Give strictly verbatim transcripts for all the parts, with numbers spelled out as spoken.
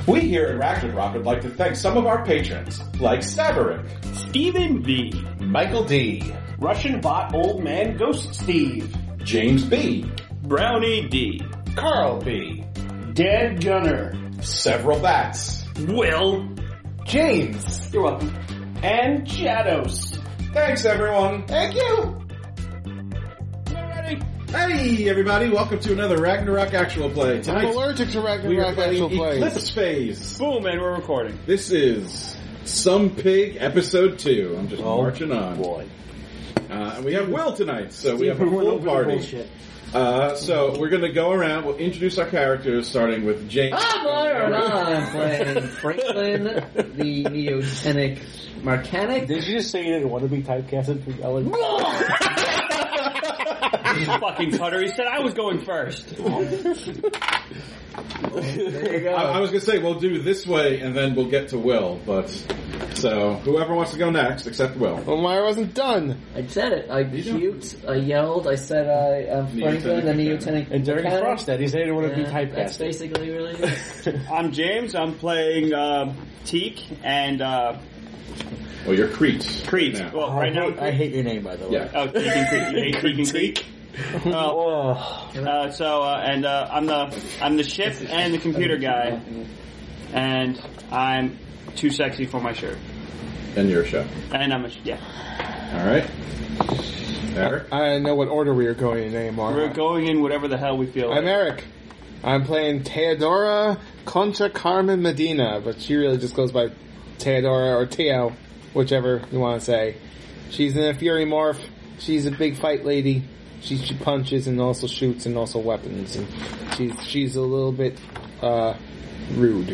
We here at Ragnarok would like to thank some of our patrons, like Saverick, Stephen V, Michael D, Russian Bot Old Man Ghost Steve, James B, Brownie D, Carl B, Dead Gunner, Several Bats, Will, James, you're welcome, and Shadows. Thanks everyone. Thank you. Alrighty. Hey everybody, welcome to another Ragnarok Actual Play. Tonight I'm allergic to we are Ragnarok playing actual plays. Eclipse Phase. Boom, and we're recording. This is Some Pig Episode two. I'm just Oh, marching on. boy. Uh, and we have Will tonight, so we have a Stephen went full over the party. bullshit. Uh, so we're going to go around. We'll introduce our characters, starting with James. I'm Myron. I'm playing Franklin, the neotenic mechanic. Did you just say you didn't want to be typecasted for Ellen? You fucking cutter. He said I was going first. There you go. I, I was going to say we'll do this way, and then we'll get to Will. But so whoever wants to go next, except Will. Well, Myra wasn't done. I said it. I puked. I yelled. I said I, I'm Franklin, the neotenic And during his mechanic. prostate, he said he didn't want to Yeah, be that's typecasted. basically really it. I'm James. I'm playing uh, Teak and uh, Well, you're Crete. Crete. now. Well, I right now. hate, I hate your name, by the way. Yeah. Oh, Teak and Crete. You hate Teak and Crete? Well, Oh. uh, so uh, and uh, I'm the I'm the ship and the computer guy, and I'm too sexy for my shirt. And your show. And I'm a sh- yeah. All right. Eric. I know what order we are going in anymore. We're going in whatever the hell we feel. I'm like. Eric. I'm playing Teodora Contra Carmen Medina, but she really just goes by Teodora or Teo, whichever you want to say. She's in a Fury Morph. She's a big fight lady. She, she punches and also shoots and also weapons. And she's she's a little bit uh, rude.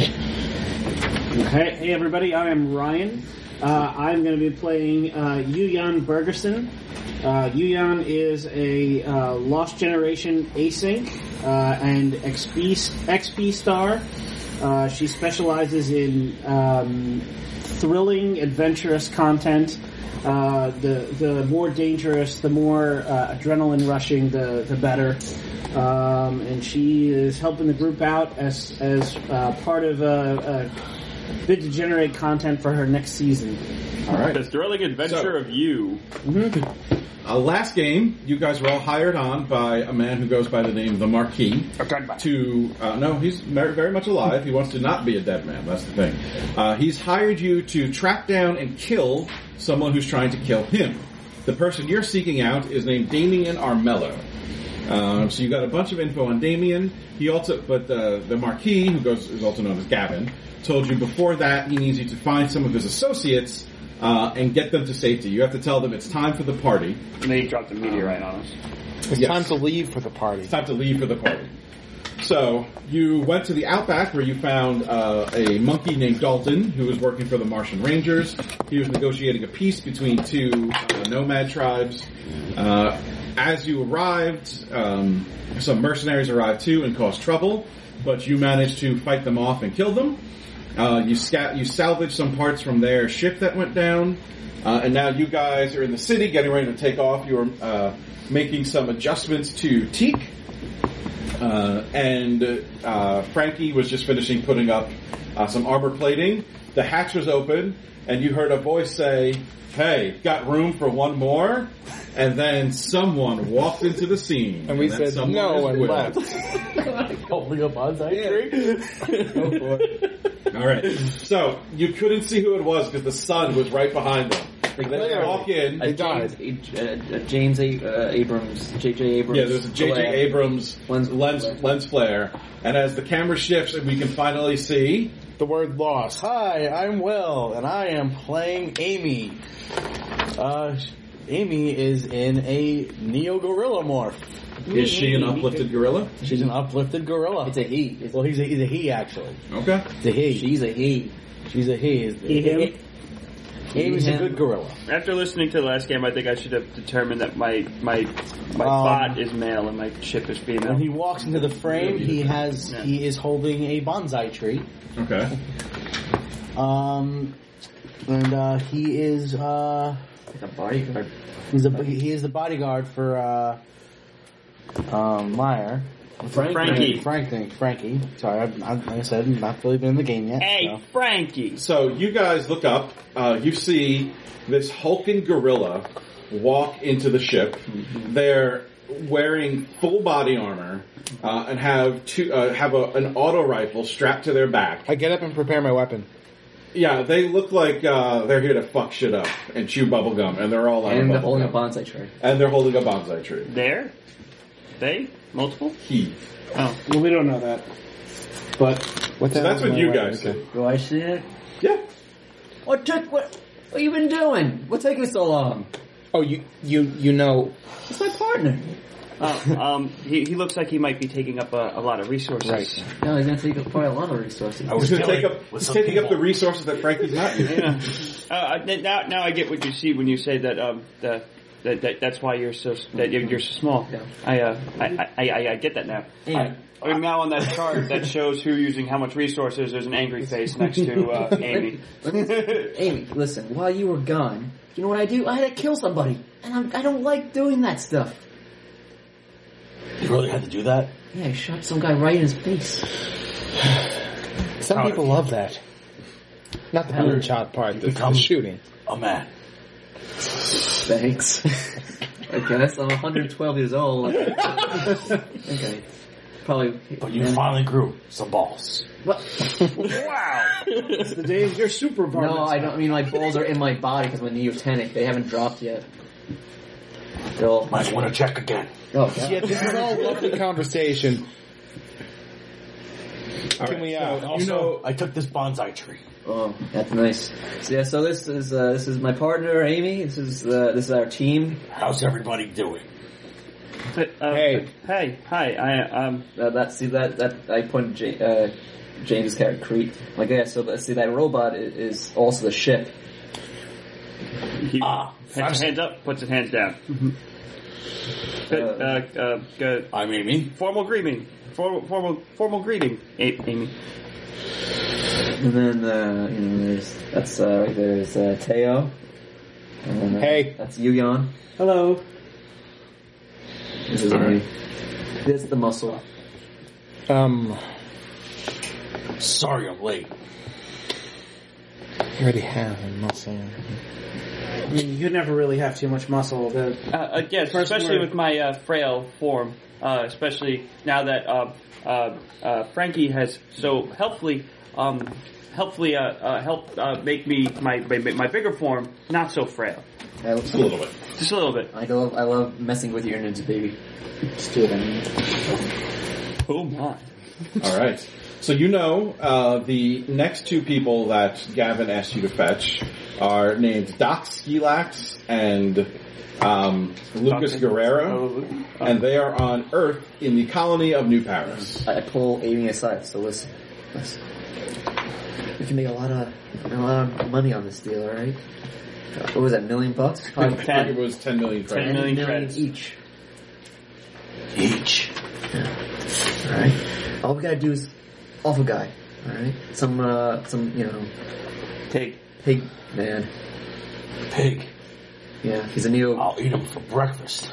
Hey, hey everybody, I am Ryan. Uh, I'm going to be playing uh, Yuyan Bergerson. Uh, Yuyan is a uh, Lost Generation async uh, and X P, X P star. Uh, she specializes in um, thrilling, adventurous content. Uh, the the more dangerous, the more uh, adrenaline rushing, the the better. Um, and she is helping the group out as as uh, part of a, a bid to generate content for her next season. All right. The thrilling adventure So- of you. Uh, last game, you guys were all hired on by a man who goes by the name of the Marquis. To uh, no, he's very, very much alive. He wants to not be a dead man. That's the thing. Uh, he's hired you to track down and kill someone who's trying to kill him. The person you're seeking out is named Damien Armello. Um, so you got a bunch of info on Damien. He also, but uh, the Marquis, who goes is also known as Gavin, told you before that he needs you to find some of his associates uh, and get them to safety. You have to tell them it's time for the party. And then he dropped a meteorite on us. It's Yes. time to leave for the party. It's time to leave for the party. So, you went to the Outback where you found uh, a monkey named Dalton who was working for the Martian Rangers. He was negotiating a peace between two uh, nomad tribes. Uh, as you arrived, um, some mercenaries arrived too and caused trouble, but you managed to fight them off and kill them. Uh, you, sca- you salvaged some parts from their ship that went down, uh, and now you guys are in the city getting ready to take off. You are uh, making some adjustments to Teak. Uh, and uh, Frankie was just finishing putting up uh, some armor plating. The hatch was open, and you heard a voice say, "Hey, got room for one more?" And then someone walked into the scene. And we that said someone no is and Will. left. Holding a bonsai tree? All right. So you couldn't see who it was because the sun was right behind them. And then you walk in. They died. James, uh, James A, uh, Abrams, J J Abrams. Yeah, there's a J J delay. Abrams Lens- lens lens flare, and as the camera shifts, and we can finally see. The word lost. Hi, I'm Will, and I am playing Amy. Uh, Amy is in a Neo Gorilla morph. Is she an uplifted gorilla? She's an uplifted gorilla. It's a he. It's well, he's a, he's a he, actually. Okay. It's a he. She's a he. She's a he. He, him. Amy's a him. good gorilla. After listening to the last game, I think I should have determined that my my my Um, bot is male and my ship is female. When he walks into the frame, he has Yeah. he is holding a bonsai tree. Okay. Um, and uh, he is uh, Like a bodyguard. he's a he is the bodyguard for uh, um, Meyer. Frank. Frankie. Frankie. Frankie. Sorry, I, I, like I said, I'm not really been in the game yet. Hey, so. Frankie. So you guys look up. Uh, you see this hulking gorilla walk into the ship. They're wearing full body armor uh, and have two uh, have a, an auto rifle strapped to their back. I get up and prepare my weapon. Yeah, they look like uh, they're here to fuck shit up and chew bubblegum, and they're all out And of holding a bubblegum. bonsai tree. And they're holding a bonsai tree. There? They? Multiple? He. Oh. Well, we don't know that. But What the So that's hell what is my you weapon? guys Okay. see. Do I see it? Yeah. What took, what, what you been doing? What's taking so long? Oh, you you you know. It's my partner. Oh, um, he, he looks like he might be taking up a, a lot of resources. Right. No, he's gonna take up probably a lot of resources. I was He's, gonna take dealing up, with he's some taking up people. the resources that Frankie's not using. Yeah. Uh, I- now, now I get what you see when you say that. Um, the, that, that that's why you're so that you're, you're so small. Yeah. I, uh, I, I, I I get that now. Yeah. I, I mean, now on that chart that shows who using how much resources, there's an angry face next to uh, Amy. Amy, listen, while you were gone, you know what I do? I had to kill somebody. And I'm, I don't like doing that stuff. You really had to do that? Yeah, I shot some guy right in his face. Some How- people love that. Not the How- balloon shot part, the, the Become- shooting. A man. Thanks. I guess I'm one hundred twelve years old. Okay. Probably. But you finally grew some balls. What? Wow. it's the day of your super bar. No, I don't I mean my balls are in my body because I'm a neotenic. They haven't dropped yet. They're all. Might want to check again. Oh, God. Yeah, this is all lovely conversation. All Can right, we, so uh, you know, I took this bonsai tree. Oh, that's nice. So yeah, so this is uh, this is my partner Amy. This is uh, this is our team. How's everybody doing? But, uh, Hey. Hey. Hi. I um. Uh, that see that that I pointed J- uh, James' character Crete. Like yeah, so that, see that robot is, is also the ship. He Ah, puts his hands up, puts his hands down. Good, uh, uh, good. I'm Amy. Formal greeting. Formal, formal, formal greeting, A- Amy. And then uh, you know there's that's uh, right there's uh, Teo. And then, uh, Hey. that's Yuyan. Hello. This is me. This is the muscle. Um, Sorry I'm late. you already have a muscle. I mean, you never really have too much muscle. The, Uh, uh, yes, First especially word. with my uh, frail form. Uh, especially now that uh, uh, uh, Frankie has so helpfully, um, helpfully uh, uh, helped uh, make me my, my my bigger form not so frail, I, just a little bit. just a little bit. I love I love messing with your innards, baby. Just do it. I mean. Oh my! All right. So you know uh, the next two people that Gavin asked you to fetch are named Doc Skilax and um, Lucas Guerrero, and they are on Earth in the colony of New Paris. I pull Amy aside. So listen, listen. We can make a lot of a lot of money on this deal, all right? Uh, What was that? Million bucks? I think it was ten million Ten credits. million million credits. each. Each. All right. All we gotta do is off a guy. All right. Some uh, some you know Pig. pig man. Pig. Yeah, he's a neo. I'll eat him for breakfast.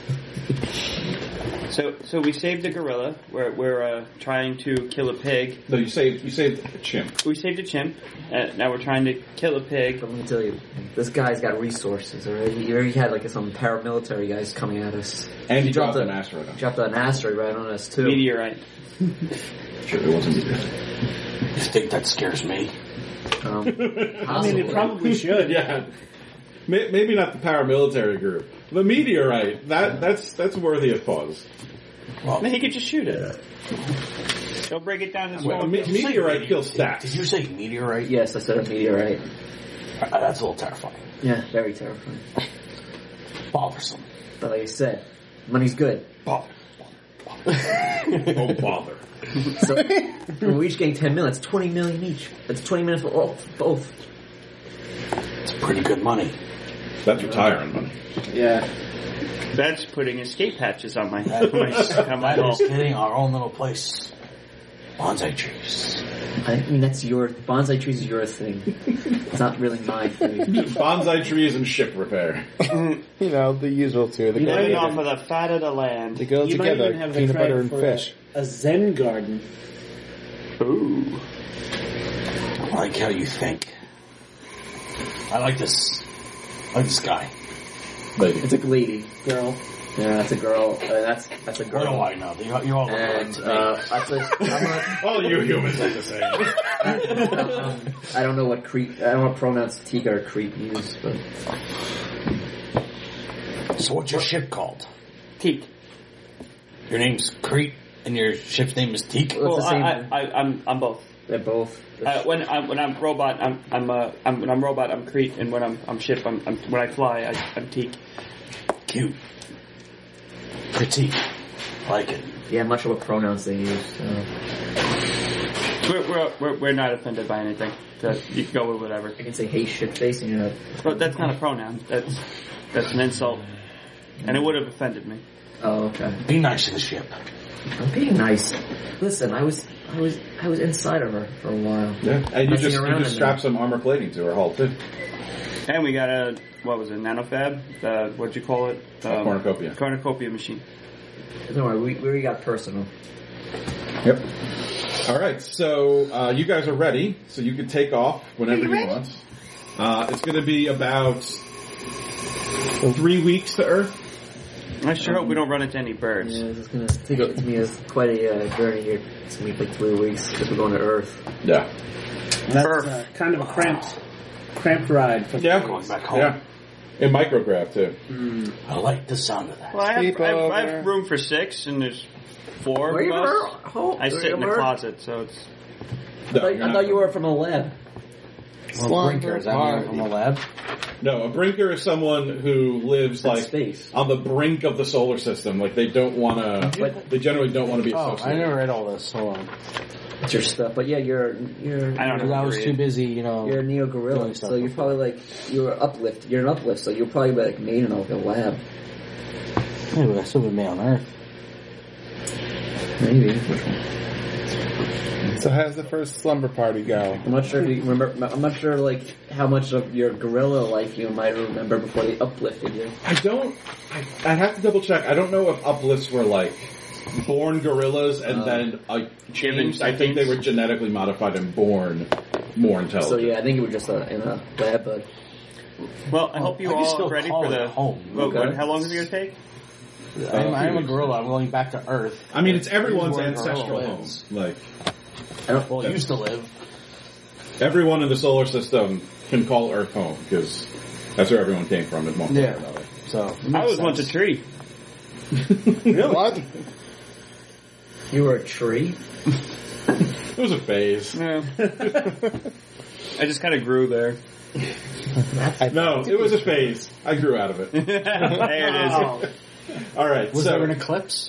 So so we saved a gorilla. We're we're uh, trying to kill a pig. No, you saved you saved a chimp. We saved a chimp. Uh, now we're trying to kill a pig. But let me tell you, this guy's got resources. All right. He already had like some paramilitary guys coming at us. And he dropped dropped a- an asteroid on. Dropped an asteroid right on us too. Meteorite. Sure, it wasn't me. You think that scares me? Um, I mean, possibly. it probably should. Yeah. May- Maybe not the paramilitary group. The meteorite, that that's that's worthy of pause. I mean, he could just shoot it. He'll break it down as Well, well. me- meteorite kills Did stats. you say meteorite? Yes, I said a meteorite. Uh, that's a little terrifying. Yeah, very terrifying. Bothersome. But like I said, money's good. Bother. Oh bother! So we're each getting ten million. That's twenty million each. That's twenty million for all, for both. It's pretty good money. That's retiring money. Yeah. That's putting escape hatches on my on my, on my That hull. is getting our own little place. Bonsai trees. I mean, that's your bonsai trees is your thing. It's not really my thing. Bonsai trees and ship repair. You know, the usual two. They go, Living Yeah. off of the fat of the land. they go You might together. even have the Peanut butter credit and for fish. a Zen garden. Ooh. I like how you think. I like this. I like this guy. Lady. It's a lady. Girl. Yeah, that's a girl. Uh, that's that's a girl. What do I know? You, you all look And alike to me. uh, that's a, I'm not, All you humans are the same. um, I don't know what creep. I don't know what pronouns Tika or creep use, but So what's your ship called? Teak. Your name's Crete, and your ship's name is Teak? Well, Well, it's the same. I, I, I, I'm I'm both. they're both. Uh, when I'm when I'm robot, I'm I'm uh I'm, when I'm robot, I'm Crete, and when I'm I'm ship, I'm, I'm when I fly, I, I'm Teak. Cute. Critique. Like it. Yeah, I'm not sure what pronouns they use. So. We're, we're we're we're not offended by anything. So you can go with whatever. I can say hey shit face, and you're not. But that's not a pronoun. That's that's an insult, and it would have offended me. Oh, okay. Be nice to the ship. I'm being nice. Listen, I was I was I was inside of her for a while. Yeah, and you Messing just you around just in strap some armor plating to her hull too. And we got a what was it? Nanofab? Uh, what'd you call it? A cornucopia. Cornucopia machine. Don't worry, we we already got personal. Yep. All right, so uh, you guys are ready, so you can take off whenever you, want. Uh, it's going to be about three weeks to Earth. I sure hope we don't run into any birds. Yeah, this is gonna take a, to me it's quite a uh, journey here. It's gonna be like three weeks because we're going to Earth. Yeah. That's uh, kind of a cramped, cramped ride. For Yeah. Going back home. Yeah. And micrograph too. I like the sound of that. Well, I have, Sleep I, have, I over. have room for six, and there's four Where of you us. were? Oh, I sit in the where? closet, so it's. I thought, I thought you were from a lab. Well, Brinker, is that Slumber man from the lab? No, a brinker is someone who lives In like space. on the brink of the solar system. Like they don't want to. But- They generally don't want to be Oh, associated. I never read all this. Hold on. It's your stuff, but yeah, you're you're I don't know. Because I was too busy, you know. you're a neo gorilla, Doing stuff so you're before. probably like you're uplift. You're an uplift, so you're probably like made in like a lab. Yeah, but I still been made on Earth. Maybe. So how's the first slumber party go? I'm not sure if you remember. I'm not sure like how much of your gorilla life you might remember before they uplifted you. I don't. I, I have to double check. I don't know if uplifts were like born gorillas and Uh, then uh, Given changed. I think they were genetically modified and born more intelligent. So yeah, I think you were just uh, in a lab, but Well, I hope you I can all still are ready call for it the. home. Well, Okay. what- how long is it going to take? I'm, I'm a gorilla. I'm going back to Earth. I mean, it's everyone's Where a gorilla ancestral home. lives. Like I don't. Well, it used to live. everyone in the solar system can call Earth home because that's where everyone came from at one point Yeah. or another. So I was once a tree. What? You were a tree. It was a phase. Yeah. I just kind of grew there. No, it was a phase. I grew out of it. There it is. Oh, All right. was so, there an eclipse?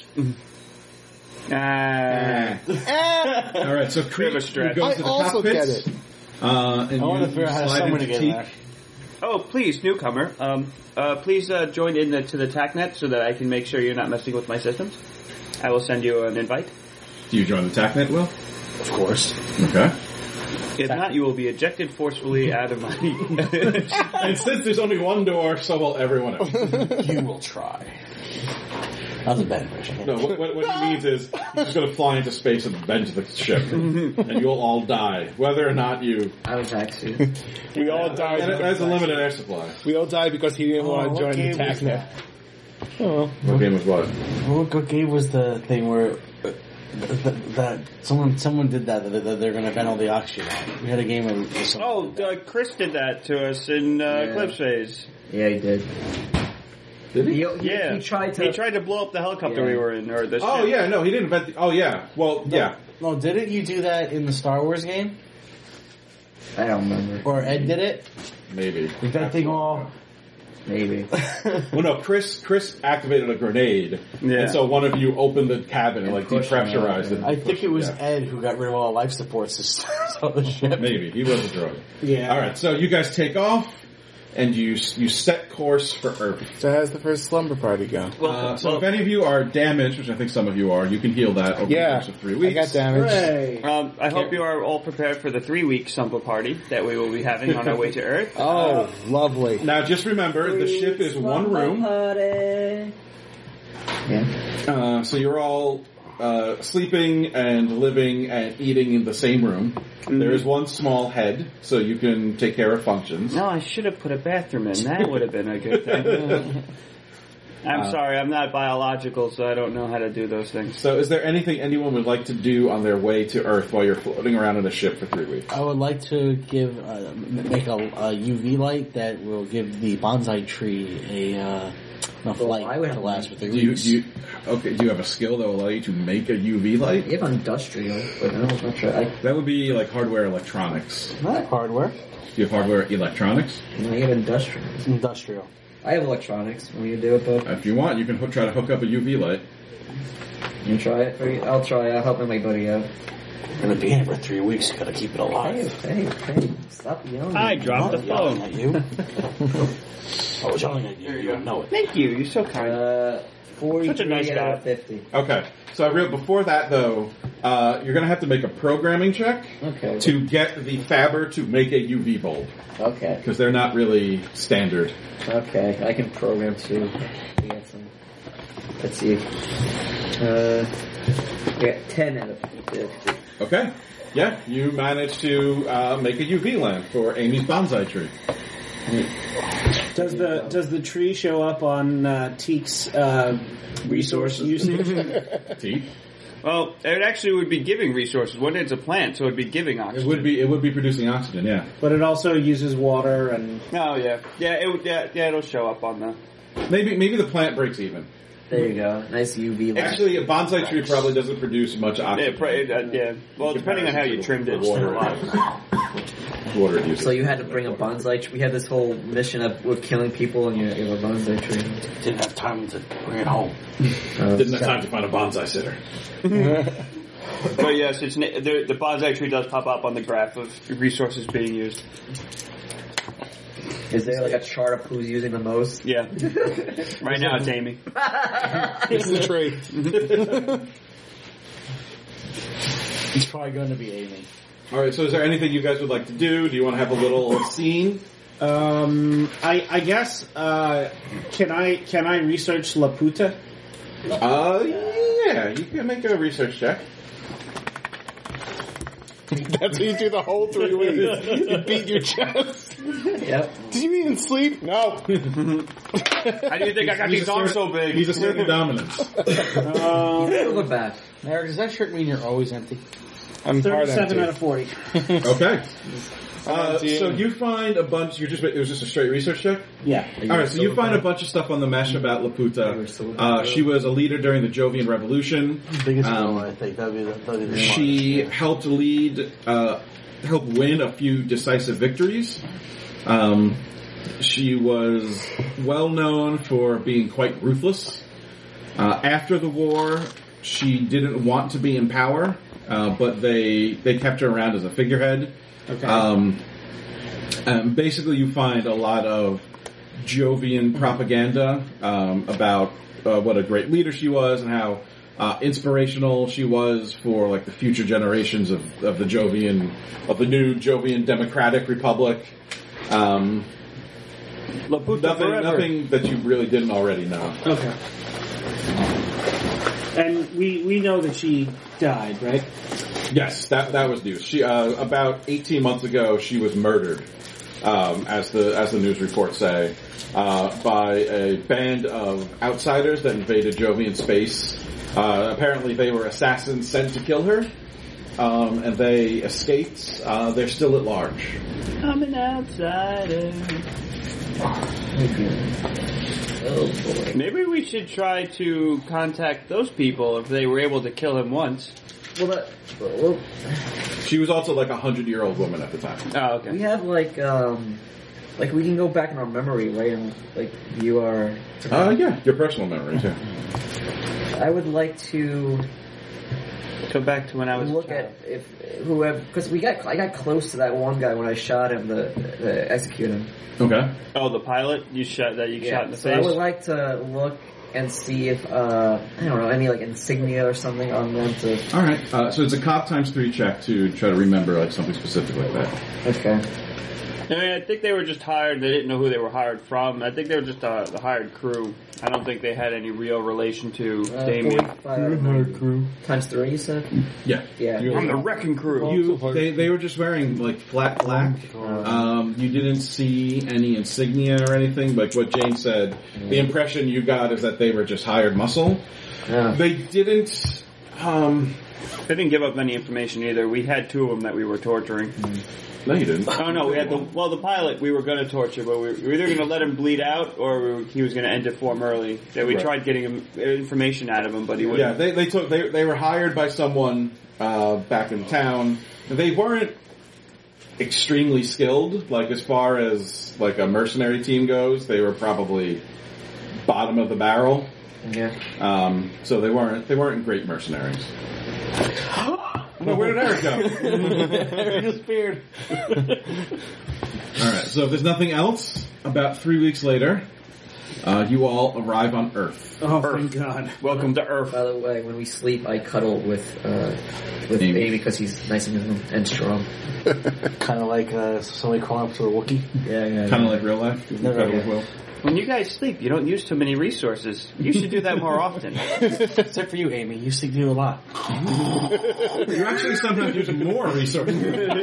Ah. all right. So Bit of a Creed, you stretch. go I to the also cockpits, get it. Uh, and I want you, to figure out how you to slide someone to into get in Teak. there. Oh, please, newcomer. Um, uh, please uh, join in the, to the TACnet so that I can make sure you're not messing with my systems. I will send you an invite. Do you join the TACnet, Will? Of course. Okay. If not, you will be ejected forcefully out of my. And since there's only one door, so will everyone else. You will try. That was a bad impression. No, what, what, what he means is he's just going to fly into space and bend to the ship, and you'll all die, whether or not you. I was actually. We all died. And it has a limited air supply. We all died because he didn't Oh, want what to join game the was TACnet. that? Oh. What game was what? What, what game was the thing where uh, that, that someone someone did that that, that they're going to vent all the oxygen out? We had a game of some- Oh, uh, Chris did that to us in uh, Yeah. Eclipse Phase. Yeah, he did. Did He, he? he, Yeah, he tried to. He tried to blow up the helicopter Yeah. we were in, or the. Oh ship. yeah, no, he didn't invent. The, oh yeah, well yeah. No, didn't you do that in the Star Wars game? I don't remember. Or Ed did it? Maybe. Did that thing all? Maybe. Well, no, Chris. Chris activated a grenade, Yeah. and so one of you opened the cabin and like pushed him depressurized out, it. yeah. I think it was Yeah. Ed who got rid of all the life support systems on the ship. Maybe he was a drug. yeah. All right, so you guys take off, and you you set course for Earth. So how's the first slumber party go? Well, Uh, so well, if any of you are damaged, which I think some of you are, you can heal that over the Yeah, course of three I weeks. got damage. Hooray. um, I hope you are all prepared for the three-week Sumpa party that we will be having on our way to Earth. Oh, lovely. Now, just remember, the ship is one room, Yeah. uh, so you're all uh, sleeping and living and eating in the same room. There is one small head, so you can take care of functions. No, I should have put a bathroom in. That would have been a good thing. I'm Uh, sorry, I'm not biological, so I don't know how to do those things. So is there anything anyone would like to do on their way to Earth while you're floating around in a ship for three weeks? I would like to give uh, m- make a, a U V light that will give the bonsai tree a uh, enough Well, light I would to have- last for three Do you, weeks. do you, okay, do you have a skill that will allow you to make a U V light? You have industrial, but I'm not sure. I, That would be like hardware electronics. Not hardware, Do you have hardware electronics? you know, you have industrial. industrial. I have electronics. When you do it, but If you want, you can ho- try to hook up a U V light. you try it. For you. I'll try. I'll help my buddy out. I'm gonna be here for three weeks. Gotta keep it Hey, alive. hey, hey! Stop yelling. I at me. dropped the I'm yelling phone. at you. I was yelling at you. You don't know it. Thank you, you're so kind. Uh, forty-three Such a nice out guy. of fifty. Okay, so I real before that though, uh, you're going to have to make a programming check Okay. to get the Faber to make a U V bulb Okay. because they're not really standard. Okay. I can program too. We got some. Let's see. Uh, we got ten out of fifty. Okay, yeah, you managed to uh, make a U V lamp for Amy's bonsai tree. Does the does the tree show up on uh, Teek's uh, resource usage? Teeth. Well, it actually would be giving resources. When it's a plant, so it would be giving It oxygen. would be it would be producing oxygen. Yeah. But it also uses water and Oh, yeah. Yeah, it would, yeah, yeah, it'll show up on the... Maybe maybe the plant breaks even. There you go. Nice U V light. Actually, a bonsai tree probably doesn't produce much Yeah, oxygen. pr- it, uh, yeah. Well, depending on how you trimmed it. Water. Water usage. So you had to bring a bonsai tree. We had this whole mission of with killing people, and you you have a bonsai tree. Didn't have time to bring it home. Uh, Didn't have time to find a bonsai sitter. But yes, it's na- the, the bonsai tree does pop up on the graph of resources being used. Is there like a chart of who's using the most? Yeah. Right now it's Amy. It's the tree. It's probably going to be Amy. All right. So, is there anything you guys would like to do? Do you want to have a little scene? um, I I guess uh, can I can I research Laputa? Uh, yeah. You can make a research check. That's what you do the whole three weeks. You beat your chest. Yep. Did you even sleep? No. How do you think I got these arms so big? He's asserting dominance. Um, Look back. Eric, does that shirt mean you're always empty? I'm part Thirty-seven empty. out of forty. Okay. Uh, Empty. so you find a bunch. You're just. It was just a straight research check. Yeah. All right. So you find a bunch of stuff on the mesh about Laputa. Uh, she was a leader during the Jovian Revolution. Biggest Um, one, I think. That would be the, that would be the She smartest. helped lead, uh, helped win a few decisive victories. Um, she was well known for being quite ruthless. Uh, after the war, she didn't want to be in power, uh, but they they kept her around as a figurehead. Okay. Um, and basically, you find a lot of Jovian propaganda um, about uh, what a great leader she was and how uh, inspirational she was for like the future generations of, of the Jovian of the new Jovian Democratic Republic. Um, Laputa nothing, forever. nothing that you really didn't already know. Okay. And we we know that she died, right? Yes, that that was news. She uh, about eighteen months ago, she was murdered, um, as the as the news reports say, uh, by a band of outsiders that invaded Jovian space. Uh, apparently, they were assassins sent to kill her, um, and they escaped. Uh, they're still at large. I'm an outsider. Oh boy. Maybe we should try to contact those people if they were able to kill him once. Well, that, well, She was also like a hundred year old woman at the time. Oh, we okay. have like um, like we can go back in our memory, right, and like view our. Uh, yeah, your personal memory too. I would like to Go back to when I was a look child. at if whoever because we got I got close to that one guy when I shot him to, to execute him. Okay. Oh, the pilot you shot that you shot in the so face. I would like to look and see if uh, I don't know any like insignia or something on them to. All right. Uh, so it's a cop times three check to try to remember like something specific like that. Okay. I mean, I think they were just hired. They didn't know who they were hired from. I think they were just uh, the hired crew. I don't think they had any real relation to Uh, Damien. forty-five crew. times three, you said? Yeah. Yeah. I'm the wrecking crew. You, they, they were just wearing like flat black. Um, you didn't see any insignia or anything, but what Jane said, the impression you got is that they were just hired muscle. Yeah. They didn't. Um, They didn't give up any information either. We had two of them that we were torturing. no, you didn't. Oh no, we had the well, the pilot we were going to torture, but we were, we were either going to let him bleed out or we were, he was going to end it for him early. Yeah, we Right. tried getting him information out of him, but he wouldn't. Yeah, they they took they they were hired by someone uh, back in town. They weren't extremely skilled, like as far as like a mercenary team goes. They were probably bottom of the barrel. Yeah. Um, so they weren't they weren't great mercenaries. No, where did Eric go? Eric disappeared. All right. So if there's nothing else, about three weeks later, uh, you all arrive on Earth. Oh, thank God. Welcome to Earth. By the way, when we sleep, I cuddle with uh, with Amy. Amy because he's nice and, and strong. Kind of like uh, somebody crawling up to a Wookiee. Yeah, yeah. Kind of like real life. No, Cuddle yeah. with Will. When you guys sleep, you don't use too many resources. You should do that more often. Except for you, Amy. You sleep do a lot. You actually sometimes use more resources.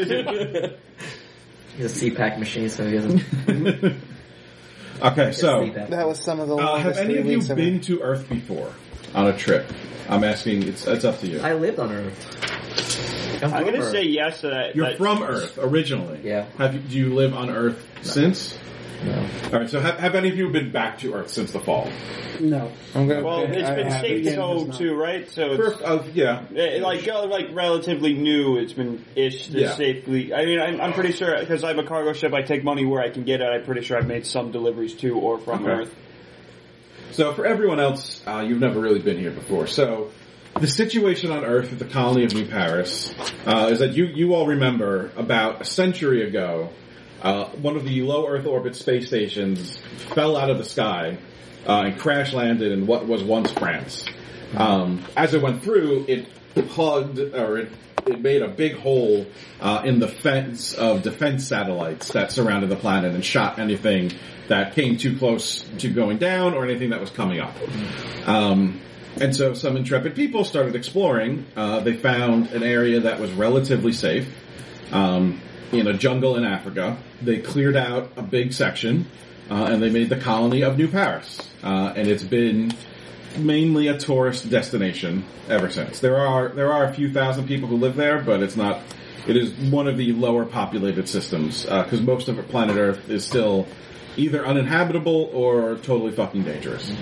He's a C PAC machine, so he doesn't. Okay, so sleep at- That was some of the uh, longest have any three of you weeks ever. been to Earth before on a trip? I'm asking. It's it's up to you. I lived on Earth. I'm, I'm from going to Earth. say yes to that. You're that- from Earth originally. Yeah. Have you, do you live on Earth since? No. All right. So have, have any of you been back to Earth since the fall? No. I'm gonna, Well, it's I- been I- safe yeah, so it's not. too, right? So it's First, uh, yeah. eh, like uh, like relatively new. It's been ish to Yeah. safely. I mean, I'm, I'm pretty sure because I have a cargo ship. I take money where I can get it. I'm pretty sure I've made some deliveries to or from Okay. Earth. So for everyone else, uh, you've never really been here before. So the situation on Earth with the colony of New Paris uh, is that you you all remember about a century ago, uh, one of the low Earth orbit space stations fell out of the sky uh, and crash landed in what was once France. Um, as it went through, it plugged or it, it made a big hole uh, in the fence of defense satellites that surrounded the planet and shot anything that came too close to going down or anything that was coming up. Um, and so some intrepid people started exploring. Uh, they found an area that was relatively safe um, in a jungle in Africa. They cleared out a big section uh, and they made the colony of New Paris. Uh, and it's been mainly a tourist destination ever since. There are there are a few thousand people who live there, but it's not. It is one of the lower populated systems because most of planet Earth is still either uninhabitable or totally fucking dangerous.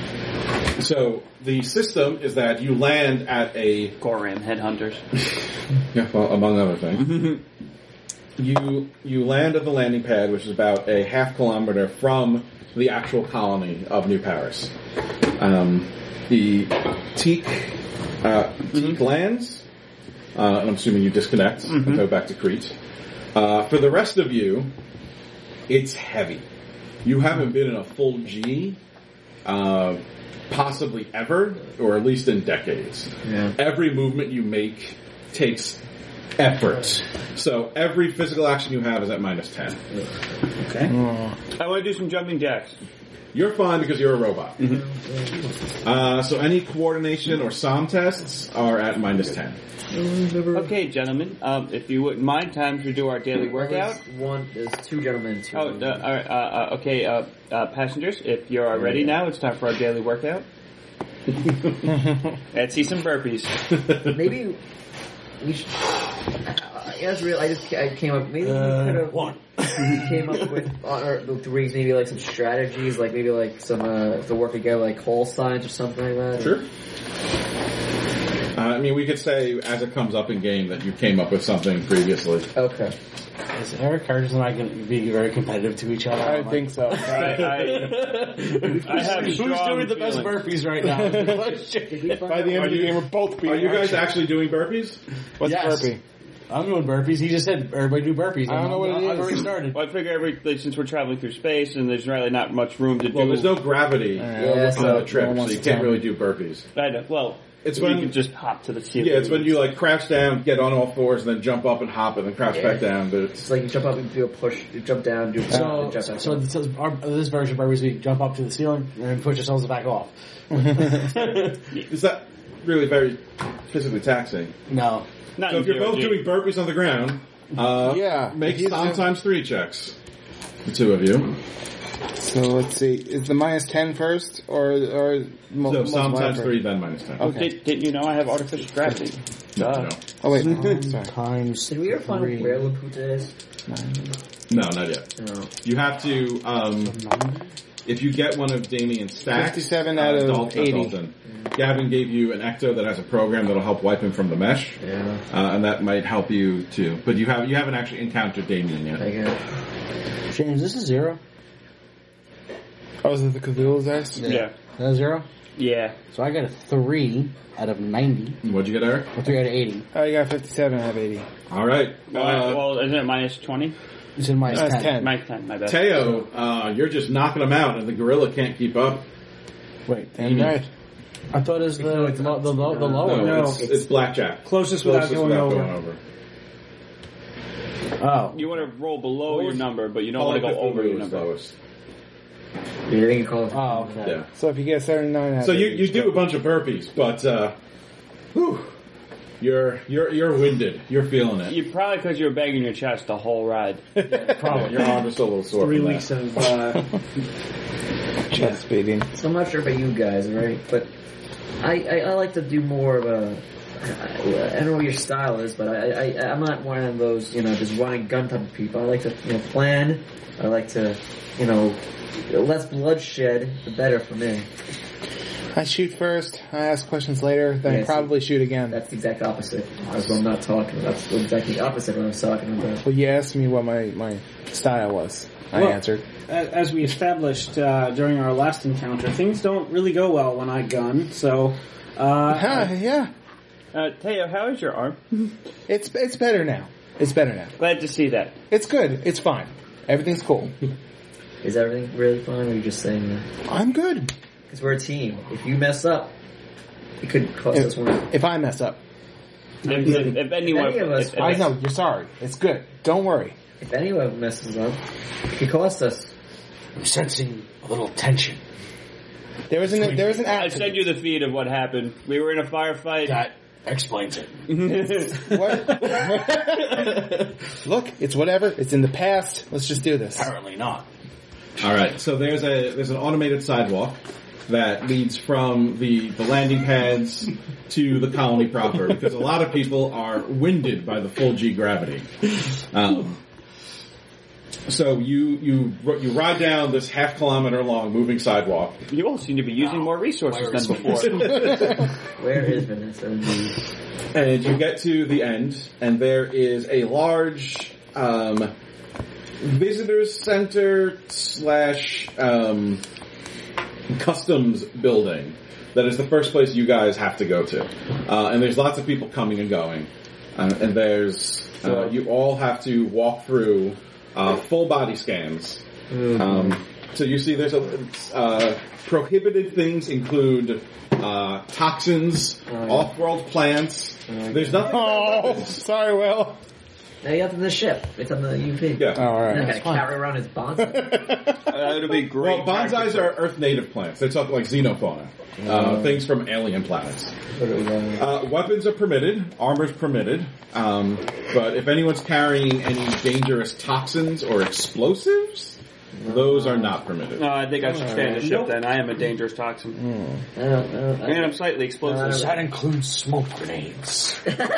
So the system is that you land at a Goram headhunters. yeah, well, among other things. you you land at the landing pad, which is about a half kilometer from the actual colony of New Paris. Um, the Teak, uh, Teak lands, uh, and I'm assuming you disconnect and go back to Crete. Uh, for the rest of you, it's heavy. You haven't been in a full G, uh, possibly ever, or at least in decades. Yeah. Every movement you make takes effort. So every physical action you have is at minus ten. Okay. I want to do some jumping jacks. You're fine because you're a robot. Uh, so any coordination or SOM tests are at minus ten. Okay, gentlemen, um, if you wouldn't mind, time to do our daily workout. There's one, there's two gentlemen. Two Oh, uh, women. all right, uh, uh, okay, uh, uh, passengers, if you're ready now, it's time for our daily workout. Let's see some burpees. Maybe we should. I guess real. I just I came up. Maybe we Uh, could have one. came up with on our the threes. Maybe like some strategies, like maybe like some uh, to work together, like call signs or something like that. Sure. Uh, I mean, we could say as it comes up in game that you came up with something previously. Okay. Is Eric Harris and I going to be very competitive to each other? I think so. I, I, I have Who's strong doing the best feelings. burpees right now? is the question. By the end of the game, we're both being Are you guys actually doing burpees? What's Yes. burpee? I'm doing burpees. He just said everybody do burpees. I don't know what it I've is. already started. Well, I figure every, like, since we're traveling through space and there's really not much room to do. Well, there's no gravity Yeah, on so the trip, no one so wants you to can't tell really me. do burpees. I know. Well, It's you when can just hop to the ceiling. yeah, it's when you like crouch down, get on all fours, and then jump up and hop, and then crouch Yeah. back down. But it's It's like you jump up and do a push, you jump down, do a So, jump back so, up. so our, this version where we jump up to the ceiling and push ourselves back off. is that really very physically taxing? No. Not So in if you're zero both G. doing burpees on the ground, uh, Yeah, make he's Psalm doing- times three checks. The two of you. So let's see. Is the minus ten first, or or mo- So Psalm multiply times first? three, then minus ten. Oh, Okay. did, didn't you know I have artificial gravity? No, Duh. no, Oh wait, sorry. Times Did we ever find three. where Laputa is? no, not yet. No. You have to. Um, if you get one of Damien's stacks, fifty-seven uh, out of Dalton- not eighty. Dalton. Gavin gave you an ecto that has a program that'll help wipe him from the mesh, Yeah. uh, and that might help you too. But you have you haven't actually encountered Damien yet. I get James, this is zero. Oh, is it the Cthulhu's dice? Yeah. That zero? Yeah. So I got a three out of ninety. What'd you get, Eric? Or three out of eighty. Oh, you got fifty-seven out of eighty. All right. Well, Uh, well, isn't it minus twenty? It's in minus That's ten. ten. Minus ten, my bad. Teo, uh, you're just knocking them out, and the gorilla can't keep up. Wait, Damn right. I thought it was the, No, it's the, not. the, low, the No, lower. No, No, it's, it's blackjack. Closest without Closest going over. over. Oh. You want to roll below your Lowest- number, but you don't Call want to it go over your Cthulhu is number. lowest. Yeah, they can call it. Oh, okay. Yeah. So if you get seventy-nine out So of you, eighty, you do a bunch of burpees, but uh, whew, you're you're you're winded. You're feeling it. You probably because you were banging your chest the whole ride. Probably your arm is still a little sore. Three from weeks that. of uh, chest beating. So I'm not sure about you guys, right? But I, I, I like to do more of a. I, I don't know what your style is, but I, I I'm not one of those you know just running gun type of people. I like to you know plan. I like to you know less bloodshed, the better for me. I shoot first. I ask questions later. Then Yeah, I see, probably shoot again. That's the exact opposite. That's what I'm not talking about. That's exactly the opposite of what I was talking about. Well, you asked me what my, my style was. I Well- answered. a- as we established uh, during our last encounter, things don't really go well when I gun. So, uh, Huh, yeah. Uh, Teo, how is your arm? It's it's better now. It's better now. Glad to see that. It's good. It's fine. Everything's cool. Is everything really fine, or are you just saying that? I'm good. Because we're a team. If you mess up, it could cost us If, one. if I mess up, If, if, if anyone, Any of us- if, if, I know you're sorry. It's good. Don't worry. If anyone messes up, it could cost us. I'm sensing a little tension. There was an there was an I accident. sent you the feed of what happened. We were in a firefight. That explains it. What? Look, it's whatever. It's in the past. Let's just do this. Apparently not. All right. So there's a there's an automated sidewalk that leads from the the landing pads to the colony proper because a lot of people are winded by the full G gravity. Um, so you you you ride down this half kilometer long moving sidewalk. You all seem to be using more resources than before. Where is Vanessa? Indeed. And you get to the end, and there is a large um, visitors center slash um, customs building that is the first place you guys have to go to. Uh, and there's lots of people coming and going. Uh, and there's uh, you all have to walk through uh, full body scans. Um, so you see there's a uh, prohibited things include uh, toxins, Oh, yeah. off-world plants. There's nothing. Oh, sorry, Will. Now you have to the ship. It's on the U P. Yeah. Oh, all You're not right. gonna carry around his bonsai. Uh, it'll be great. Well, bonsais practice. are Earth native plants. They talk like xenofauna, uh, things from alien planets. Uh, weapons are permitted, armor's permitted, um, but if anyone's carrying any dangerous toxins or explosives, those are not permitted. No, I think I should stay on the ship then. I am a dangerous toxin. I don't, I don't, I And I'm slightly explosive. That includes smoke grenades.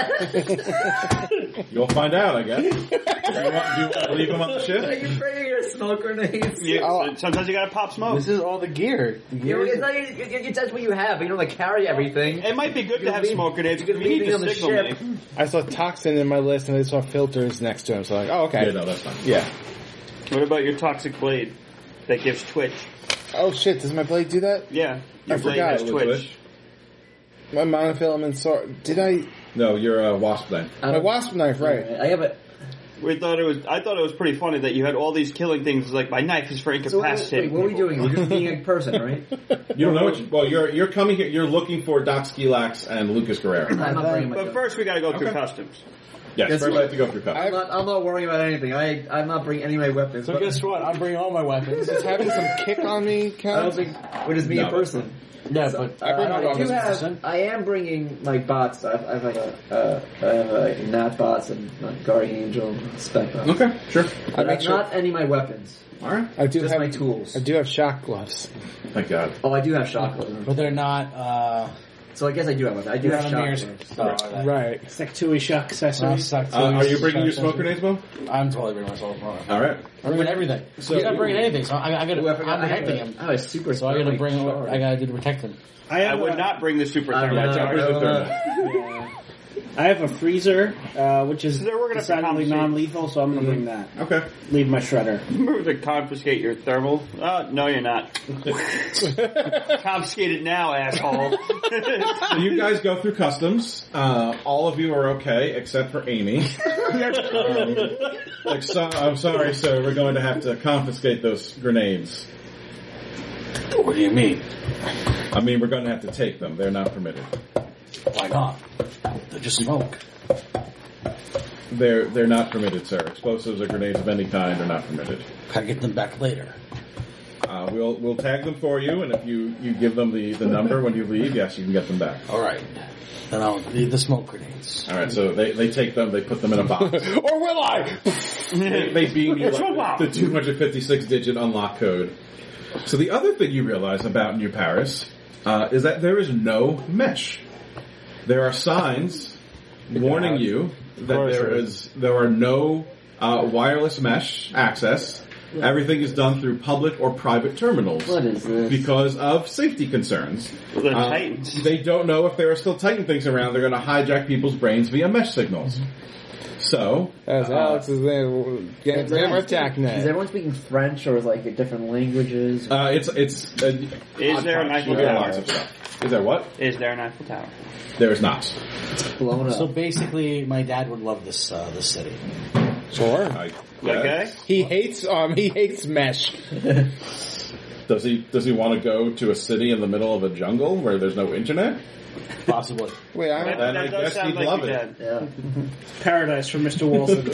You'll find out, I guess. Do you want, do you want to leave them on the Are ship? you bringing your smoke grenades? You- Oh. Sometimes you gotta pop smoke. This is all the gear. The You gear know, is- it's not, you, you, you, that's what you have, but you don't like carry everything. It might be good to You have leave- smoke grenades you because could we leave need me to on the signal ship. me. I saw toxin in my list, and I saw filters next to him. So I'm like, oh, okay. Yeah, no, that's fine. Yeah. What about your toxic blade that gives twitch? Oh shit! Does my blade do that? Yeah, your I blade forgot. has With twitch. which- My monofilament sword. Did I? No, you're a wasp then. I My don't- wasp knife, right? I have a. We thought it was. I thought it was pretty funny that you had all these killing things. Like my knife is for So wait, incapacitating. wait, what are we people. doing? We're just being a person, right? You don't know what you, well, you're, you're coming here, you're looking for Doc Skilax and Lucas Guerrero. I'm not bringing my But gun. first, we got to go through Okay. customs. Yes, Guess first I what? have to go through customs. I'm not, I'm not worrying about anything. I, I'm not bringing any of my weapons. So but guess what? I'm bringing all my weapons. Is having some kick on me I don't count? think we're just being No. a person. Yeah, So, but uh, I bring I, my do weapons. have, I am bringing my bots. I have, I have like a, uh, I have a Nat bots and uh, Guardian Angel and Spec bots. Okay, sure. But I'm actually- not any of my weapons. Alright. I do Just have my tools. I do have shock gloves. Thank God. Oh, I do have shotguns. But they're not. uh So I guess I do have. I do You're have on a mirror. shotguns. So, Right. Sectui shock I'm accessories. stuck to Uh, are you these bringing your shotguns. smoke grenades, Bo? I'm totally bringing my smoke grenades. Alright. I'm bringing everything. So- He's not bringing anything, so I, I gotta. Ooh, I forgot. I'm I have protecting a, him. I have a super. So I gotta thermic bring. shard. I gotta do to protect him. I, I have would a- not bring the super I don't thermite. know. Yeah, I don't know. Yeah. I have a freezer, uh, which is So we're gonna have to decidedly compensate. non-lethal, so I'm going to bring that. Okay. Leave my shredder. Remember to confiscate your thermal? Uh, no, you're not. Confiscate it now, asshole. So you guys go through customs. Uh, all of you are okay, except for Amy. Um, like, so, I'm sorry, sir, we're going to have to confiscate those grenades. What do you mean? I mean, we're going to have to take them. They're not permitted. Why not? They're just smoke. They're they're not permitted, sir. Explosives or grenades of any kind are not permitted. Gotta get them back later. Uh, we'll we'll tag them for you, and if you, you give them the, the number when you leave, yes, you can get them back. All right. Then I'll leave the smoke grenades. All right, so they, they take them, they put them in a box. Or will I? they, they beam you like the two hundred fifty-six digit unlock code. So the other thing you realize about New Paris uh, is that there is no mesh. There are signs warning you that course there there is there are no uh, wireless mesh access. Everything is done through public or private terminals. What is this? Because of safety concerns. The Uh, Titans. They don't know if there are still Titan things around. They're going to hijack people's brains via mesh signals. So, As uh, Alex is then getting Is never everyone attack speaking- Is net. everyone speaking French or like different languages? uh, it's it's. Uh, Is there an Eiffel We'll get Tower? lots of stuff. Is there what? Is there an Eiffel Tower? There is not. Blown up. So basically, my dad would love this uh, this city. Sure. I, Okay. He hates um he hates mesh. Does he does he want to go to a city in the middle of a jungle where there's no internet? Possibly. Wait, I That, don't. Then I that does guess sound he'd like love your it. dad. Yeah. Paradise for Mister Wilson.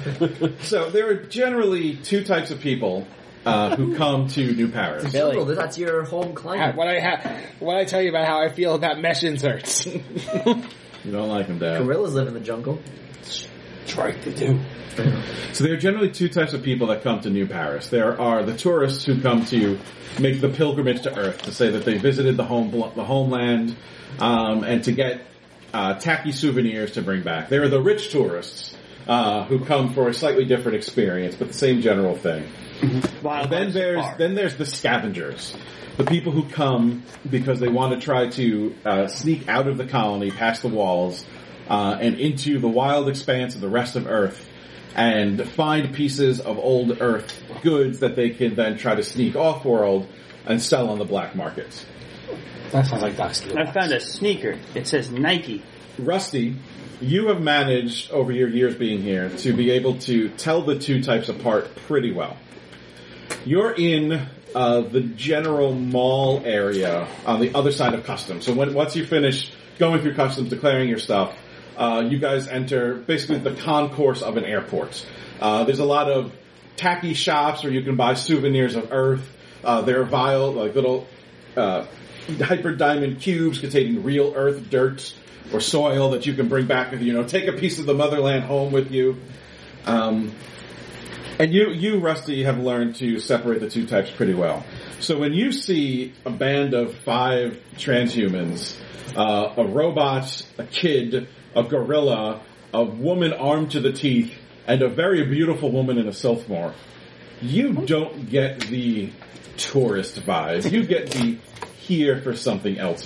So there are generally two types of people uh, who come to New Paris. Billy. Jungle, that's your home Ha- climate. What I ha- what I tell you about how I feel about mesh inserts. You don't like them, Dad. Gorillas live in the jungle. That's right, they do. So there are generally two types of people that come to New Paris. There are the tourists who come to make the pilgrimage to Earth, to say that they visited the home the homeland, um, and to get uh, tacky souvenirs to bring back. There are the rich tourists uh, who come for a slightly different experience, but the same general thing. Wild Then Hearts there's Safari. then there's the scavengers, the people who come because they want to try to uh, sneak out of the colony, past the walls, uh, and into the wild expanse of the rest of Earth, and find pieces of old Earth goods that they can then try to sneak off world and sell on the black markets. That sounds like Doc Steele. I found a sneaker. It says Nike. Rusty, you have managed over your years being here to be able to tell the two types apart pretty well. You're in uh, the general mall area on the other side of customs. So when, once you finish going through customs, declaring your stuff, uh, you guys enter basically the concourse of an airport. Uh, there's a lot of tacky shops where you can buy souvenirs of Earth. Uh, there are vile, like little uh, hyper diamond cubes containing real Earth dirt or soil that you can bring back with you. You know, take a piece of the motherland home with you. Um, and you, you, Rusty, have learned to separate the two types pretty well. So when you see a band of five transhumans, uh, a robot, a kid, a gorilla, a woman armed to the teeth, and a very beautiful woman in a sylph morph, you don't get the tourist vibe. You get the here for something else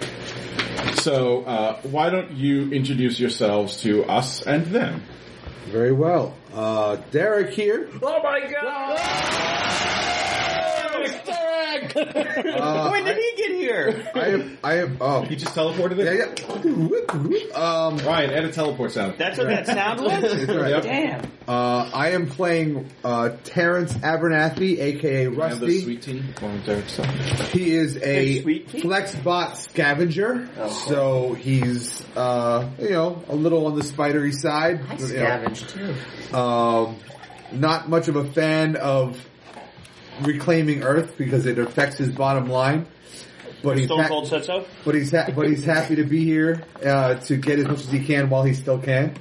vibe. So uh, why don't you introduce yourselves to us and them? Very well. Uh, Derek here. Oh my god! Uh, When did I, he get here? I am. I am. Oh, You just teleported yeah, it? yeah. Um, Ryan, add a teleport sound. That's what that sound was? right. Damn. uh, I am playing uh, Terrence Abernathy, aka And the Rusty. sweet tea. He is Hey, a sweet tea? Flexbot scavenger, Oh. so he's uh, you know a little on the spidery side. I You know, scavenge too. Um, not much of a fan of reclaiming Earth because it affects his bottom line. But he's Stone ha- Cold said so? but he's ha- but he's happy to be here uh, to get as much as he can while he still can.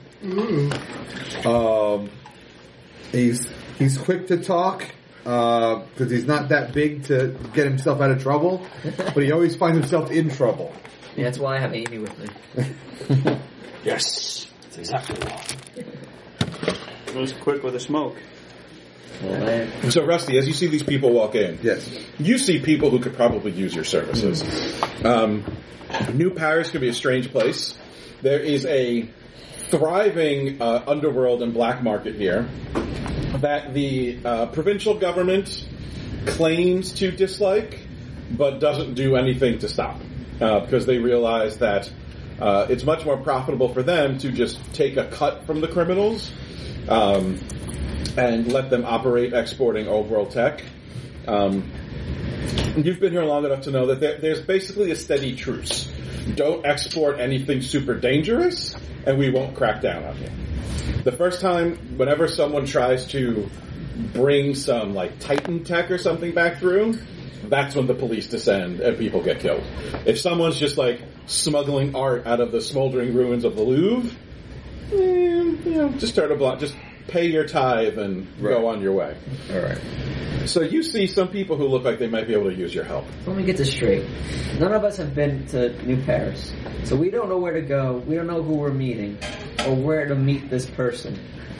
Um, he's he's quick to talk because he's not that big to get himself out of trouble, but he always finds himself in trouble. Yeah, that's why I have Amy with me. Yes. That's exactly right. It was quick with a smoke. Well, I, So, Rusty, as you see these people walk in, Yes. you see people who could probably use your services. Um, New Paris could be a strange place. There is a thriving uh, underworld and black market here that the uh, provincial government claims to dislike, but doesn't do anything to stop, uh, because they realize that uh, it's much more profitable for them to just take a cut from the criminals um, and let them operate exporting old world tech. Um, you've been here long enough to know that there, there's basically a steady truce. Don't export anything super dangerous, and we won't crack down on you. The first time, whenever someone tries to bring some, like, Titan tech or something back through, that's when the police descend and people get killed. If someone's just, like, smuggling art out of the smoldering ruins of the Louvre, eh, you know, just start a block, just pay your tithe and Right. go on your way. All right. So you see some people who look like they might be able to use your help. let me get this straight. None of us have been to New Paris, so we don't know where to go. We don't know who we're meeting or where to meet this person.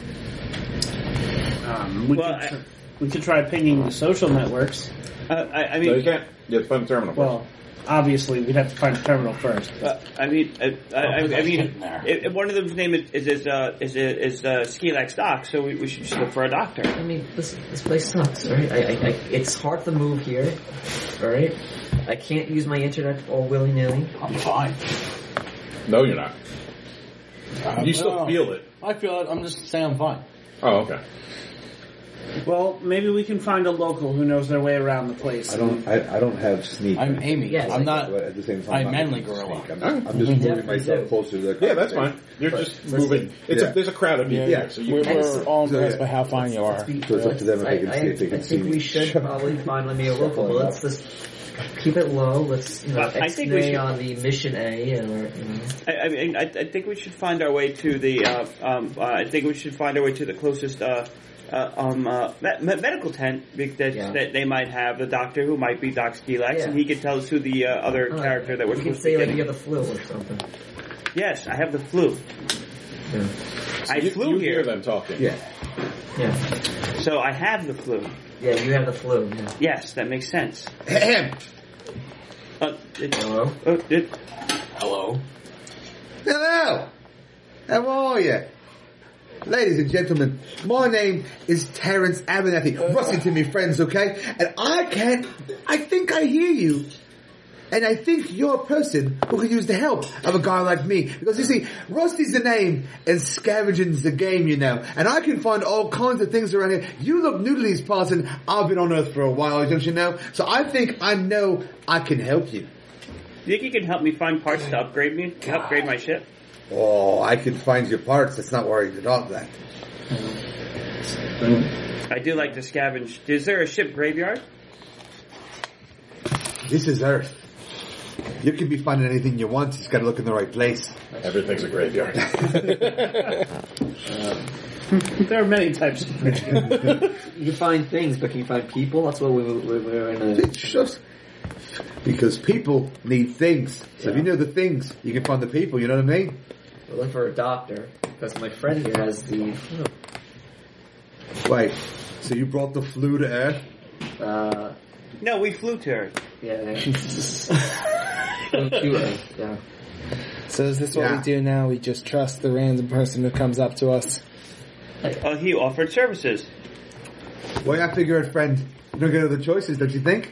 Um, we, Well, could tr- I- we could try pinging the social networks. Uh, I, I No, you mean, can't. You have to find the terminal. Well, obviously, we'd have to find a terminal first. uh, I mean, I, I, I, I mean, it, one of them's name is is is, uh, is, is uh, Skilax Doc, so we, we should just look for a doctor. I mean, this this place sucks, right? I, I, I, it's hard to move here, all right? I can't use my internet all willy nilly. I'm fine. No, you're not. Uh, You still well, feel it. I feel it. I'm just saying I'm fine. Oh, okay. Well, maybe we can find a local who knows their way around the place. I don't. I, I don't have sneak. I'm Amy. Yes, I'm I- not. But at the same time, I'm not manly moving gorilla. sneak. I'm, I'm just moving Definitely myself do. closer to the. Yeah, that's fine. You're But just let's moving. see. It's Yeah. a, there's a crowd of people Yeah. here, so you We're, can. we're all So, impressed yeah. by how fine you are. So it's up to them if I, they can I, see if they can I think see we me. should probably finally be a local, but let's just keep it low. Let's you know, Uh, I think we X-nay should- on the mission A, or you know. I, I mean, I, I think we should find our way to the. Uh, um, uh, I think we should find our way to the closest uh, uh, um, uh, me- medical tent that, Yeah. that they might have. The doctor who might be Doc Skilax, Yeah. and he could tell us who the uh, other Uh, character that we're you can supposed say to like be you getting. have the flu or something. Yes, I have the flu. Yeah. I you, flew you here, hear them talking. Yeah. Yeah, so I have the flu. yeah, you have the flu. Yeah. Yes, that makes sense. Ahem. Uh, it, Hello. uh, it, Hello. Hello. How are you? Ladies and gentlemen, my name is Terrence Abernathy. Rusty to me friends, okay? And I can't, I think I hear you. And I think you're a person who could use the help of a guy like me. Because you see, Rusty's the name and scavenging's the game, you know. And I can find all kinds of things around here. You look new to these parts and I've been on Earth for a while, don't you know? So I think I know I can help you. do you think you can help me find parts to upgrade me, to upgrade my ship? Oh, I can find your parts. Let's not worry about that. I do like to scavenge. Is there a ship graveyard? This is Earth. You can be finding anything you want. You just gotta look in the right place. Everything's a graveyard. There are many types of Christian. You can find things, but can you find people? That's what we we, we were in a. It's just because people need things. So if you know the things, you can find the people. You know what I mean? We're looking for a doctor because my friend here has the flu. Wait. So you brought the flu to Earth? Uh, No, we flew to Earth. yeah. Flu to Earth, yeah. So is this what Yeah. we do now? We just trust the random person who comes up to us? Uh, he offered services. Well, I figured, friend, You don't get other choices, don't you think?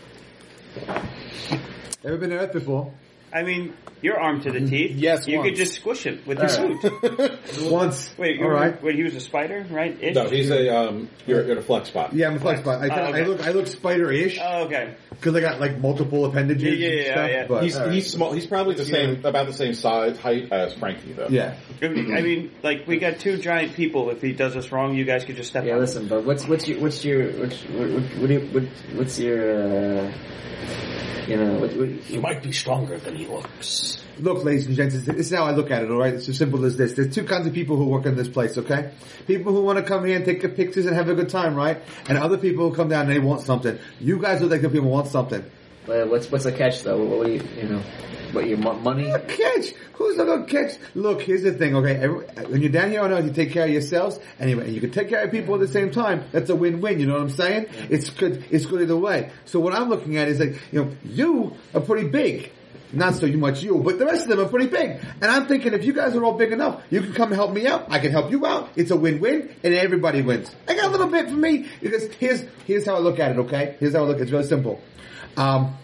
Ever been to Earth before? I mean, you're armed to the teeth. Yes, You once. could just squish him with your Alright. suit. Once. Wait, All you're, right. wait, he was a spider, right? Ish? No, he's a um. You're, you're a flex spot. Yeah, I'm a flex spot. I, Oh, okay. I look, I look spider-ish Oh, okay. because I got like multiple appendages Yeah, yeah, and yeah, stuff. yeah. But He's he's small. He's probably the same, about the same size height as Frankie, though. yeah. I mean, like, we got two giant people. If he does us wrong, you guys could just step Yeah, on. listen, but what's what's your what's your what's what, what, what, do you- what what's your uh, you know what, what, He might be stronger than he looks. Look, ladies and gents, this is how I look at it, alright? It's as simple as this. There's two kinds of people who work in this place, okay? People who want to come here and take pictures and have a good time, right? And other people who come down and they want something. You guys look like the people who want something. uh, what's what's the catch though? What, what do you you know? What your mo- money? A catch? Who's not gonna catch? Look, here's the thing, okay? Every, when you're down here on Earth, you take care of yourselves, anyway, and you can take care of people at the same time. That's a win-win, you know what I'm saying? It's good, it's good either way. So what I'm looking at is like, you know, you are pretty big. Not so much you, but the rest of them are pretty big. And I'm thinking if you guys are all big enough, you can come help me out. I can help you out. It's a win-win, and everybody wins. I got a little bit for me, because here's, here's how I look at it, okay? Here's how I look at it. It's really simple. Um,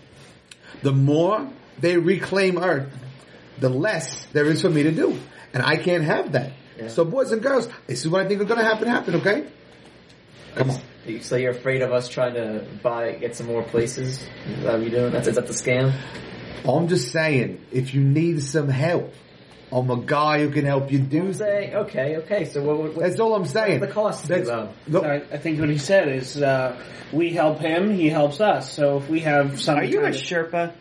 the more they reclaim Earth, the less there is for me to do. And I can't have that. Yeah. So boys and girls, this is what I think is going to happen, happen, okay? Come on. So you're afraid of us trying to buy get some more places? Is that what you doing? That's is that the scam? I'm just saying, if you need some help, I'm a guy who can help you do I'm saying okay, okay. So what? what That's all I'm saying. What's the cost That's- though? Look, I, I think what he said is uh, we help him, he helps us. So if we have some Are you a kind of- Sherpa?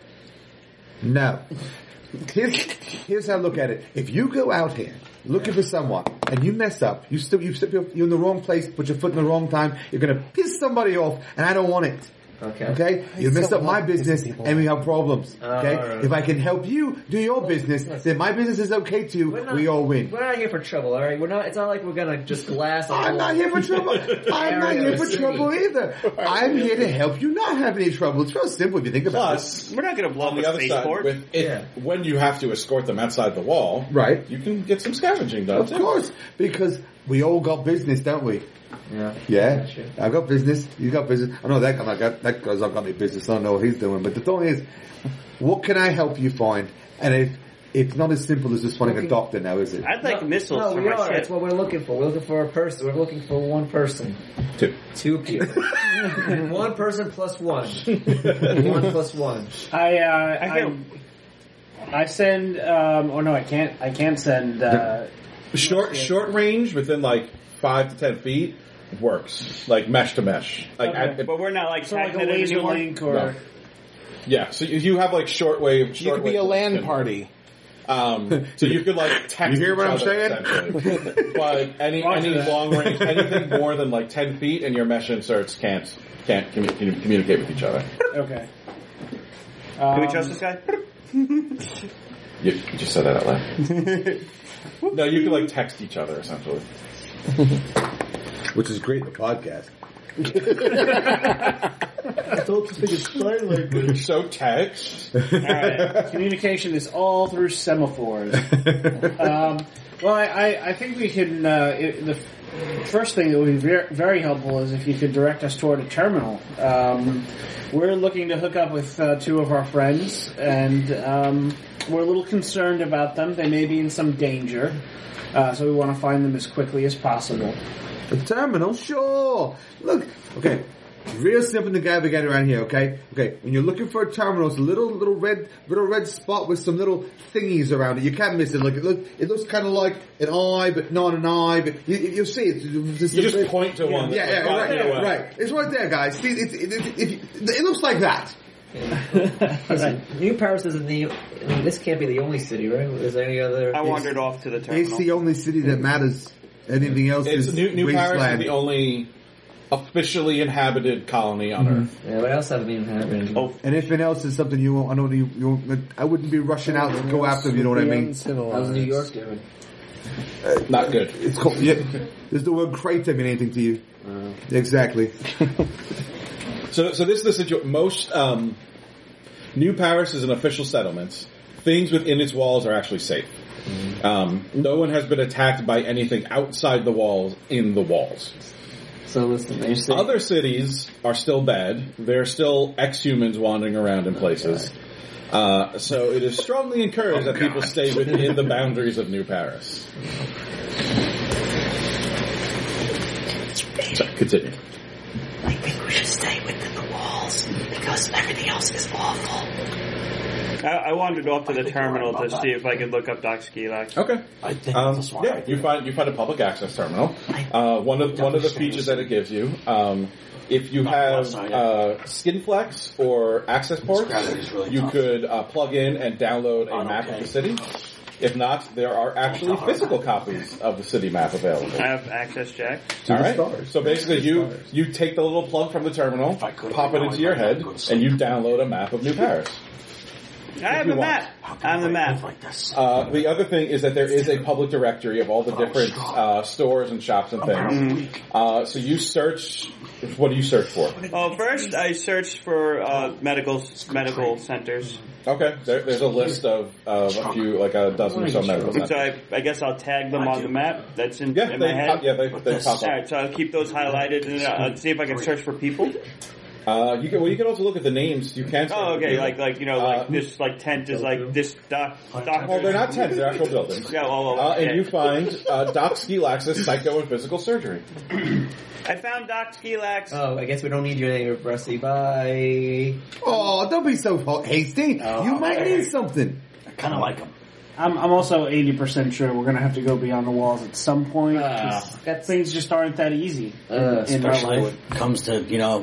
no. Here's, here's how I look at it. If you go out here looking for someone and you mess up, you still you still, you're in the wrong place, put your foot in the wrong time, you're going to piss somebody off, and I don't want it. Okay. Okay? You messed up my business, and we have problems. Oh, Okay? all right. If I can help you do your business, then my business is okay too. We're not- We all win. We're not here for trouble, all right? We're not. It's not like we're gonna just glass. a I'm whole- not here for trouble. I'm not here for trouble either. I'm here to help you not have any trouble. It's real simple if you think about it. Plus, We're not going to blow on up the a other side, spaceport. with it, Yeah. when you have to escort them outside the wall, Right. you can get some scavenging done. Of too. course, because we all got business, don't we? Yeah. Yeah, Sure. I got business. You got business. I know that guy. Got, that guy's not got any business. I don't know what he's doing. But the thing is, what can I help you find? And if it's not as simple as just finding a doctor now, is it? I'd like no, missiles No, for we my are. ship. That's what we're looking for. We're looking for a person. We're looking for one person. Two. Two people. One person plus one. One plus one. I, uh, I feel- I, I send, um, or no, I can't, I can't send, uh, Short short range within like five to ten feet works. Like mesh to mesh. Like Okay. I- But we're not like so like a tacking it laser anymore. link or, No. yeah. So you you have like short wave. You Short could be wave a LAN links. party. Um, so you could like text. You hear each what I'm other, saying? essentially. But any Roger any that. long range, anything more than like ten feet, and your mesh inserts can't can't commu- commu- communicate with each other. okay. Can we Um, trust this guy? You, you just said that out loud. No, you can like text each other essentially. Which is great in the podcast. I told this thing is sign language. So text. Alright, communication is all through semaphores. um, well, I, I, I think we can, uh, it, the first thing that would be very, very helpful is if you could direct us toward a terminal. Um, we're looking to hook up with uh, two of our friends, and um, we're a little concerned about them. They may be in some danger, uh, so we want to find them as quickly as possible. A terminal, sure. Look, okay. Real simple to gather together around here, okay? Okay, when you're looking for a terminal, it's a little, little red, little red spot with some little thingies around it. You can't miss it. Look, it looks, it looks kind of like an eye, but not an eye. But you, you'll see it. It's just You a just bit- point to one. Yeah, that's yeah, like five right, feet away. right. It's right there, guys. See, it, it, it, it, it looks like that. Listen, New Paris isn't the. I mean, this can't be the only city, right? Is there any other? I wandered off to the It's terminal. the only city that matters. Anything else It's is New, New Paris is wasteland. the only officially inhabited colony on Earth. Yeah, what else haven't even happened? Oh, Anything else is something you won't, I know you, you won't, I wouldn't be rushing out to go after them, you know what I mean? How's New York doing? Not good. It's called, yeah, does the word crater mean anything to you? Uh, Exactly. So, so this is the situation. Most um, New Paris is an official settlement. Things within its walls are actually safe. Um, no one has been attacked by anything outside the walls in the walls. So listen, you're saying Other cities are still bad. There are still ex-humans wandering around in places. Uh, so it is strongly encouraged that people stay within the boundaries of New Paris. So, continue. I think we should stay within the walls because everything else is awful. I, I wandered off to the terminal to see if I could look up Doc Skilax. Okay. I think Um, that's a smart yeah, idea. you find you find a public access terminal. Uh, one of one of the features that it gives you, um, if you have uh, Skinflex or access ports, you could uh, plug in and download a map of the city. If not, there are actually physical copies of the city map available. I have access jack. All the right. stars. So basically, To the you stars. you take the little plug from the terminal, If I could, pop it I into your might head, go to and sleep. you download a map of New Paris. I have you a want. map. I have the map. Like this. Uh, the other thing is that there is a public directory of all the different uh, stores and shops and things. Uh, so you search. What do you search for? Oh, first I searched for uh, medical medical centers. Okay, there, there's a list of, of a few, like a dozen or so medical So centers. I, I guess I'll tag them on the map. That's in, Yeah, in they my head. pop, yeah, they, they pop All up. right, so I'll keep those highlighted and uh, see if I can search for people. Uh, you can, well, you can also look at the names. You can. Oh, okay, like like you know, like Uh, this like tent is like this doc. doctor. Well, they're not tents; they're actual buildings. Yeah, well, well, Uh, okay. and you find uh, Doc Skilax's psycho and physical surgery. I found Doc Skilax. Oh, I guess we don't need you anymore, Rusty. Bye. Oh, don't be so ho- hasty. Oh, you might okay. need something. I kind of like him. I'm, I'm also eighty percent sure we're going to have to go beyond the walls at some point. Ah, 'cause that's- things just aren't that easy Uh, in our Especially when life. it comes to, you know,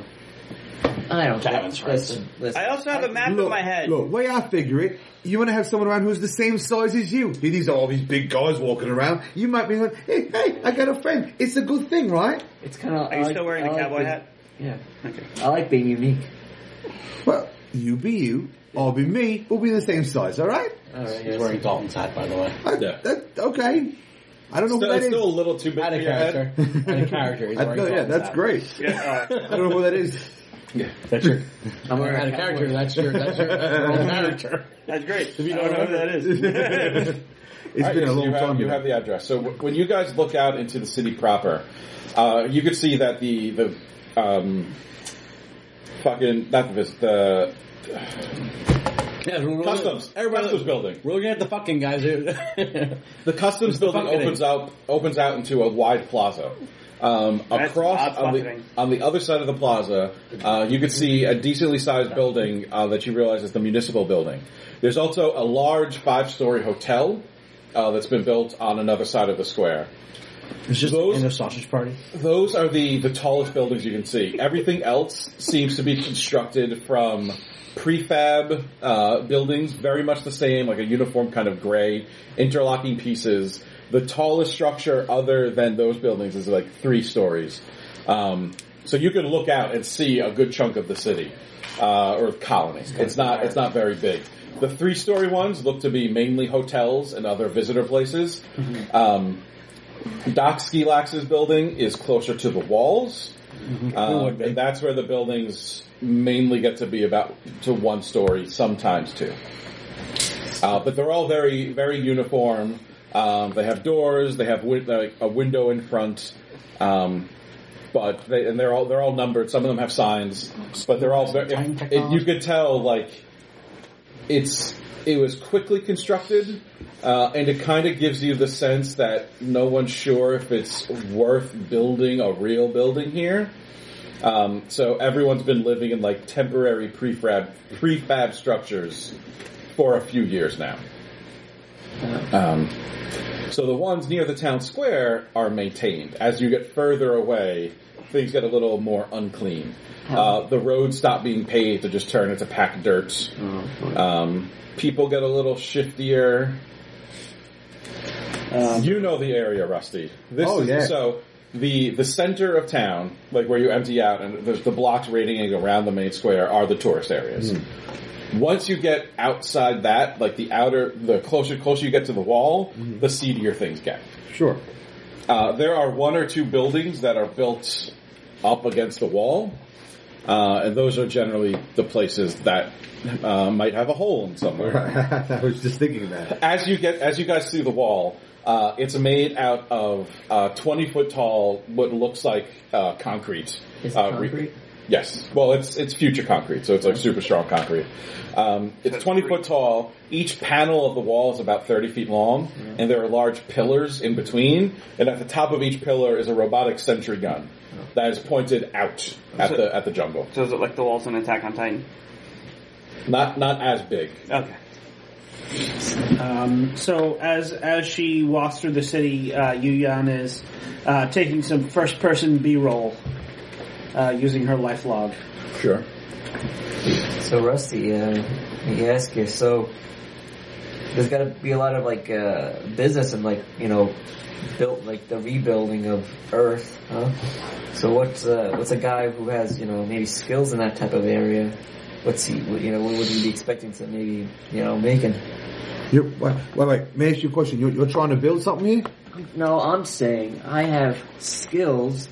I don't Cabins, care. right? Listen, listen. I also have a map in Look, my head. look, way I figure it, you want to have someone around who's the same size as you. These are all these big guys walking around. You might be like, hey, hey, I got a friend. It's a good thing, right? It's kind of. Are you still wearing the cowboy hat? Yeah. Okay. I like being unique. Well, you be you, I'll be me. We'll be the same size, all right? All right. he's yes. wearing Dalton's hat, by the way. I, Yeah. that, okay. I don't know Still, who that it's is. still a little too big Out for of your character. head. Out of character. He's I, wearing no, yeah, Dalton's that's hat. great. Yeah. Uh, I don't know who that is. That's your, I'm wearing out a of character. cowboy. That's your, that's your, that's your own character. that's great. If you I don't know who that is. It's All right, been a so long you have, time. You ago. have the address. So w- when you guys look out into the city proper, uh, you could see that the the um, fucking not this the Yeah, we're looking- customs Everybody, customs building. we're looking at the fucking guys here. The customs It's the building fucking opens thing. out opens out into a wide plaza. Um, That's across odd on the, buffeting. on the other side of the plaza, uh, you could see a decently sized building uh, that you realize is the municipal building. There's also a large five story hotel uh, that's been built on another side of the square. It's just Those- in a sausage party. Those are the, the tallest buildings you can see. Everything else seems to be constructed from prefab uh, buildings, very much the same, like a uniform kind of gray, interlocking pieces. The tallest structure other than those buildings is like three stories. Um, so you can look out and see a good chunk of the city, uh, or colony. It's not, it's not very big. The three story ones look to be mainly hotels and other visitor places. Um, Doc Skilax's building is closer to the walls, um, and that's where the buildings mainly get to be about to one story, sometimes two. Uh, but they're all very, very uniform. Um, they have doors. They have win- like a window in front, um, but they, and they're all they're all numbered. Some of them have signs, but they're all. Very, it, it, you could tell like it's it was quickly constructed. Uh, and it kind of gives you the sense that no one's sure if it's worth building a real building here. Um, so everyone's been living in like temporary prefab prefab structures for a few years now. Um, so the ones near the town square are maintained. As you get further away, things get a little more unclean. Uh, the roads stop being paved to just turn into packed dirt. Um, people get a little shiftier. Um, you know the area, Rusty. This Oh, is, yeah. So the the center of town, like where you empty out, and there's the blocks radiating around the main square, are the tourist areas. Once you get outside that, like the outer, the closer closer you get to the wall, the seedier things get. Sure. Uh, there are one or two buildings that are built up against the wall, uh, and those are generally the places that uh, might have a hole in somewhere. I was just thinking that. As you get, as you guys see the wall, Uh, it's made out of uh, twenty foot tall, what looks like uh, concrete. Is it Uh, re- concrete? Yes. Well, it's it's future concrete, so it's like super strong concrete. Um, it's twenty foot tall. Each panel of the wall is about thirty feet long, and there are large pillars in between. And at the top of each pillar is a robotic sentry gun that is pointed out at So- the at the jungle. So is it like the walls in Attack on Titan? Not not as big. Okay. Um, so as as she walks through the city, uh, Yuyan is uh, taking some first person B roll uh, using her life log. Sure. So Rusty, uh, let me ask you. So there's got to be a lot of like uh, business and like you know, built like the rebuilding of Earth, huh? So what's uh, what's a guy who has you know maybe skills in that type of area? What's he? You know, what would he be expecting to maybe you know making? You're, wait, wait, wait. May I ask you a question? You're, you're trying to build something here? No, I'm saying I have skills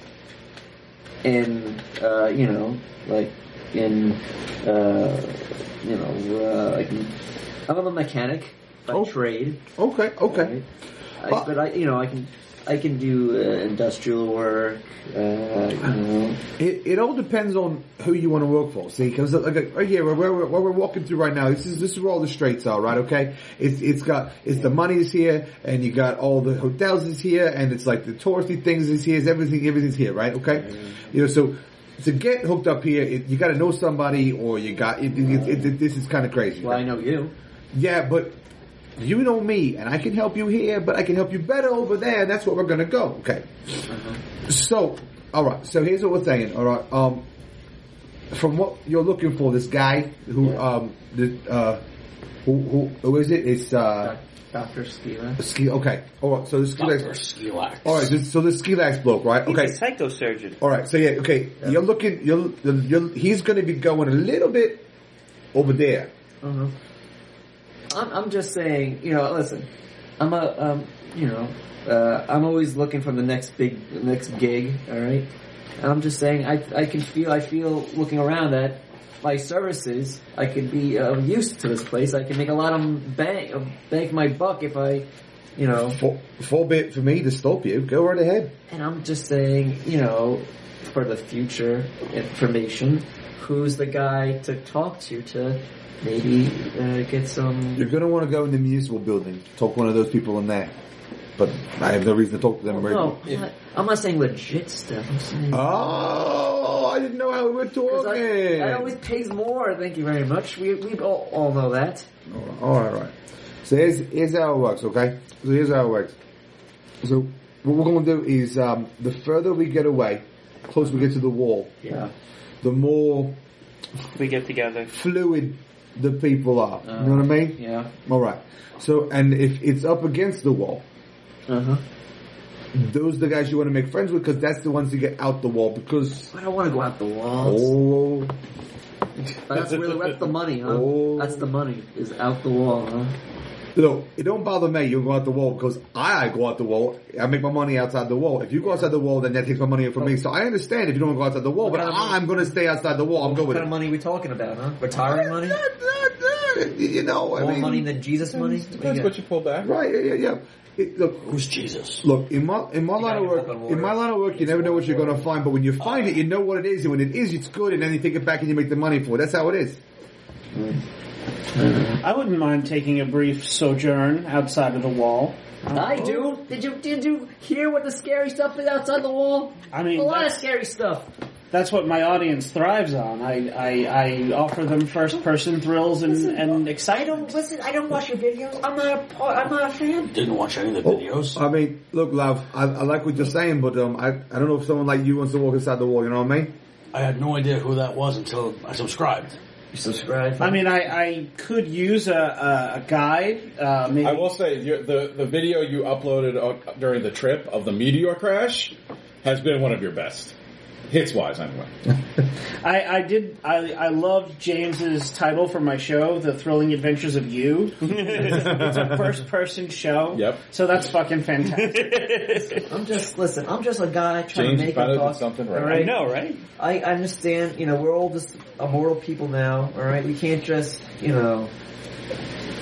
in, uh, you know, like in, uh, you know, uh, I can, I'm a mechanic by Oh. trade. Okay, okay. Right? I, Well- but I, you know, I can, I can do uh, industrial work. Uh, you know, It, it all depends on who you want to work for. See, because like right here, where we're, where we're walking through right now, this is this is where all the straits are, right? Okay, it's it's got it's the money is here, and you got all the hotels is here, and it's like the touristy things is here, everything everything's here, right? Okay, you know, so to get hooked up here, it, you got to know somebody, or you got it, it, it, it, this is kind of crazy. well, I know you. Yeah, but you know me, and I can help you here, but I can help you better over there, and that's where we're gonna go. Okay. So, alright, so here's what we're saying, alright, um, from what you're looking for, this guy who, um, the, uh, who, who, who is it? It's, uh, Doctor Skila. Ski, okay, alright, so the Skilax, Skilax. alright, so, so the Skilax bloke, right? He's Okay. a psychosurgeon. Alright, so yeah, okay, you're looking, you're, you're, he's gonna be going a little bit over there. Uh-huh. I'm, I'm just saying, you know, listen, I'm a, um, you know, uh, I'm always looking for the next big, next gig, alright? And I'm just saying, I, I can feel, I feel looking around that my services, I could be of use to this place. I can make a lot of bank, uh, bank my buck if I, you know. For, for bit for me to stop you, go right ahead. And I'm just saying, you know, for the future information, who's the guy to talk to to maybe uh, get some. You're gonna want to go in the municipal building, talk to one of those people in there. But I have no reason to talk to them right No, now. I'm not, I'm not saying legit stuff. I'm saying. Oh, I didn't know how we were 'Cause talking. I, I always pays more. Thank you very much. We we all, all know that. All right, all right. So here's here's how it works. Okay. So here's how it works. So what we're going to do is um, the further we get away, closer we get to the wall, Yeah. the more We get together. fluid the people are. you know what I mean? Yeah. All right. So and if it's up against the wall, Uh huh. those are the guys you want to make friends with because that's the ones that get out the wall because. I don't want to go out the walls. Oh, But that's really that's the money, huh? Oh. That's the money is out the wall, huh? look, it don't bother me. You go out the wall because I go out the wall. I make my money outside the wall. If you go outside the wall, then that takes my money from me. So I understand if you don't go outside the wall, What but kind of money? I'm going to stay outside the wall. I'm What going with kind of it. money are we talking about, huh? Retiring money? You know, I More mean, money than Jesus money? Depends what you pull back. right? Yeah, yeah, yeah. It, look, Who's Jesus? look. In my in my You line of gotta work, walk on water. in my line of work, you never know what you're going to find. But when you find it, you know what it is, and when it is, it's good. And then you take it back and you make the money for it. That's how it is. I wouldn't mind taking a brief sojourn outside of the wall. I do. Did you did you hear what the scary stuff is outside the wall? I mean, A lot of that's- scary stuff. That's what my audience thrives on. I, I, I offer them first-person thrills and, and I don't excitement. listen. I don't watch your videos. I'm not a part. I'm not a fan. Didn't watch any of the videos. I mean, look, love. I, I like what you're saying, but um, I I don't know if someone like you wants to walk inside the wall. You know what I mean? I had no idea who that was until I subscribed. You subscribe. I mean, I, I could use a, a, a guide. Uh, maybe I will say you the the video you uploaded uh, during the trip of the meteor crash has been one of your best hits wise anyway. I, I did. I, I loved James's title for my show, "The Thrilling Adventures of You." It's a first-person show. Yep. So that's fucking fantastic. I'm just listen. I'm just a guy trying James to make found a out talk. something right. all I know, right? I understand. You know, we're all just immortal people now. All right, we can't just you know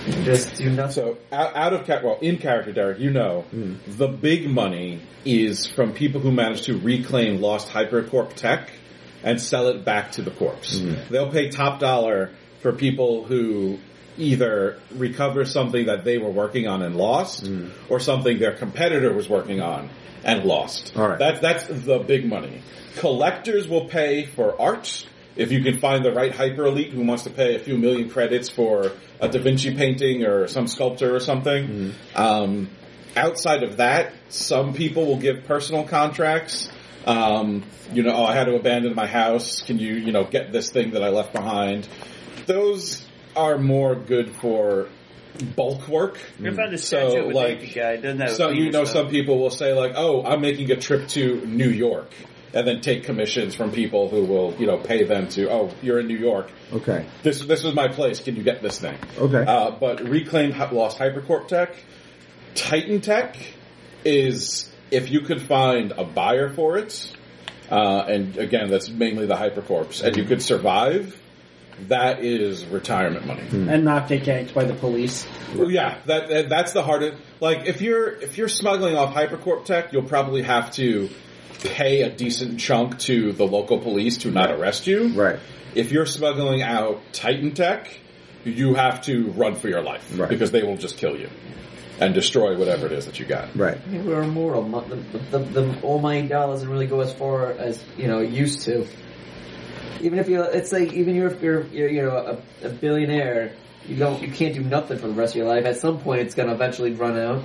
Just do nothing. So out, out of ca- well, in character, Derek, you know the big money is from people who manage to reclaim lost Hypercorp tech and sell it back to the corpse. They'll pay top dollar for people who either recover something that they were working on and lost, or something their competitor was working on and lost. All right. That, that's the big money. Collectors will pay for art. If you can find the right hyper elite who wants to pay a few million credits for a Da Vinci painting or some sculpture or something. Mm-hmm. Um, outside of that, some people will give personal contracts. Um, you know, oh, I had to abandon my house. Can you, you know, get this thing that I left behind? Those are more good for bulk work. What about the So, statue with like, the guy? Doesn't have So, you know, stuff? some people will say like, oh, I'm making a trip to New York. And then take commissions from people who will, you know, pay them to, oh, you're in New York. Okay. This this is my place. Can you get this thing? Okay. Uh, but reclaim Hy- lost Hypercorp tech, Titan tech is if you could find a buyer for it, uh, and again, that's mainly the Hypercorps, and you could survive. That is retirement money. And not get ganked by the police. Well, yeah, that, that that's the hardest. Like if you're if you're smuggling off Hypercorp tech, you'll probably have to pay a decent chunk to the local police to not arrest you. Right. If you're smuggling out Titan tech, you have to run for your life. Right. Because they will just kill you and destroy whatever it is that you got. Right. I mean, we're immortal. Mo- The, the, the almighty dollar doesn't really go as far as, you know, it used to. Even if you're, it's like, even if you're, you're you know, a, a billionaire, you don't, you can't do nothing for the rest of your life. At some point, it's gonna eventually run out.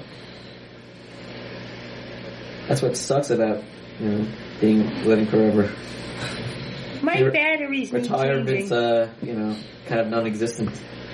That's what sucks about, you know, being, living forever. My Your batteries need Retirement's, changing. uh, you know, kind of non-existent.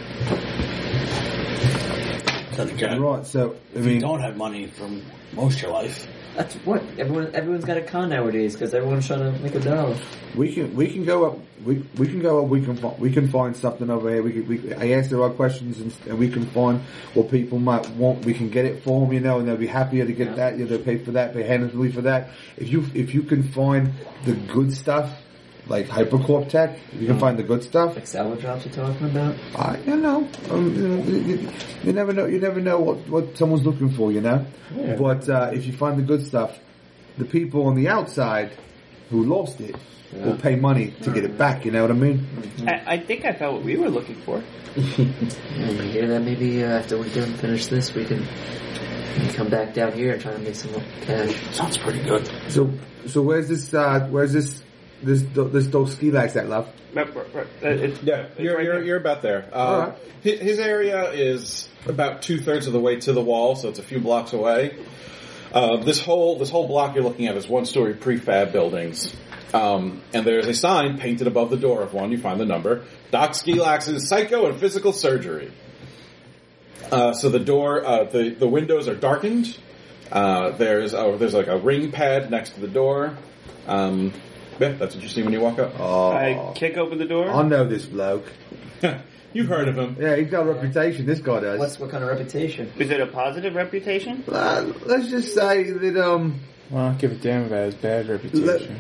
Then again, Right. So I if you mean, don't have money for most of your life, That's what everyone, everyone's got a con nowadays because everyone's trying to make a dollar. we can we can go up. We we can go up. We can fi- we can find something over here. We can, we I ask the right questions and, and we can find what people might want. We can get it for them, you know, and they'll be happier to get Yeah. that. You know, they'll pay for that, pay handsomely for that. If you if you can find the good stuff, like Hypercorp tech, if you can find the good stuff. Like salvage drops you're talking about? I you know, um, you, know, you, you never know. You never know what, what someone's looking for. You know, Yeah. but uh, if you find the good stuff, the people on the outside who lost it will pay money to get it back. You know what I mean? I, I think I found what we were looking for. Yeah, you hear that? Maybe uh, after we're done finish this, we can, we can come back down here and try to make some more cash. sounds pretty good. So, so where's this? Uh, where's this? This this dog ski lax that love? Right, right, right. Uh, it's- Yeah, it's you're right you're, there. you're about there. Uh, Alright. his, his area is about two thirds of the way to the wall, so it's a few blocks away. Uh, this whole this whole block you're looking at is one story prefab buildings, um, and there's a sign painted above the door of one. You find the number: Doc Skilax's Psycho and Physical Surgery. Uh, so the door, uh, the the windows are darkened. Uh, there's oh, there's like a ring pad next to the door. Um, yeah, that's what you see when you walk up. Oh, I kick open the door. I know this bloke. You've heard of him. Yeah, he's got a reputation. This guy does. What's what kind of reputation? Is it a positive reputation? Uh, let's just say that um. Well, I don't give a damn about his bad reputation.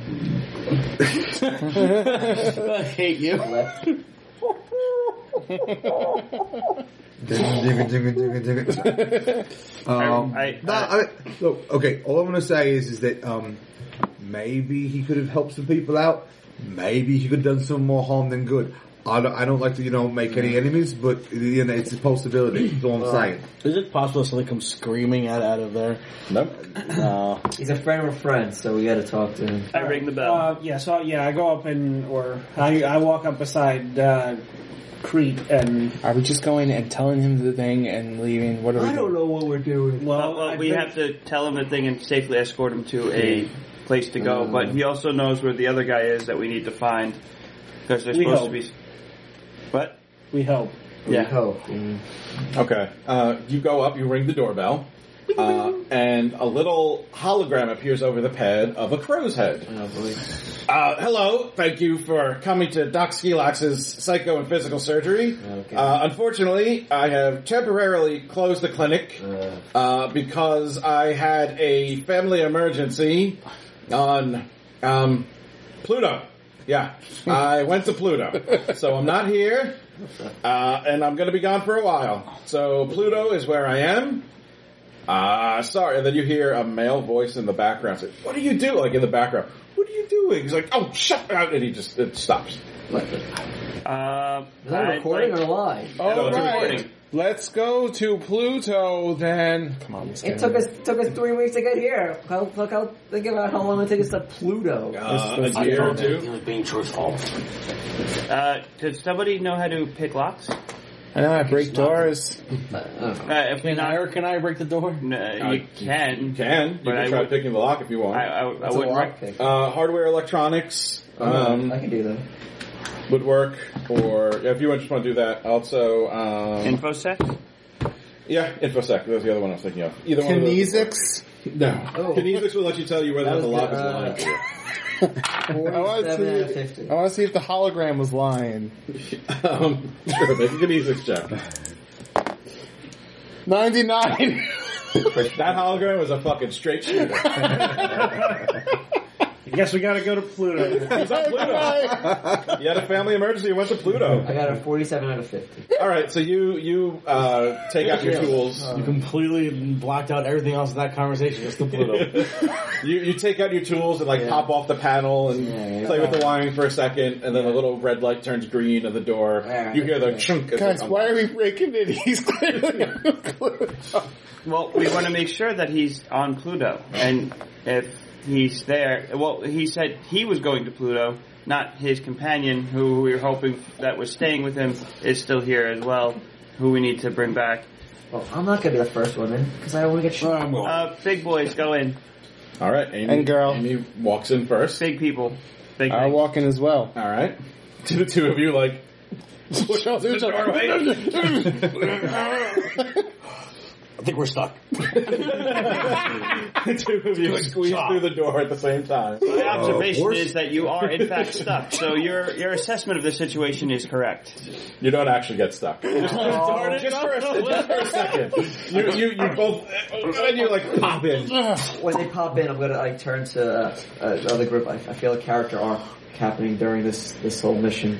I hate you. Left. um, I- no, I, look, okay. All I'm going to say is, is that um, maybe he could have helped some people out. Maybe he could have done some more harm than good. I don't, I don't like to, you know, make any enemies, but you know, it's a possibility. That's all I'm saying. Is it possible somebody comes screaming out out of there? Nope. No. He's a friend of a friend, so we got to talk to him. I ring the bell. Uh, yeah, so yeah, I go up and or I I walk up beside uh, Crete and Are we just going and telling him the thing and leaving? What are we doing? know what we're doing. well, well, well, I we think- have to tell him the thing and safely escort him to a place to go. But he also knows where the other guy is that we need to find because they're We supposed hope. to be. What? we help. We Yeah. hope. Mm. Okay. Uh, you go up, you ring the doorbell, uh, and a little hologram appears over the pad of a crow's head. Oh, boy. Uh, hello, thank you for coming to Doc Skilax's Psycho and Physical Surgery. Okay. Uh, unfortunately, I have temporarily closed the clinic Uh, uh, because I had a family emergency on um, Pluto. Yeah, I went to Pluto, so I'm not here, uh, and I'm going to be gone for a while. So Pluto is where I am. Uh, sorry. And then you hear a male voice in the background say, "What do you do?" Like in the background, "What are you doing?" He's like, "Oh, shut up!" And he just it stops. Uh, Is that a recording or live? All No, it's right. recording. Let's go to Pluto then. Come on, let's It took us took us three weeks to get here. How, look how think about how long it took us to Pluto. Uh, This- a year or He two. was being truthful. Uh, does somebody know how to pick locks? I know I break doors. Uh, uh, Uh, if Can I or can I break the door? No, Uh, you can. You can. You But can I try would- picking the lock if you want. I, I, I that's a wouldn't. lock Rec- pick. uh, hardware, electronics I um, can do that. would work. Or yeah, if you just want to do that, also um, InfoSec? yeah, InfoSec. That was the other one I was thinking of. Either one. Of those would work. Kinesics. No. Oh. Kinesics will let you tell you whether That the was lock the, is uh, lying for you. I want to Seven out of see. fifty. I want to see if the hologram was lying. Um, sure, make a kinesics check. Ninety-nine. That hologram was a fucking straight shooter. I guess we gotta go to Pluto. He's on Pluto. You had a family emergency. You went to Pluto. I got a forty-seven out of fifty. All right, so you you uh, take out your tools. You completely blacked out everything else in that conversation, just the Pluto. You you take out your tools and like Yeah. pop off the panel and Yeah, yeah. play with the wiring for a second, and then a little red light turns green on the door. Yeah, You hear the yeah. chunk. as Guys, it why are unlocks. we breaking it? He's clearly on Pluto. Well, we want to make sure that he's on Pluto, and if he's there, well, he said he was going to Pluto, not his companion, who we were hoping that was staying with him, is still here as well, who we need to bring back. Well, I'm not gonna be the first one in because I don't want to get shot. Uh, big boys, go in. All right, Amy. And girl. Amy walks in first. Big people. Big I things. walk in as well. All right. To the two of you, like push off the doorway. I think we're stuck. The two of you squeeze through the door at the same time. My observation horse? is that you are in fact stuck, so your your assessment of the situation is correct. You don't actually get stuck. Just, just, just, for, a, just for a second. You, you, you both, and you like pop in. When they pop in, I'm gonna like turn to uh, uh, the other group. I, I feel a character arc happening during this this whole mission.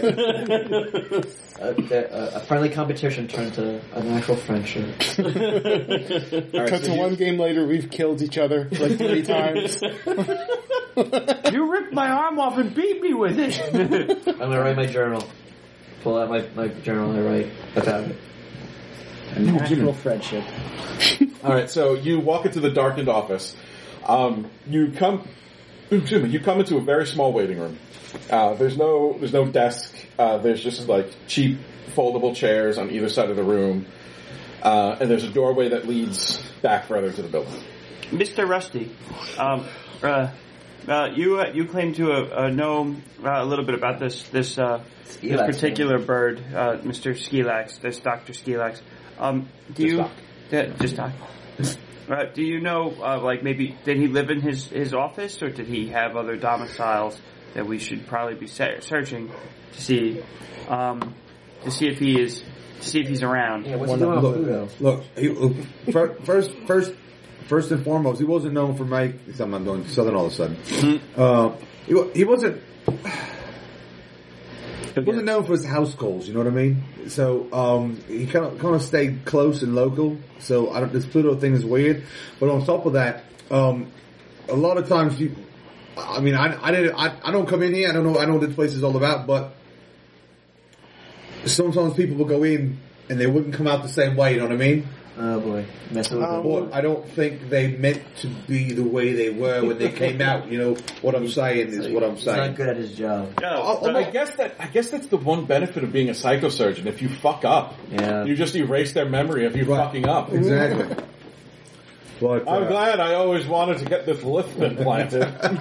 uh, the- uh, a friendly competition turned to an actual friendship. All right, Cut so to you- one game later, we've killed each other like three times. You ripped my arm off and beat me with it. I'm gonna write my journal. Pull out my, my journal and I write about it. Actual friendship. All right, so you walk into the darkened office. Um, you come, excuse me, you come into a very small waiting room. Uh, there's no, there's no desk. Uh, there's just like cheap foldable chairs on either side of the room, uh, and there's a doorway that leads back further to the building. Mister Rusty, um, uh, uh, you uh, you claim to uh, uh, know uh, a little bit about this this uh, this Skilax, particular bird, uh, Mister Skilax, this Doctor Skilax. Um, do Just you Doc. Yeah, just Doc. Uh, do you know, uh, like maybe did he live in his his office, or did he have other domiciles that we should probably be se- searching to see, um, to see if he is to see if he's around? Yeah, what's he doing on Pluto? Look, look he, look, fir- first, first, first and foremost, he wasn't known for my. I'm not doing Southern all of a sudden. Uh, he, wa- he wasn't. He wasn't known for his house calls. You know what I mean? So um, he kind of kind of stayed close and local. So I don't. This Pluto thing is weird. But on top of that, um, a lot of times you. I mean, I, I didn't. I, I don't come in here. I don't know. I know what this place is all about, but sometimes people will go in and they wouldn't come out the same way. You know what I mean? Oh boy, messing with Um, them. But I don't think they meant to be the way they were when they came out. You know what I'm saying is what I'm He's not saying. good at his job. No, Oh, I guess that I guess that's the one benefit of being a psychosurgeon. If you fuck up, Yeah. you just erase their memory of you Right. fucking up. Exactly. But I'm uh, glad I always wanted to get this lift implanted.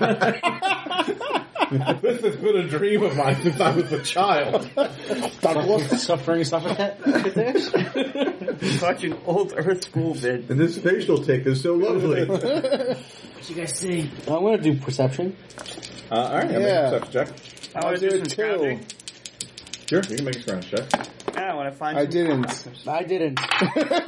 This has been a dream of mine since I was a child. Suffering suffocate? watching old Earth School vid. and this facial tick is so lovely. What you guys see? I'm going to do perception. Uh, all right, Yeah. make a perception check. I I'll want do to do it some too. scrounging. Sure, you can make a scrounge check. Yeah, I want to find. I some didn't. boxes. I didn't.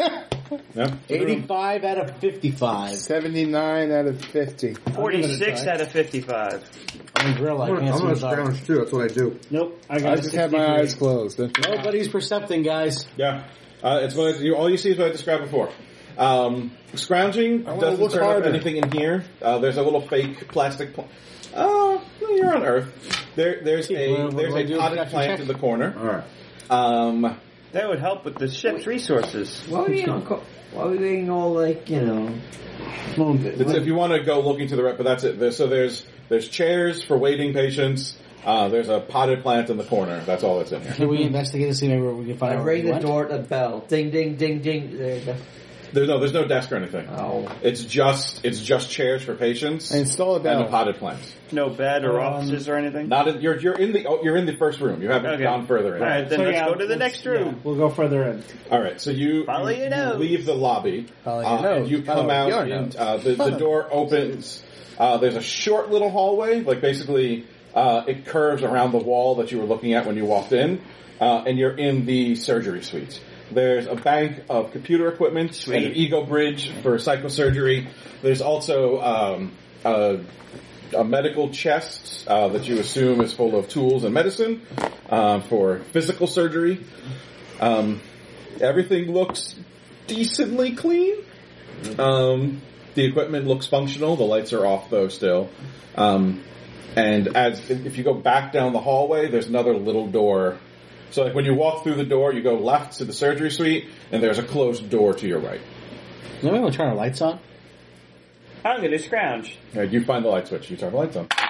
No? eighty-five out of fifty-five. seventy-nine out of fifty. Forty-six out of fifty-five. On the grill, I I'm gonna, can't I'm see gonna the dark. scrounge too. That's what I do. Nope. I got I a just have my sixty-three. eyes closed. Nobody's percepting, guys. Yeah. Uh, it's what I, you, all you see is what I described before. Um, scrounging I wanna doesn't look turn up harder. anything in here. Uh, there's a little fake plastic. Pl- oh, no, you're on Earth. There, there's a What- what there's do I a do? potted Check, plant check. in the corner. All right. Um, That would help with the ship's resources. Why are we being all, co- why are we being all like, you know... it's, if you want to go looking to the right, but that's it. There's, so there's there's chairs for waiting patients. Uh, there's a potted plant in the corner. That's all that's in here. Can we investigate and see maybe where we can find I out where ring we the went? door at the bell. Ding, ding, ding, ding. There you go. There's no there's no desk or anything. Oh. It's just it's just chairs for patients I install a and a bell. potted plant. No bed or Um, offices or anything? Not in, you're you're in the oh, you're in the first room. You haven't Okay. gone further in. All right, then So, let's yeah, go to the let's- next room. yeah, we'll go further in. All right, so you, Follow you, your you nose. leave the lobby, Follow your uh, nose. and you come Follow out. your And, nose. uh, the, the Follow. door opens. Uh, there's a short little hallway, like basically uh, it curves around the wall that you were looking at when you walked in, uh, and you're in the surgery suite. There's a bank of computer equipment and an ego bridge for psychosurgery. There's also um, a, a medical chest uh, that you assume is full of tools and medicine uh, for physical surgery. Um, everything looks decently clean. Um, the equipment looks functional. The lights are off though still. Um, and as if you go back down the hallway, there's another little door. So like when you walk through the door, you go left to the surgery suite, and there's a closed door to your right. Is anyone turn our lights on? I'm going to scrounge. Uh, you find the light switch. You turn the lights on.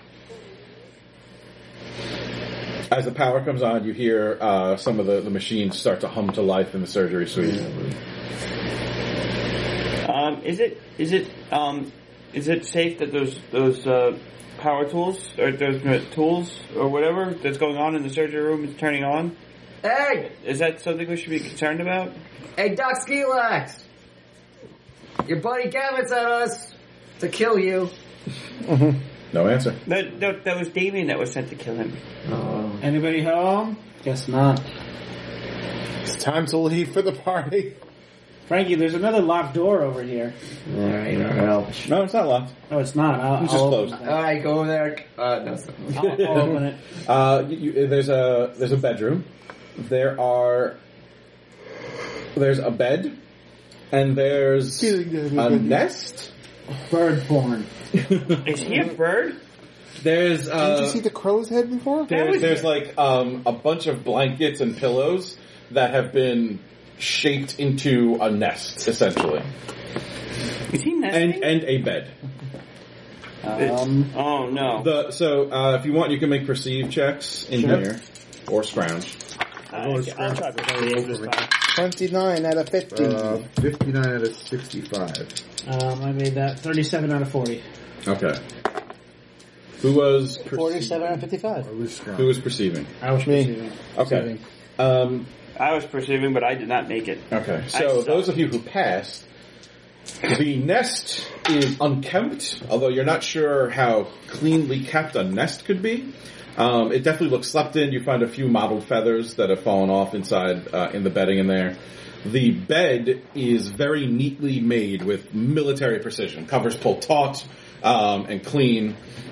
As the power comes on, you hear uh, some of the, the machines start to hum to life in the surgery suite. Um, is it is it um, is it safe that those those uh, power tools or those uh, tools or whatever that's going on in the surgery room is turning on? Hey! Is that something we should be concerned about? Hey, Doc Skilax! Your buddy Gavin sent us to kill you. No answer. That, that that was Damien that was sent to kill him. Oh. Anybody home? Guess not. It's time to leave for the party. Frankie, there's another locked door over here. Alright, well. No, it's not locked. Oh, it's not. I'll, It's I'll just open closed. it. Alright, go over there. Uh, no, it's not. I'll, I'll open it. Uh, you, you- there's a there's a bedroom. There are there's a bed, and there's a nest. Bird porn. Is he a bird? There's Didn't uh, you see the crow's head before? there's, there's like um, a bunch of blankets and pillows that have been shaped into a nest, essentially, Is he and nesting? and a bed. Um, oh no! The so uh, if you want, you can make perceive checks in Sure. here or scrounge. I, I'll try persuade this time. twenty-nine out of fifty. Uh, fifty-nine out of sixty-five. um, I made that thirty-seven out of forty. Okay. Who was perce- Forty-seven out of fifty-five. I was strong. who was perceiving? I was Me. perceiving. Okay. Um, I was perceiving, but I did not make it. Okay, I so suck. those of you who passed, the nest is unkempt, although you're not sure how cleanly kept a nest could be. Um, it definitely looks slept in. You find a few mottled feathers that have fallen off inside uh, in the bedding in there. The bed is very neatly made with military precision. Covers pulled taut um, and clean.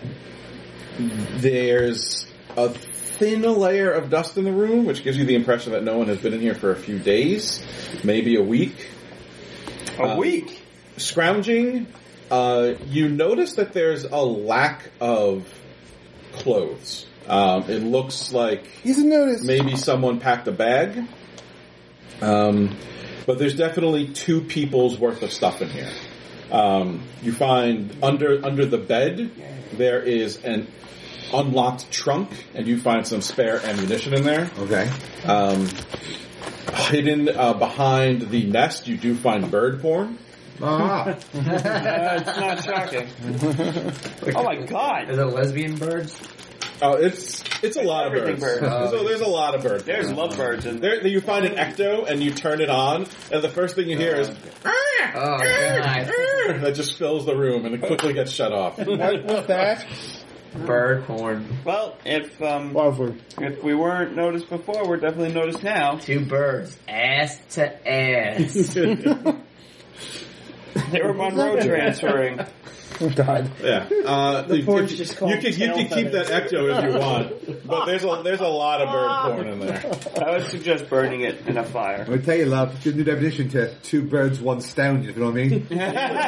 There's a thin layer of dust in the room, which gives you the impression that no one has been in here for a few days, maybe a week. A Um, week. Scrounging, uh, you notice that there's a lack of clothes. Um, it looks like He's a notice. maybe someone packed a bag. Um, but there's definitely two people's worth of stuff in here. Um, you find under under the bed there is an unlocked trunk, and you find some spare ammunition in there. Okay. Um, hidden uh, behind the nest, you do find bird porn. Ah. Uh, it's not shocking. Oh my god! Is it lesbian birds? Oh, it's it's a lot of Everything birds. bird. So there's a lot of birds. There's lovebirds in There, you find an ecto, and you turn it on, and the first thing you hear is Oh, God. that just fills the room, and it quickly gets shut off. What was that? Bird porn. Well, if um, Wildford. if we weren't noticed before, we're definitely noticed now. Two birds, ass to ass. They were Monroe transferring. Oh, God. Yeah. Uh, The if- porn's if- just called you can you tail can keep that feathers. ecto if you want, but there's a there's a lot of bird porn in there. I would suggest burning it in a fire. I'll tell you, love, it's a new definition to two birds, one stone, you know what I mean?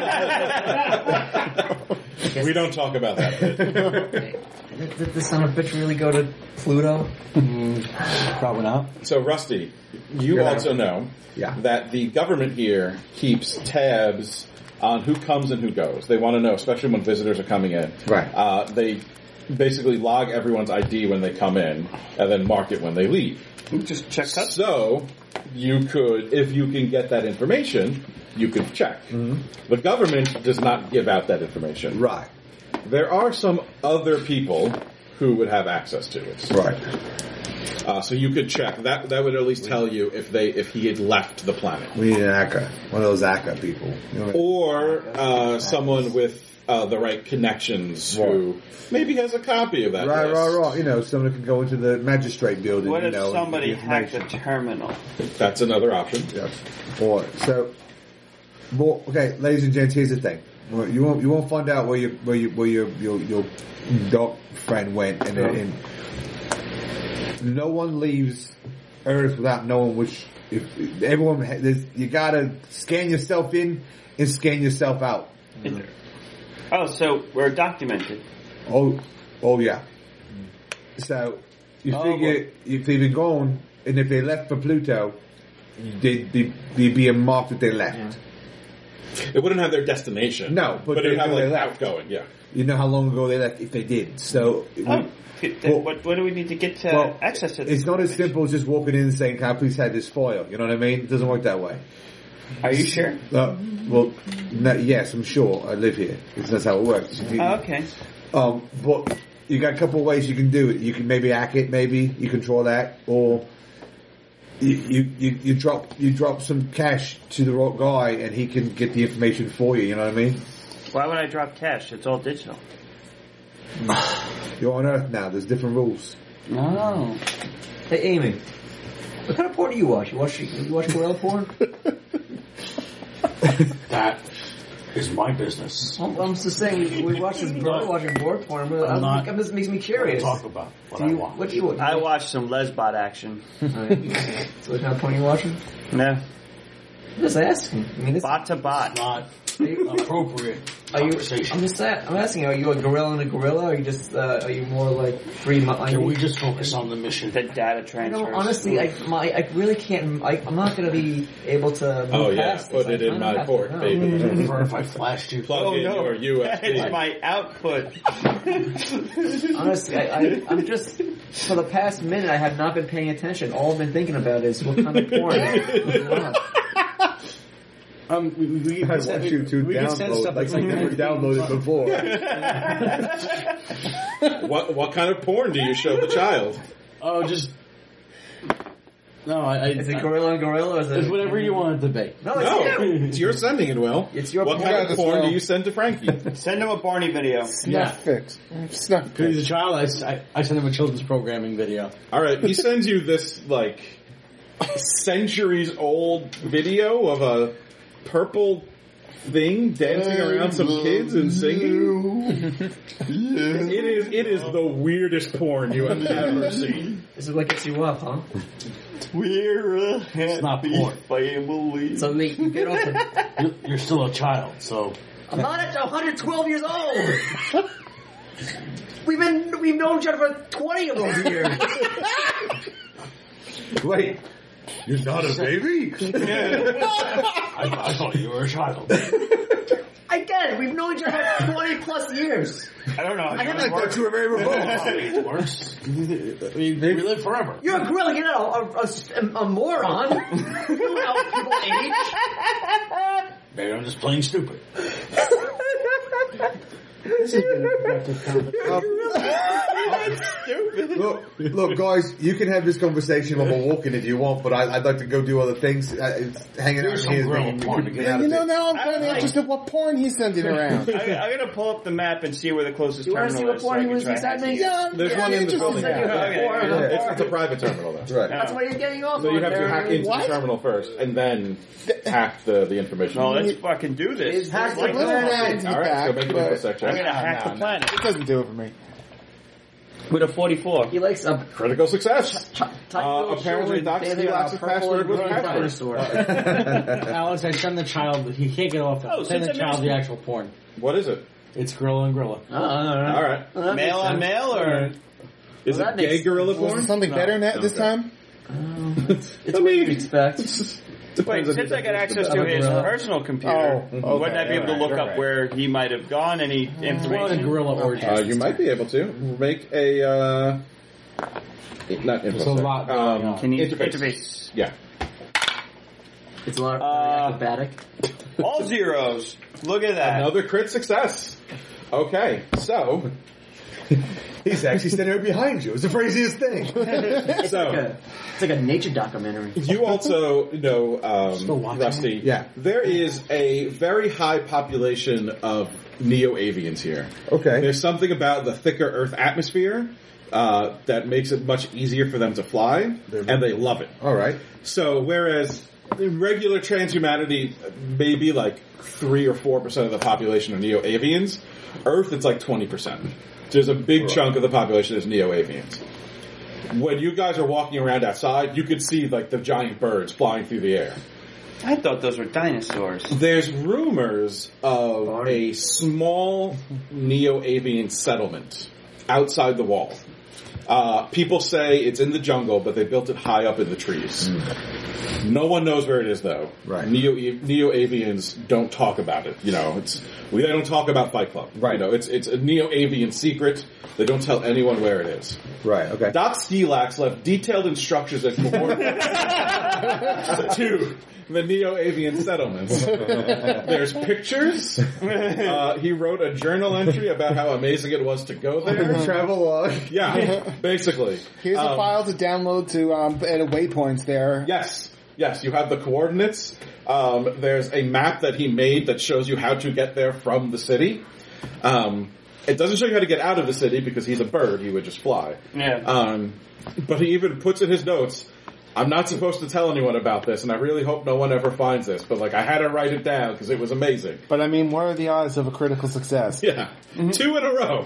We don't talk about that. Did, did the son of a bitch really go to Pluto? Probably not. So, Rusty, you Yeah. also know Yeah. that the government here keeps tabs on who comes and who goes. They want to know, especially when visitors are coming in. Right. Uh, they basically log everyone's I D when they come in, and then mark it when they leave. Just check cuts. So, you could, if you can get that information, you could check. Mm-hmm. The government does not give out that information. Right. There are some other people who would have access to it. Right. Uh, so you could check. That that would at least tell you if they if he had left the planet. We need an A C A. One of those A C A people. You know what I mean? Or uh, someone with uh, the right connections who maybe has a copy of that Right, list. right, right. You know, someone can go into the magistrate building, What you if know. and somebody get the hacked the information. terminal? That's another option. Yes. Or, so, well, okay, ladies and gents, here's the thing. Well, You won't, you won't find out where your, where your, where your, your, your dog friend went, and, and no one leaves Earth without knowing which. If, if everyone, ha- there's, you gotta scan yourself in and scan yourself out. Oh, so we're documented. Oh, oh yeah. So you Oh, figure if they've been gone, and if they left for Pluto, they'd be, they'd be marked that they left. It wouldn't have their destination. No, but but it would they have know like they left. outgoing. Yeah. You know how long ago they left if they did. So it Oh, would- th- Well- what, what do we need to get to well, access to this? it's not as information? simple as just walking in and saying, "Can I please have this foil?" You know what I mean? It doesn't work that way. Are you sure? Uh, well, no, yes, I'm sure. I live here. Because that's how it works. If you- Oh, okay. Um, but you got a couple of ways you can do it. You can maybe hack it, maybe you control that, or you, you, you, you drop you drop some cash to the right guy, and he can get the information for you. You know what I mean? Why would I drop cash? It's all digital. You're on Earth now. There's different rules. Oh. Hey, Amy. What kind of porn do you watch? You watch you watch gorilla porn? That is my business. I'm, I'm just saying, we, we watch this bird watching bird porn. But I'm, not- I'm, this makes me curious. Talk about what Do I you, want. what do you watch? I watched some Lesbot action. Alright. So what kind of porn are you watching? No. I'm just asking. I mean, this, Bot to bot. Not are you, appropriate are you, conversation. I'm just a- I'm asking, are you a gorilla and a gorilla? Or are you just, uh, are you more like free? mi- Can we just focus on the mission? The data You transfers. know, honestly, I, my, I really can't. I, I'm not going to be able to. Move Oh yeah. past Put this. it I in don't my have to port, know. baby. Or if I flashed you. Plug Oh in no. your U S B. It's my output. Honestly, I, I, I'm just for the past minute. I have not been paying attention. All I've been thinking about is what kind of porn. I Um, we, we, we, I want you to we can send download stuff like that's you never downloaded before. What what kind of porn do you show the child? Oh, just no. I, I, Is it gorilla and gorilla? Or is it it's whatever you want it to be. No, it's No, you. it's your sending it, Will. It's your What porn. kind of As porn well. do you send to Frankie? Send him a Barney video. Yeah, Fix. Snuff because he's a child. I, I, I send him a children's programming video. All right, he sends you this like centuries old video of a purple thing dancing around some kids and singing. It is it is the weirdest porn you have ever seen. This is what gets you up, huh? We're a It's not porn. family. So Lee, you get off the. You're, you're still a child, so I'm not at one hundred twelve years old. We've been we've known each other for twenty of those years. Wait, you're not a baby? I, I thought you were a child. I get it. We've known each other for twenty plus years. I don't know. I how haven't it works. you were very remote. It works. I mean, We live forever. You're a gorilla. You're not a, a, a, a moron. You don't know how people age. Maybe I'm just plain stupid. This has been a productive conversation. Stupid. Look, look, guys, you can have this conversation while we're walking if you want, but I, I'd like to go do other things. Uh, it's hanging out here. Thinking, we could get out You of know, it. now I'm I kind of like- interested what porn he's sending around. I, I'm gonna pull up the map and see where the closest You want to terminal see is. what so I porn he can was try inside hacking me? it. Yeah, There's yeah, one in the interested building. that. Okay, Yeah. okay. It's, it's a private terminal, though. Right. That's why you're getting off So on you have to there. hack into What? the terminal first, and then hack the, the information. No, let's fucking do this. Hack the Like, Little planet. lines in the All right, so back, make an but info check. I'm gonna hack no, the no. planet it doesn't do it for me. with a forty-four. He likes a Critical success. t- t- Uh, apparently, Doc Skilax's password was password. Alex, I send the child. He can't get off. Oh, send the since I child the mentioned- actual porn. What is it? It's Gorilla and Gorilla. Oh, all right. All right. Well, that makes Male on sense. male or? Is Well, it that gay makes gorilla Was porn? it something better than that this Okay. time? It's what you'd expect. Wait, since I got access to his personal computer, Oh, okay, wouldn't I be able to alright, look up alright. where he might have gone? Any It's one of the information? Gorilla origins. Uh, you might be able to make a uh, not info. There's a lot going um, on. Can you interface. interface? Yeah. It's a lot of Uh, acrobatic. All zeros. Look at that. Another crit success. Okay, so He's actually standing right behind you. It's the craziest thing. It's so like a it's like a nature documentary. you also know, Still um, watching Rusty. Yeah. There is a very high population of neo-avians here. Okay. There's something about the thicker Earth atmosphere uh, that makes it much easier for them to fly, and they love it. All right. So whereas in regular transhumanity, maybe like three or four percent of the population are neo-avians, Earth it's like twenty percent. There's a big chunk of the population that's neo-avians. When you guys are walking around outside, you could see like the giant birds flying through the air. I thought those were dinosaurs. There's rumors of a small neo-avian settlement outside the wall. Uh, people say it's in the jungle, but they built it high up in the trees. No one knows where it is, though. Right. Neo neo-avians don't talk about it. You know, it's we they don't talk about Fight Club. Right. You know, it's it's a neo-avian secret. They don't tell anyone where it is. Right. Okay. Doc Skilax left detailed instructions and coordinates to the neo-avian settlements. There's pictures. Uh, he wrote a journal entry about how amazing it was to go there. Travel log. Yeah, basically. Here's a Um, file to download to um, at a waypoints there. Yes, yes, you have the coordinates. Um, there's a map that he made that shows you how to get there from the city. Um, it doesn't show you how to get out of the city because he's a bird; he would just fly. Yeah. Um, but he even puts in his notes, I'm not supposed to tell anyone about this, and I really hope no one ever finds this, but like I had to write it down because it was amazing. But I mean, what are the odds of a critical success? Yeah. Two in a row.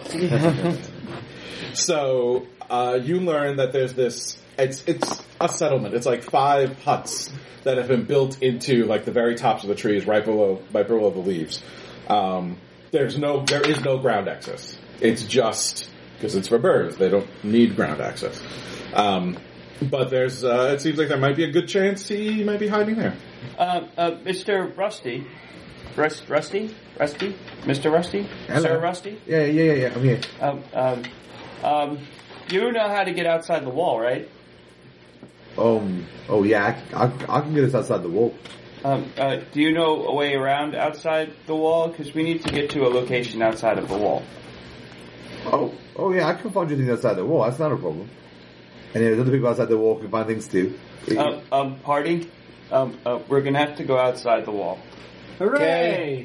So, uh, you learn that there's this, it's, it's a settlement. It's like five huts that have been built into like the very tops of the trees right below, right below the leaves. Um, there's no, there is no ground access. It's just, because it's for birds, they don't need ground access. Um, but there's, uh, it seems like there might be a good chance he might be hiding there. Uh, uh, Mister Rusty. Rust, Rusty? Rusty? Mister Rusty? Hello. Sir Rusty? Yeah, yeah, yeah, yeah. I'm here. Um, um, um, you know how to get outside the wall, right? Um. Oh yeah. I, I, I can get us outside the wall. Um, uh, do you know a way around outside the wall? Because we need to get to a location outside of the wall. Oh. Oh yeah. I can find you things outside the wall. That's not a problem. And there's other people outside the wall who can find things too. Um, um, party, um, uh, we're gonna have to go outside the wall. Hooray!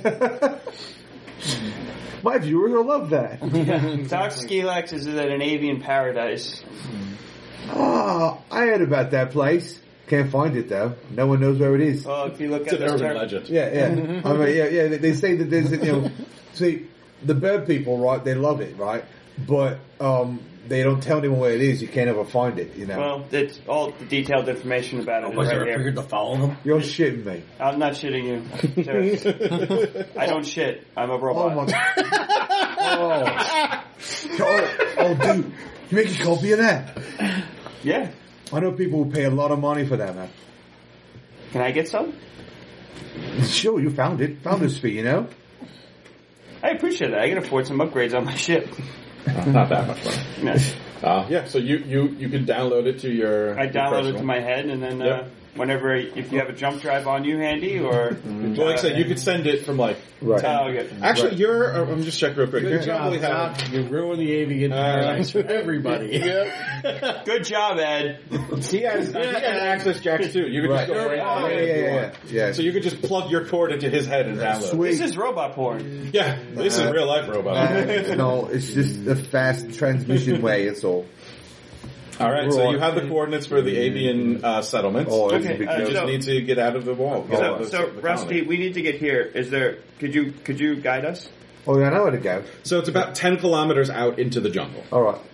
My viewers will love that. Doc Skilax is at an avian paradise. Oh, I heard about that place. Can't find it though. No one knows where it is. Well, if you look It's at an this urban ter- legend. Yeah, yeah. I mean, yeah, yeah. They, they say that there's, you know, see, the bird people, right? They love it, right? But um, they don't tell anyone where it is. You can't ever find it, you know. Well, it's all the detailed information about it Was is there right a figure here. to follow them? You're shitting me. I'm not shitting you. Sir. I don't shit. I'm a Oh robot. my! Oh. oh, oh, dude, you make a copy of that? Yeah. I know people who pay a lot of money for that, man. Can I get some? Sure, you found it. Founder's fee, you know. I appreciate that. I can afford some upgrades on my ship. Uh, not that much money. No. Uh, yeah, so you, you, you can download it to your. I your download it personal. to my head, and then uh, Yep. whenever if you have a jump drive on you handy, or Well, like I said, you could send it from like. Right. Oh, okay. Actually, Right. you're. uh, I'm just checking real quick. Good You job, probably Doc. have. You ruined the avian paradise for everybody. Good job, Ed. He has, he has access jacks too. You could Right. just go right Yeah, on yeah, it if you yeah, want. yeah. Yeah. So you could just plug your cord into his head and download. Sweet. This is robot porn. Yeah, this is real life robot. Uh, no, it's just a fast transmission way. It's all. All right, so you have the coordinates for the avian uh, settlement. Oh, it's Okay, a big uh, You deal. just need to get out of the wall. Get out So, of the, so the Rusty, colony. we need to get here. Is there? Could you could you guide us? Oh, yeah, I know where to go. So it's about ten kilometers out into the jungle. All right.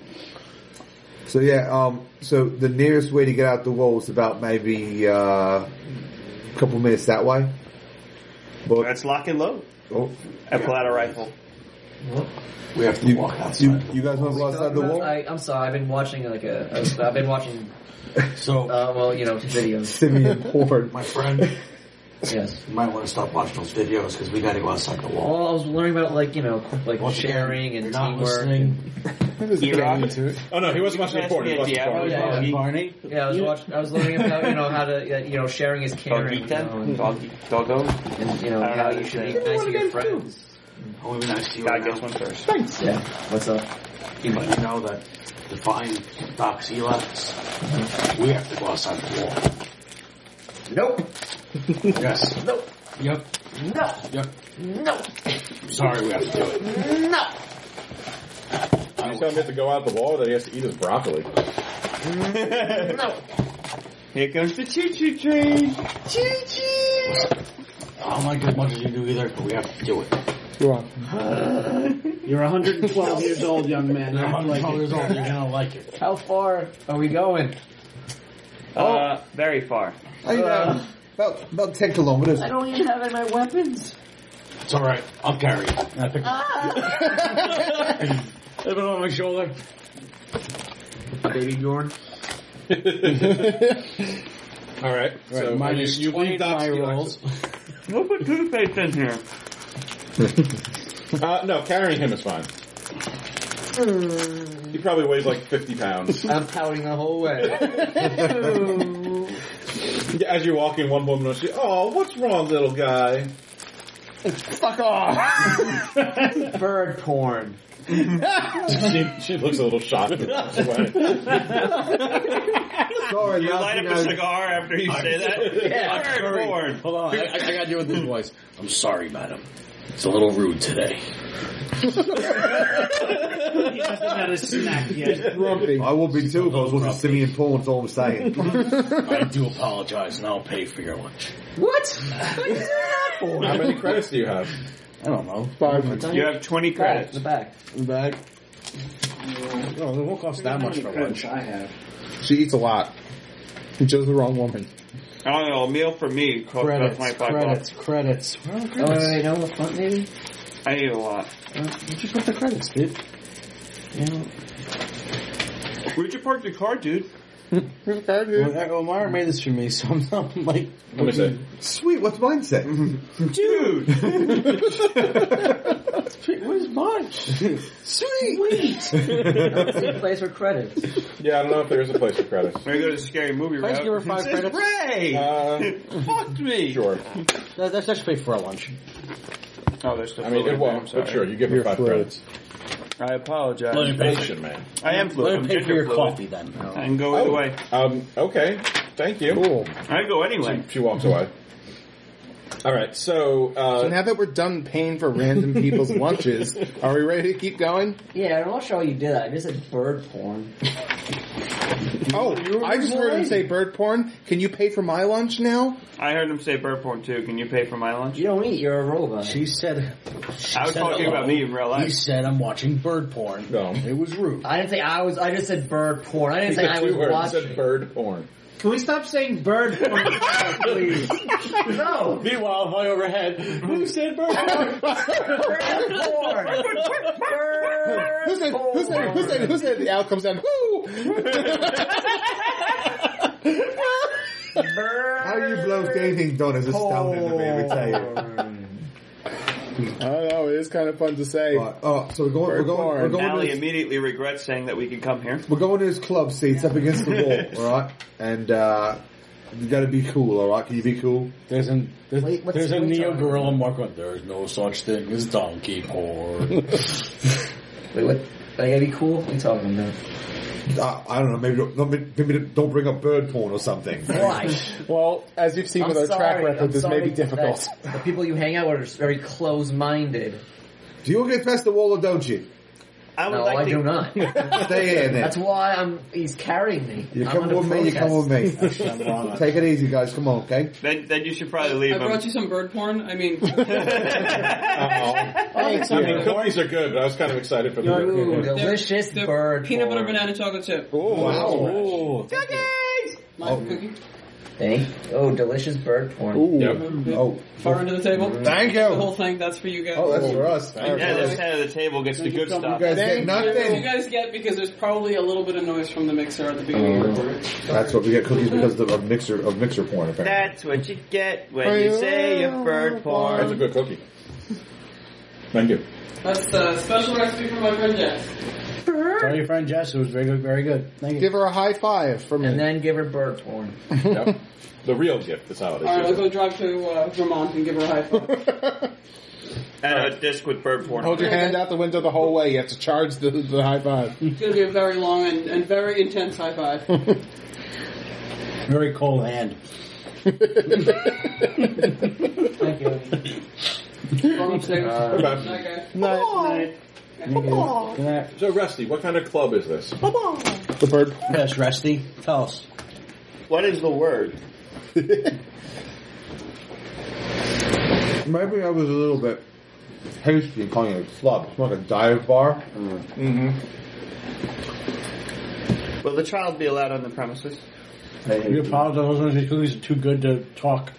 So yeah, um, so the nearest way to get out the wall is about maybe uh, a couple minutes that way. But Let's lock and load. oh, And pull out a rifle. We have to you, walk outside. you, you guys want to go outside the wall? I, I'm sorry, I've been watching like a, a I've been watching, So, uh, well, you know, videos. Simian porn. my friend, Yes. you might want to stop watching those videos because we got to go outside the wall. Well, I was learning about like you know, like Once again, sharing and you're not teamwork. listening. Oh no, he wasn't watching the porn. He was watching the Yeah, porn. yeah, yeah. Barney? Yeah, I was watching. I was learning about you know how to uh, you know sharing is caring. You know, Doggy, and, doggy, doggo. and you know I don't how know you should be what to nice to your friends. I want to be nice to you God right gets now. one first. Yeah. What's up? You might know that to find Doc Xelox, we have to go outside the wall. Nope. Yes. Nope. Yep. No. Yep. No. I'm sorry we have to do it. No. You tell him he has to go out the wall, that he has to eat his broccoli. No. Here comes the choo-choo train. Choo-choo. I don't like it as much as you do either, but we have to do it. You're on. You're one hundred twelve years old, young man. You're Act like one hundred years it. old, you're going to like it. How far are we going? Uh, very far. Oh, you know, about about ten kilometers. I don't even have any of my weapons. It's alright, I'll carry it. And I pick Ah. Put it on my shoulder. Baby Bjorn. All right, so Right, minus you, you twenty leave to Doc's my Xelox. rolls. We'll put toothpaste in here. Uh, no, carrying him is fine. He probably weighs like fifty pounds. I'm pouting the whole way. As you walk in, one woman will say, "Oh, what's wrong, little guy?" Fuck off! Bird porn. she, she looks a little shocked and walks away. Sorry, You love, light you up a know, cigar after you say that? Yeah. Bird porn. Hold on, I, I, I gotta do it this voice. I'm sorry, madam. It's a little rude today. He hasn't had a snack yet. Grumpy. I would be too if I was watching Simian porn. That's all I'm saying. I do apologize, and I'll pay for your lunch. What? What are you doing that for? How many credits do you have? I don't know. Five. You have twenty Back, credits. the back. Back. No, it won't cost that much for lunch. I have. She eats a lot. You chose the wrong woman. I don't know, a meal for me costs about Credits, twenty-five credits, bucks. credits. Where are the Oh, credits? wait, wait, no, the front maybe? I eat a lot. Where'd you put the credits, dude? You know, Where'd you park the car, dude? Here's a card here. Well, Omar made this for me, so I'm not like... Let me see. Sweet, what's mine say? Dude! Where's mine? Sweet! That's a place for credits. Yeah, I don't know if there is a place for credits. We're gonna go to the scary movie Can I route. give her five It says credits? Ray! Uh, Fucked me! sure. That, that's actually paid for our lunch. Oh, there's still I mean, fluid it in there, I'm won't, sorry. but sure, you give her You're five fluid. credits. I apologize. Let me pay for, Patient, man. I am fluid. let I'm me pay for ginger your fluid. coffee then. I can go either way. Um, okay. Thank you. Cool. I go anyway. She walks away. All right, so, uh, So now that we're done paying for random people's lunches, are we ready to keep going? Yeah, I'm not sure how you did that. I just said bird porn. Oh, I just heard him say bird porn. Can you pay for my lunch now? I heard him say bird porn too. Can you pay for my lunch? You don't eat, you're a robot. She said... She I was said talking hello. about me in real life. He said I'm watching bird porn. No. It was rude. I didn't say I was, I just said bird porn. I he didn't say said I was two words. He watching. said bird porn. Can we stop saying bird porn, please? No! Meanwhile, fly overhead. Who said bird porn? Bird porn! Bird Who said, who said, who said, who said the outcome's down? Who? Bird How you blow anything done is astounding to me, I tell you. I don't know, it is kind of fun to say. Right, oh, so we're going, we're Bird going, we're porn. going, to Allie this, immediately regrets saying that we could come here. we're going to this club seats up against the wall, alright? And, uh, You gotta be cool, alright? Can you be cool? There's an there's, Wait, what's there's a what's Neo on- Gorilla mark on. There's no such thing as donkey porn. Wait, what? I gotta be cool? What are you talking about? I, I don't know, maybe don't, don't- maybe don't bring up bird porn or something. Why? Well, as you've seen I'm with our sorry, track record, I'm this may sorry be difficult. that The people you hang out with are very close-minded. Do you get past the wall or don't you? I would No, like I to. do not. Stay here then. That's why I'm. He's carrying me. You I'm come under with me, you come with protest. me. Take it easy, guys. Come on, okay? Then, then you should probably leave I him. brought you some bird porn. I mean, Uh-oh. I mean, cookies are good, but I was kind of excited for the Ooh, bird. delicious they're bird peanut butter porn. banana chocolate chip. Oh, wow. Cookies! My Oh. cookie. Thank. Oh, delicious bird porn. Ooh. Yep. Oh, Far under the table. thank The whole whole thing. That's for you guys. Oh, that's for us. Yeah, this head of the table gets the good You stuff. guys get You nothing. guys get because there's probably a little bit of noise from the mixer at the beginning of the recording. That's what we get cookies because of, of mixer of mixer porn. Apparently. That's what you get when you say you're bird That's a porn. good cookie. Thank you. That's a special recipe from my friend Jess. Tell your friend Jess it was very good, very good. Thank you. Give her a high five for me. And then give her bird porn. Yep. The real gift this holiday Alright, I'll season. go drive to uh, Vermont and give her a high five. And a disc with bird porn. Hold your hand out the window the whole way. You have to charge the, the high five. It's going to be a very long and, and very intense high five. Very cold hand. Thank you. Going upstairs. Okay. Night, guys. Night. Good night. So, Rusty, what kind of club is this? The bird. Yes, Rusty. Tell us. What is the word? Maybe I was a little bit hasty in calling it a club. It's more like a dive bar. Mm-hmm. Will the child be allowed on the premises? We apologize. These cookies are too good to talk.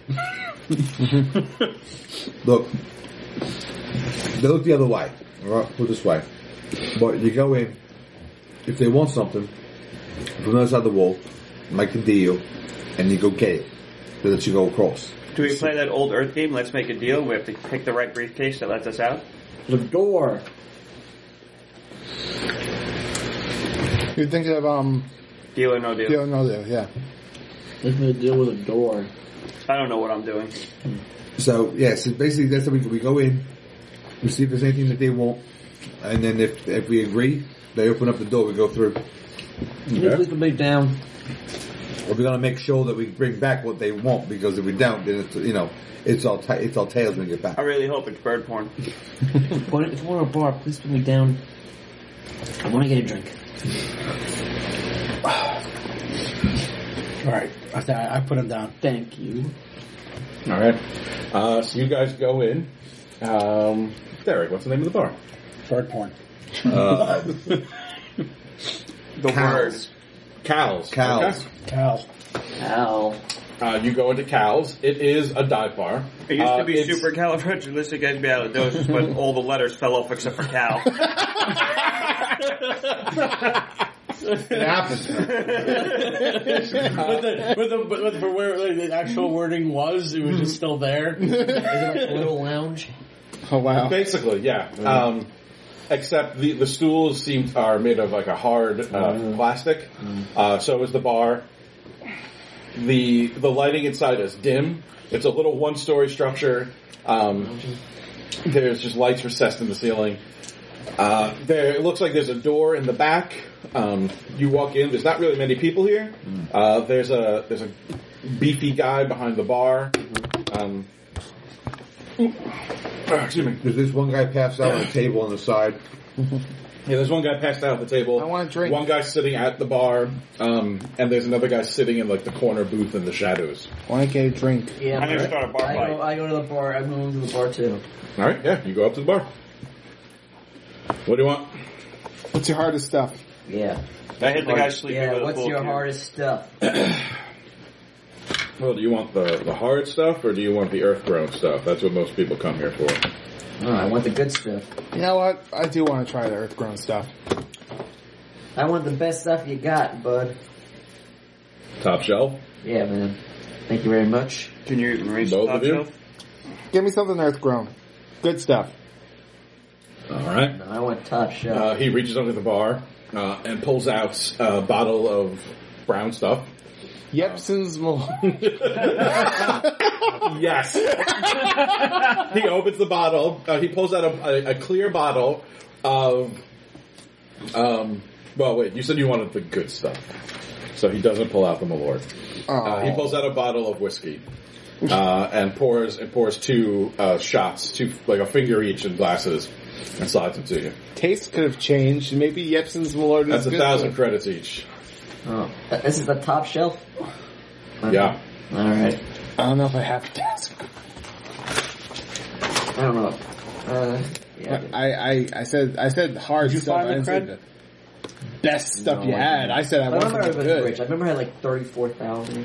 Look, they look the other way. All right, put it this way. But you go in, if they want something, from the other side of the wall, make the deal, and you go get it. Then let you go across. Do we play that old Earth game? Let's make a deal. We have to pick the right briefcase that lets us out. The door. You think of, um, Deal or no deal? deal, no deal, yeah. Making a deal with a door. I don't know what I'm doing. So, yeah, so basically that's how we, we go in, we see if there's anything that they want, and then if if we agree, they open up the door, we go through. Can you please put me down? We're going to make sure that we bring back what they want, because if we don't, then it's, you know, it's all, ta- it's all tails when we get back. I really hope it's bird porn. But if we're at a bar, please put me down. I want to get a drink. All right. I, th- I put him down. Thank you. All right. Uh, so you guys go in. Um, Derek, what's the name of the bar? Bird porn. Uh, The Cows. Cal's. Cows. Okay. Cows. Ow. Uh, you go into Cal's. It is a dive bar. It used Uh, to be it's- supercalifragilisticexpialidocious, but all the letters fell off except for cow. It happens. but the, but the, but the, for where like, the actual wording was, it was just still there. Is it like a little lounge? Oh, wow. Basically, yeah. Um, except the, the stools seem are made of like a hard uh, plastic. Uh, so is the bar. The the lighting inside is dim. It's a little one story structure. Um, there's just lights recessed in the ceiling. Uh, there it looks like there's a door in the back. Um, you walk in. There's not really many people here. Uh, there's a there's a beefy guy behind the bar. Um, excuse me. There's this one guy passed out on the table on the side. Yeah, there's one guy passed out at the table. I want a drink. One guy sitting at the bar, um, and there's another guy sitting in like the corner booth in the shadows. I want to get a drink. Yeah. I'm gonna start a bar I fight. go, I go to the bar. I'm going to the bar too. All right, yeah, you go up to the bar. What do you want? What's your hardest stuff? Yeah. I hit the guy sleeping Yeah. with a What's pool your cue. hardest stuff? Well, do you want the, the hard stuff, or do you want the earth-grown stuff? That's what most people come here for. Oh, I want the good stuff. You know what? I do want to try the earth-grown stuff. I want the best stuff you got, bud. Top shelf? Yeah, man. Thank you very much. Can you arrange Both the top of you? shelf? Give me something earth-grown. Good stuff. All right. No, I want top shelf. Uh, he reaches under the bar uh, and pulls out a bottle of brown stuff. Yepson's Malone. Yes. He opens the bottle. Uh, he pulls out a, a, a clear bottle of. Um. Well, wait. You said you wanted the good stuff, so he doesn't pull out the Malort. Uh, he pulls out a bottle of whiskey uh, and pours and pours two uh, shots, two like a finger each in glasses, and slides them to you. Taste could have changed. Maybe Yepson's Malort is That's a good thousand stuff. credits each. Oh, this is the top shelf. Yeah. All right. I don't know if I have a task. I don't know. Uh, yeah. I, I, I said I said hard Did you stuff. find I the didn't say cred? the best stuff No, you I had. didn't. I said I I wanted remember I something was good. rich. I remember I had like thirty-four thousand.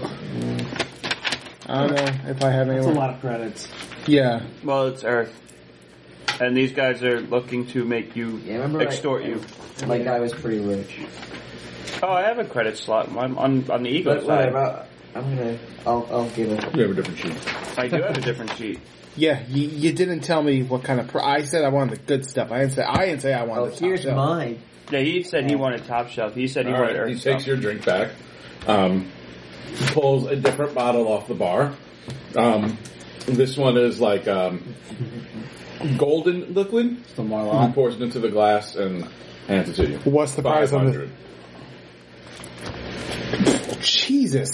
I don't know if I have That's a anyone. lot of credits. Yeah. Well, it's Earth. And these guys are looking to make you Yeah, remember extort I, you. Like I was pretty rich. Oh, I have a credit slot. I'm on on the Eagle But side. whatever. I'm gonna. I'll. I'll give it. You have a different sheet. I do have a different sheet. Yeah, you, you didn't tell me what kind of. Pr- I said I wanted the good stuff. I didn't say I didn't say I wanted Oh, the top here's shelf. mine. Yeah, he said he wanted top shelf. He said he All wanted right. Earth He stuff. takes your drink back. Um, pulls a different bottle off the bar. Um, this one is like um, golden liquid. The He Marlock. pours it into the glass and hands it to you. What's the price on five hundred. the? Jesus.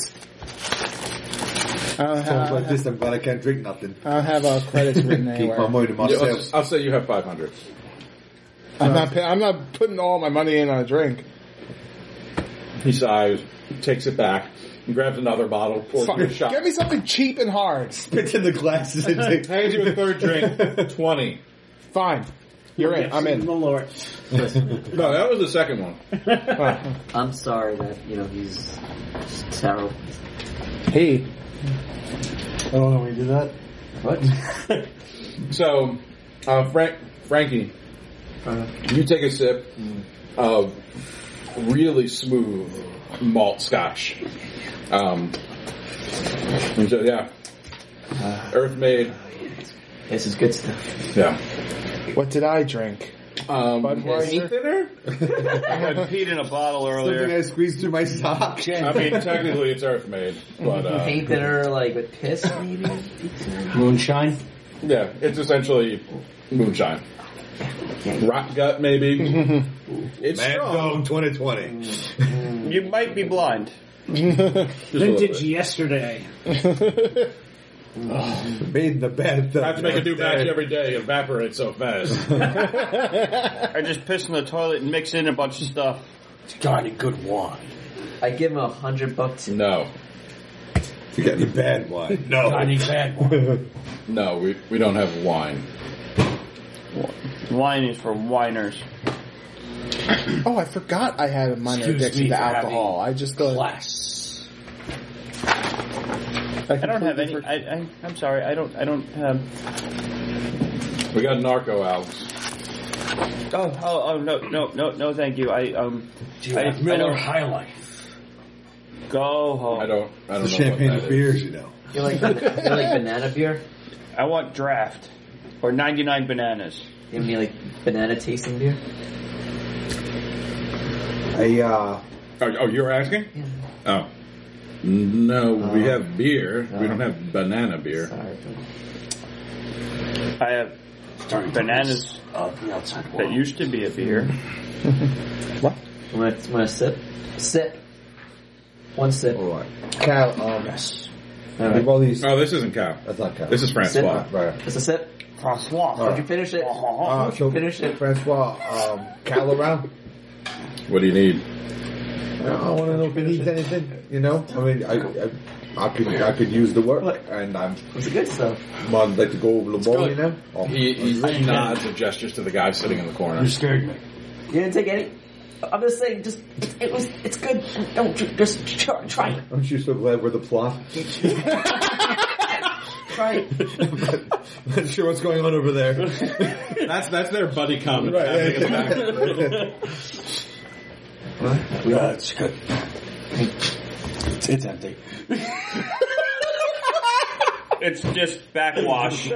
I don't Sounds like have, this, I'm glad I can't drink nothing. I don't have uh, credits written Keep anywhere. my money to Yeah, I'll, myself. just- I'll say you have five hundred. I'm not. pay- I'm not putting all my money in on a drink. He sighs, takes it back, and grabs another bottle, pours you a Fuck, shot. Get me something cheap and hard. Spits in the glasses and takes Hands you a third drink, twenty. Fine. You're in. I'm in. The Lord. No, that was the second one. Uh, I'm sorry that you know he's terrible. hey, I don't know when you do that. What? So, uh, Frank, Frankie, Uh, you take a sip of really smooth malt scotch. Um, and so, yeah, Earth made. this is good stuff. Yeah. what did I drink? Um, Budweiser? paint thinner? I had peed in a bottle something earlier. I squeezed through my sock. I mean, technically it's Earth made, but uh, Paint thinner, like with piss, maybe. Moonshine. yeah, it's essentially moonshine. Rot gut, maybe. It's Mad strong. Dog twenty twenty. You might be blind. Just a little Vintage bit. yesterday. Made in the bad. I have to make a new batch every day. It evaporates so fast. I just piss in the toilet and mix in a bunch of stuff. It's got any good wine? I give him a hundred bucks. No, You got any bad wine? Got any bad wine? no, we we don't have wine. Wine is for whiners. Oh, I forgot I had a minor Excuse addiction me to for alcohol. I just thought. Class. I don't have any. I, I, I'm sorry. I don't. I don't. Um, We got narco Alex. oh, oh, oh, no, no, no, no. Thank you. I um. Do you I, have I Miller don't High Life? go home. I don't. I don't It's know champagne what of that is. beers, you know. You like you like banana beer? I want draft or ninety-nine bananas. Give me like banana tasting beer. I, uh, Oh, oh, you were asking? Oh. No, we have beer. We don't have banana beer. Sorry. I have Starting bananas of the outside that world. used to be a beer. What? Want to, want to sip? Sip. One sip. alright. Cal, um, Yes. All leave right. all these. Oh, this isn't Cal. That's not Cal. This is Francois. Right. Just a sip. Francois. Did you finish it? Uh, so, Finish it. Francois, um, Cal around? What do you need? I want to know if he needs anything. You know, I mean, I, I, I could, I could use the work, and I'm. It's good stuff. I'd like to go over the ball, you know. Oh, He, he nods and gestures to the guy sitting in the corner. You scared me. You didn't take any. I'm just saying, just it, it was. It's good. Don't ju- just try, try it. aren't you so glad we're the plot? Try it. Not sure what's going on over there. That's that's their buddy comment. Right, happening in the back. Yeah, it's good. It's, it's empty. It's just backwash.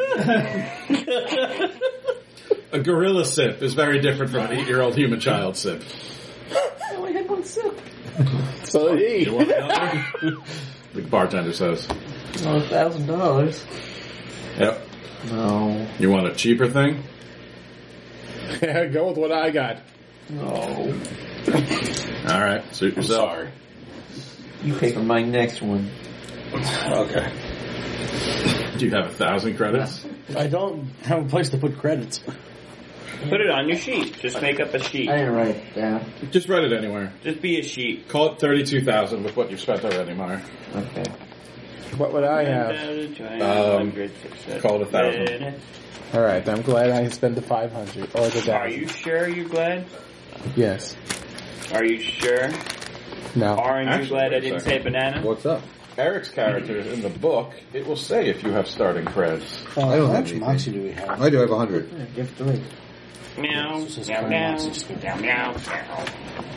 A gorilla sip is very different from an eight-year-old human child sip. I only had one sip. So did he. You want another? The bartender says. Oh, a thousand dollars. Yep. No. You want a cheaper thing? Yeah, go with what I got. No. All right, suit yourself. Sorry. You pay for my next one. Okay. Do you have a thousand credits? I don't have a place to put credits. Put it on your sheet. Just make up a sheet. I didn't write it down. Just write it anywhere. Just be a sheet. Call it thirty-two thousand with what you've spent already, Meyer. Okay. What would I have? Um, call it a thousand. All right, I'm glad I spent the five hundred or the Are thousand. you sure you're glad? Yes. Are you sure? No. Aren't you Actually, glad wait I a didn't second. say banana? What's up? Eric's character in the book, it will say if you have starting creds. Uh, I don't how have much anything. moxie do we have? I do have a hundred. Yeah, give three. Meow, This is meow, very meow, moxie. meow, meow, meow.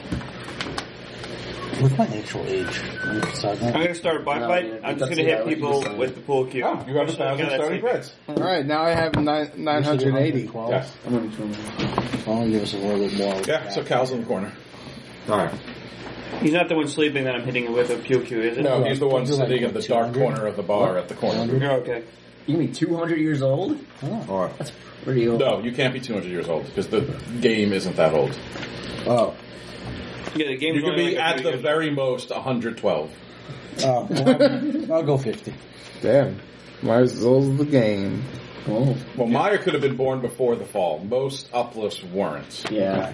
What's my actual age? I'm beside I'm that. going to start a bar No, fight. yeah, I'm just that's going to yeah, hit what you people said. with the pool cue. Oh, you have a thousand Yeah, that's starting it. creds. All right, now I have nine nine hundred eighty. twelve. Yes. I'm gonna be twenty. Well, give us a little bit more. Yeah, so Cal's in the corner. Alright. He's not the one sleeping that I'm hitting it with a pew cue, is it? No, he's the one You're like, sitting in the what, dark two hundred? corner of the bar at the corner. Oh, okay. You mean two hundred years old? Alright. That's pretty old. No, you can't be two hundred years old because the game isn't that old. Oh. Yeah, the game You is can only be like a at few the years. very most one hundred twelve. Oh, well, I'll go fifty. Damn. Might as well as the game. Oh. Well, Meyer could have been born before the fall. Most uplifts weren't. Yeah.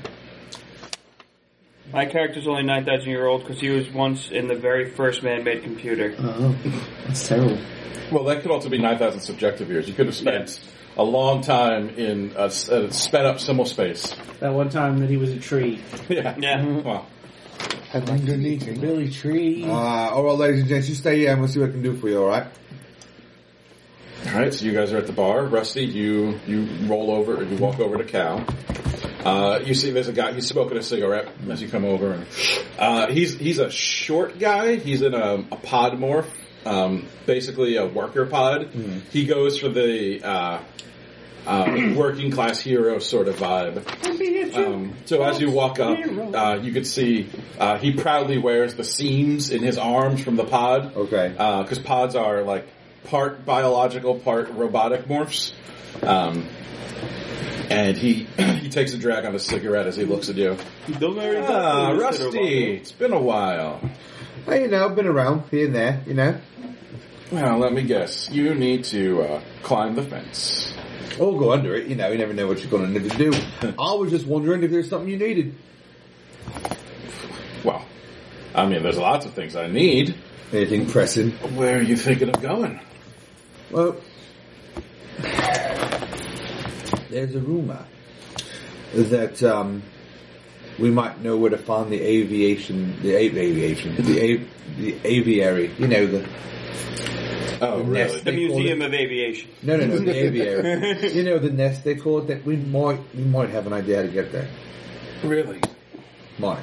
My character's only nine thousand year old because he was once in the very first man-made computer. Oh. That's terrible. Well, that could also be nine thousand subjective years. You could have spent a long time in a, s- a sped up symbol space. That one time that he was a tree. Yeah. Yeah. Well, Underneath your Billy Tree. Uh, alright, ladies and gents, you stay here and we'll see what I can do for you, alright? all right. So you guys are at the bar. Rusty, you you roll over, or you walk over to Cal. Uh, you see, there's a guy. He's smoking a cigarette as you come over. And, uh, he's he's a short guy. He's in a, a pod morph, um, basically a worker pod. He goes for the uh, uh, working class hero sort of vibe. Um, so as you walk up, uh, you can see uh, he proudly wears the seams in his arms from the pod. Okay. Because pods are like part biological, part robotic morphs. Um, and he he takes a drag on a cigarette as he looks at you. Ah, Rusty, it's been a while. Well, you know, I've been around here and there, you know. Well, let me guess. You need to uh, climb the fence. Or go under it, you know, you never know what you're going to need to do. I was just wondering if there's something you needed. Well, I mean, there's lots of things I need. Anything pressing? Where are you thinking of going? Well, there's a rumor that um, we might know where to find the aviation, the a- aviation, the a- the aviary. You know the. Oh, the really? nest The they call Museum it. of Aviation. No, no, no, the aviary. You know the nest they call it. That we might, we might have an idea how to get there. Really? Might.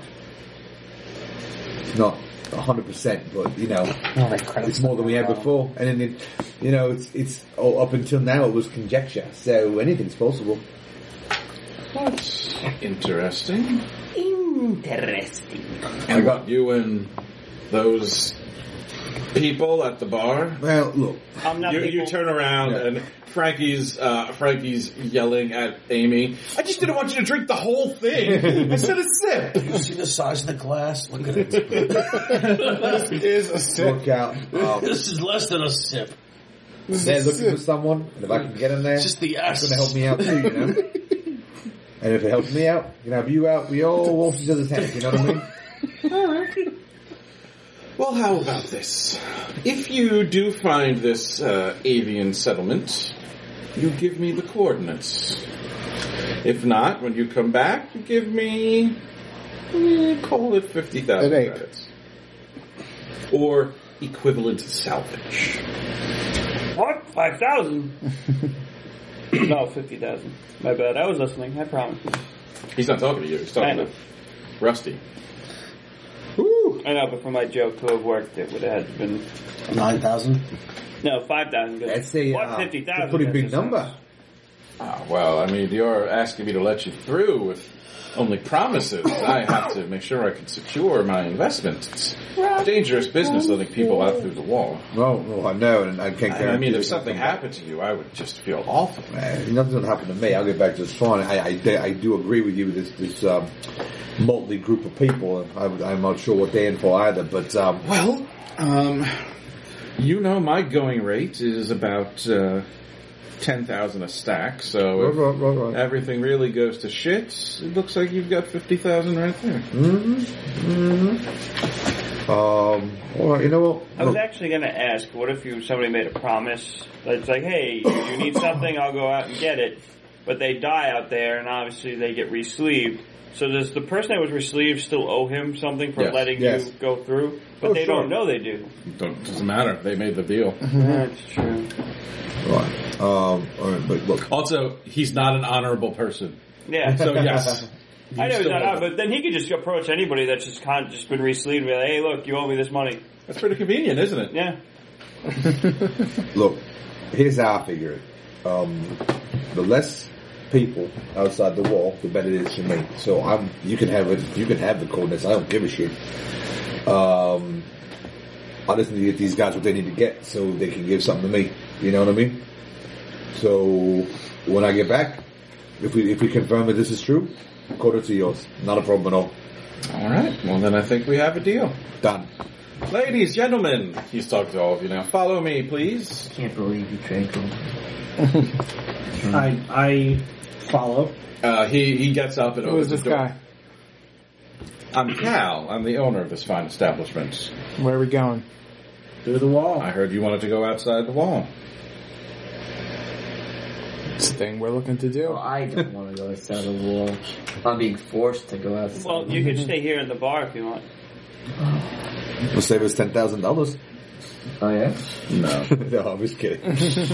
Not a hundred percent, but you know, it's more than we had before. And then, it, you know, it's it's oh, up until now it was conjecture, so anything's possible. That's interesting. Interesting. I got you and those people at the bar. Well, look, I'm not You, people. you turn around Yeah. and Frankie's uh, Frankie's yelling at Amy. I just didn't want you to drink the whole thing. I said a sip. You see the size of the glass? Look at it. This is a sip. look out. Um, This is less than a sip. they're looking for someone, and if I can get them there, It's just the it's S. going to help me out too, you know. And if it helps me out, can have you out. We all wash each other's hands. You know what I mean? Well, how about this? If you do find this uh, avian settlement, you give me the coordinates. If not, when you come back, you give me, eh, call it fifty thousand An ape. credits. Or equivalent salvage. What? five thousand? No, fifty thousand. My bad. I was listening. I promise. He's not talking to you. He's I talking know. to Rusty. I know, but for my joke to have worked, it would have had been... Nine thousand. No, five thousand. That's a, What, uh, fifty it's a thousand? pretty big number. Ah, well, I mean, you're asking me to let you through with only promises. I have to make sure I can secure my investment. It's a dangerous business letting people out through the wall. No, no, I know, and I can't guarantee. I mean, if there's something happened to you, I would just feel awful. Man, nothing's gonna happen to me. I'll get back just fine. I, I, I do agree with you with this this um, motley group of people. I, I'm not sure what they're in for either, but um, Well, um, you know, my going rate is about uh, ten thousand a stack. So if right, right, right. everything really goes to shit, it looks like you've got fifty thousand right there. Mm-hmm. Mm-hmm. Um. All right. You know what? I was actually going to ask, what if you somebody made a promise? It's like, hey, if you need something, I'll go out and get it. But they die out there, and obviously they get re-sleeved. So does the person that was re-sleeved still owe him something for Yes. letting Yes. you go through? But Oh, they sure. don't know they do. Don't, doesn't matter. They made the deal. That's true. Right. Um. All right. But look. Also, he's not an honorable person. Yeah. So yes. I know he's still not owe out, but then he could just approach anybody that's just con- just been re-sleeved and be like, hey, look, you owe me this money. That's pretty convenient, isn't it? Yeah. Look. Here's how I figure it. Um. The less people outside the wall, the better it is for me. So I'm. You can have it. You can have the coordinates. I don't give a shit. Um. I just need to get these guys what they need to get so they can give something to me. You know what I mean? So when I get back, if we if we confirm that this is true, quarter to yours. Not a problem at all. All right. Well, then I think we have a deal. Done. Ladies, gentlemen, he's talking to all of you now. Follow me, please. Can't believe you, Draco. I I follow. Uh, he he gets up and Who opens is this the door. guy? I'm Cal. I'm the owner of this fine establishment. Where are we going? Through the wall. I heard you wanted to go outside the wall. It's the thing we're looking to do. Well, I don't want to go outside the wall. I'm being forced to go outside. Well, you could stay here in the bar if you want. We'll save us ten thousand dollars. Oh, yeah? No. No, I'm just kidding.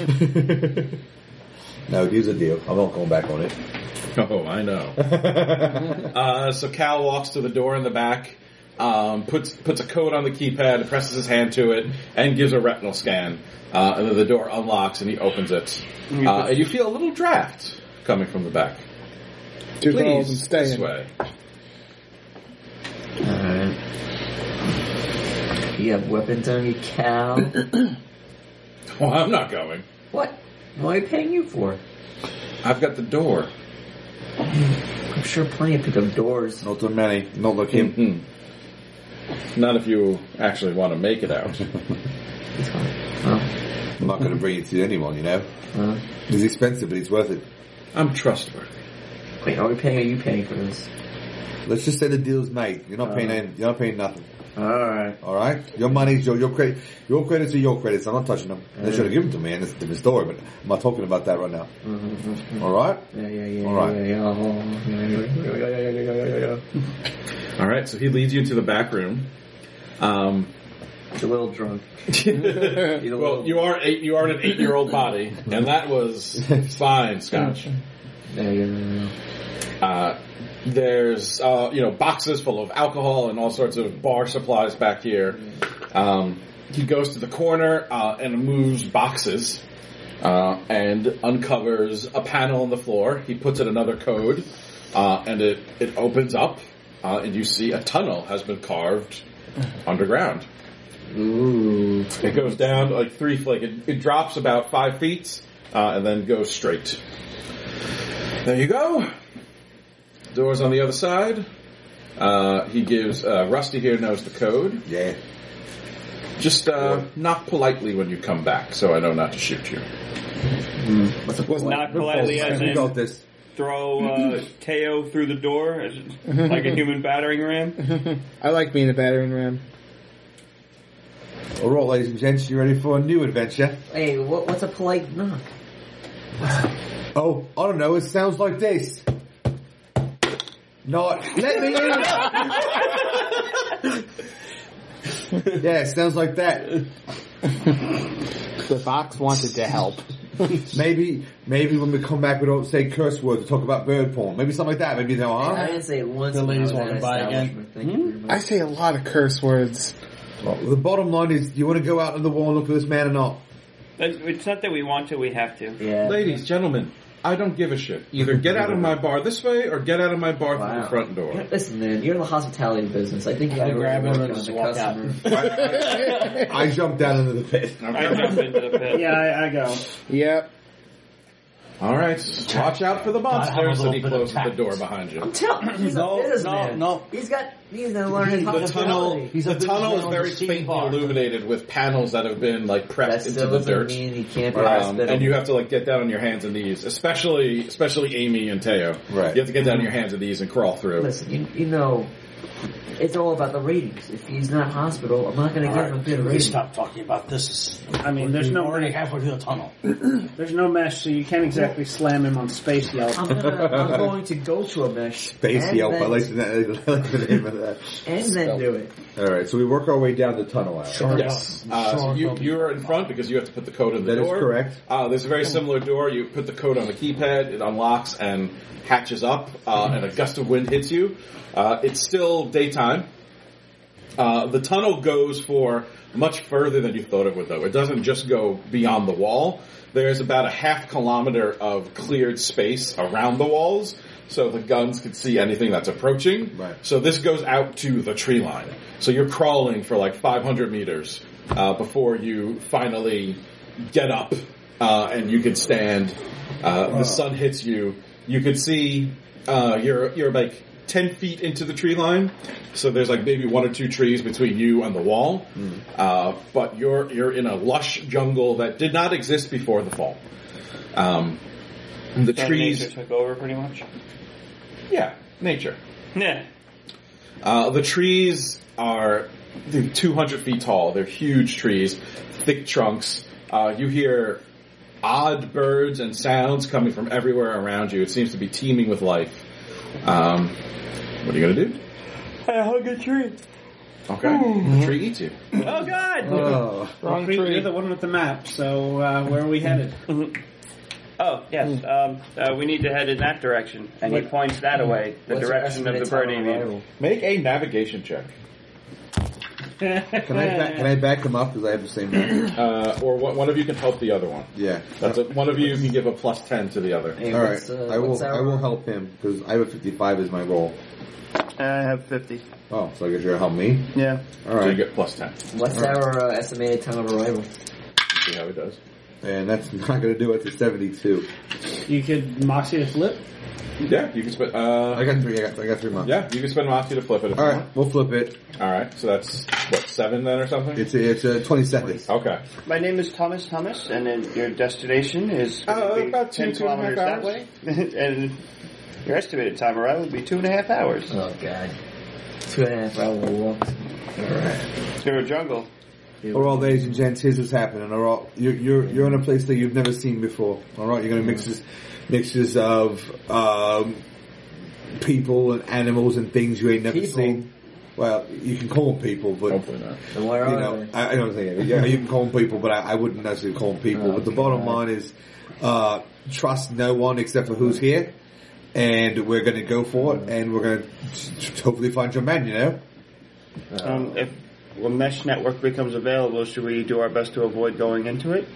No, here's the deal. I'm not going back on it. Oh, I know. uh, so Cal walks to the door in the back, um, puts puts a code on the keypad, presses his hand to it, and gives a retinal scan. Uh, and then the door unlocks and he opens it. Uh, and you feel a little draft coming from the back. Two girls and Please, staying. this way. Alright. You have weapons on you, Cal? Oh, I'm not going. What? What am I paying you for? I've got the door. I'm sure plenty of pick up doors. Not too many. Not like him. Mm-hmm. Not if you actually want to make it out. Well, I'm not going to bring it to anyone, you know. well. It's expensive, but it's worth it. I'm trustworthy. Wait, are we paying or are you paying for this? Let's just say the deal's made. You're not paying. Uh. Any, you're not paying nothing. Alright. All right. Your money's your your credit. Your credits are your credits. I'm not touching them. They should have given them to me, and it's a different story. But I'm not talking about that right now. Mm-hmm. All right. Yeah, yeah, yeah. All right. Yeah, yeah, yeah, yeah, yeah, yeah, yeah, yeah, yeah, yeah. All right, so he leads you into the back room. Um, It's a little drunk. Eat a well, little- you are eight, you are an eight-year-old body, and that was fine scotch. Yeah, yeah, yeah, yeah. Uh, there's uh, you know boxes full of alcohol and all sorts of bar supplies back here. Um, he goes to the corner uh, and moves boxes uh, and uncovers a panel on the floor. He puts in another code, uh, and it it opens up, uh, and you see a tunnel has been carved underground. Ooh. It goes down like three, like it, it drops about five feet, uh, and then goes straight. There you go. Doors on the other side. Uh, he gives, uh, Rusty here knows the code. Yeah. Just, uh, knock politely when you come back, so I know not to shoot you. Not politely as We got in this. throw uh, Teo through the door as, like a human battering ram. I like being a battering ram. All right, ladies and gents, you ready for a new adventure? Hey, what, what's a polite knock? Oh, I don't know. It sounds like this. Not. Let me in. Yeah, it sounds like that. The box wanted to help. Maybe, maybe when we come back, we don't say curse words. We talk about bird porn. Maybe something like that. Maybe they'll, I huh? didn't say it once. The when I ladies was want at to buy again. establishment. Thank you very much. I say a lot of curse words. Well, the bottom line is, do you want to go out on the wall and look for this man or not? It's not that we want to, we have to. Yeah. Ladies, gentlemen, I don't give a shit. Either get out of my bar this way or get out of my bar through the Wow. front door. Listen, man, you're in the hospitality business. I think you I gotta grab really him work and on just the walk out. customer. I jumped down into the pit. I jump into the pit. Yeah, I, I go. Yep. All right, watch out for the Gotta have a monsters. And he little bit of closes the tact. door behind you. I'm telling you, he's No, a businessman. no, no. He's got, he's gonna learn his The tunnel, hospitality. He's a the tunnel is businessman very with a steam faintly bar. illuminated with panels that have been like prepped That into still the doesn't dirt. mean he can't be Um, hospitable. and you have to like get down on your hands and knees, especially especially Amy and Teo. Right. You have to get down on your hands and knees and crawl through. Listen, you, you know, it's all about the ratings. If he's not hospital, I'm not going to give him a good We rating. stop talking about this. I mean, there's We're no already halfway through the tunnel. there's no mesh, so you can't exactly slam him on space yelp. I'm, gonna, I'm going to go to a mesh Space and, Yelp, I then, like the, I like the name of that. and then do it. Alright, so we work our way down the tunnel out. Sure. Yes. Uh, so you, you're in front because you have to put the code in the That is door. correct. Uh, there's a very similar door. You put the code on the keypad, it unlocks and hatches up, uh, and a gust of wind hits you. Uh, it's still daytime. Uh, the tunnel goes for much further than you thought it would, though. It doesn't just go beyond the wall. There's about a half kilometer of cleared space around the walls, so the guns can see anything that's approaching. Right. So this goes out to the tree line. So you're crawling for like five hundred meters uh, before you finally get up uh, and you can stand. Uh, the sun hits you. You can see uh, you're you're like ten feet into the tree line. So there's like maybe one or two trees between you and the wall. Mm. Uh, but you're you're in a lush jungle that did not exist before the fall. Um, the So trees, nature took over pretty much. yeah, nature. Yeah. Uh, the trees are they're two hundred feet tall. They're huge trees, thick trunks. Uh, you hear odd birds and sounds coming from everywhere around you. It seems to be teeming with life. Um, what are you going to do? I hug a tree. Okay. The tree eats you. Oh God! Oh. Wrong Creep, tree. you're the one with the map, so uh, where are we headed? Oh yes, um, uh, we need to head in that direction, and he points that away, the What's your direction of the estimated time burning of needle. arrival? Make a navigation check. Can I back, can I back them up because I have the same name? Uh, or one one of you can help the other one. Yeah. That's a, one of you can give a plus ten to the other. Hey, All right, what's, uh, I will. what's our- I will help him because I have a fifty-five as my roll. I have fifty. Oh, so I guess you'll help me. Yeah. All So you right, get plus ten. What's our uh, estimated time of arrival? See how he does. and that's not going to do it to seventy-two. You could Moxie to flip. Yeah, you can spend. Uh, I got three. I got. I got three months. yeah, you can spend Moxie to flip it. If All you right, we'll flip it. want. All right. So that's what seven then or something. It's a, it's a twenty seconds. Okay. My name is Thomas Thomas, and then your destination is Uh, gonna be about two, ten two and a half kilometers that hours. way, and your estimated time arrival would be two and a half hours Oh god. Two and a half hour walk. Alright. through a jungle. All right, ladies and gents, here's what's happening. All right, you're you're you're in a place that you've never seen before. All right, you're going to mix this, mixtures of um, people and animals and things you ain't never People? seen. Well, you can call them people, but Hopefully not. And where you are know, they? I, I don't think yeah, you can call them people, but I, I wouldn't necessarily call them people. Oh, but the bottom God. line is, uh, trust no one except for who's here, and we're going to go for it, and we're going to hopefully find your man. You know. Um, if a mesh network becomes available, should we do our best to avoid going into it?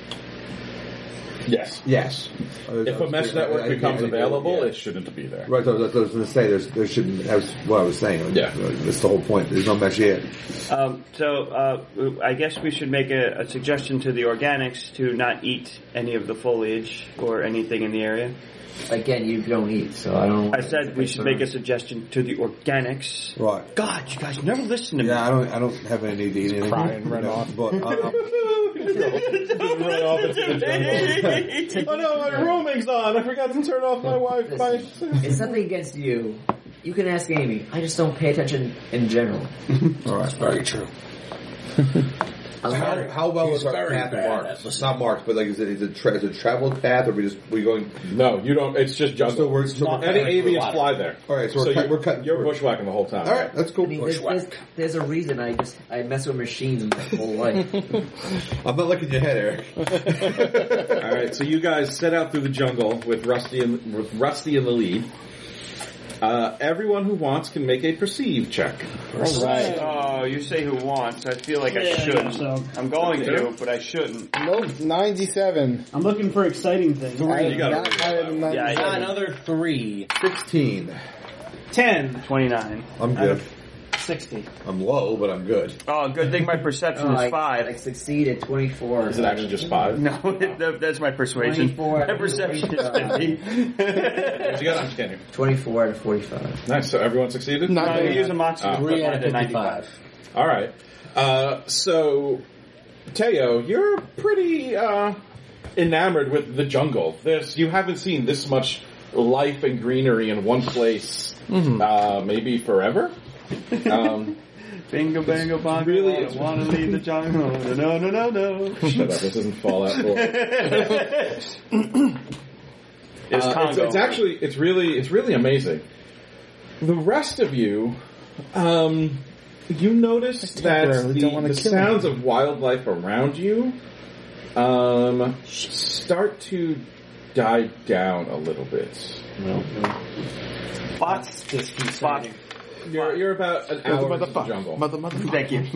Yes. Yes. If a mesh network becomes available, it shouldn't be there. Right, that's what I was going to say. There's, there shouldn't. That's what I was saying. Yeah. That's the whole point. There's no mesh here. Um, so uh, I guess we should make a, a suggestion to the organics to not eat any of the foliage or anything in the area. Again, you don't eat, so I don't know. I said we should make a suggestion to the organics. Right. God, you guys never listen to me. Yeah, I don't. I don't have any need to eat anything. cry and run No, off. But uh, Run off into the jungle. Oh no, my roaming's on. I forgot to turn off my Wi-Fi. Listen, it's nothing against you. You can ask Amy. I just don't pay attention in general. all right. Very true. I'm How, not- how well He's is our very path bad marked? at listening. It's not marked, but like, is it is it, tra- is it a traveled path, or we just we going? No, you don't. It's just jungle. So we're, so not we're Any Very avians good. fly there. all right. So, So we're, cut, you- we're cutting. You're we're- bushwhacking the whole time. All right, that's cool. I mean, there's, there's, there's a reason I just I mess with machines my whole life. I'm not looking at your head, Eric. All right, so you guys set out through the jungle with Rusty and with Rusty in the lead. Uh, everyone who wants can make a perceive check. Alright. Oh, you say who wants. I feel like I Yeah, should. so- I'm going Okay. to, but I shouldn't. Nope, ninety-seven. I'm looking for exciting things. I you gotta got read higher that than Yeah, I ninety-seven. got Another three. Sixteen. ten. twenty-nine. I'm good. sixty. I'm low, but I'm good. Oh, good thing my perception Oh, is I, five. I succeeded. Twenty-four. Is it actually just five? No, that- that's my persuasion. Twenty-four. My perception is fifty. What you got? I'm just kidding. Twenty-four out of forty-five. Nice. So everyone succeeded? Not I'm going to bad. use a Moxie to Three put out mine of to fifty-five. ninety-five. All right. Uh, so, Teo, you're pretty uh, enamored with the jungle. This you haven't seen this much life and greenery in one place, uh, maybe forever. Um, Bingo, bango, bongo. really- I it's- want to leave the jungle. No, no, no, no. shut up! This isn't Fallout four. It's Uh, it's, Congo. it's actually it's really it's really amazing. The rest of you, um, you notice that temporarily the, don't wanna the kill sounds of wildlife around you um, start to die down a little bit. Spots. Spot. You're you're about an hour into the jungle. Mother, mother, Thank you.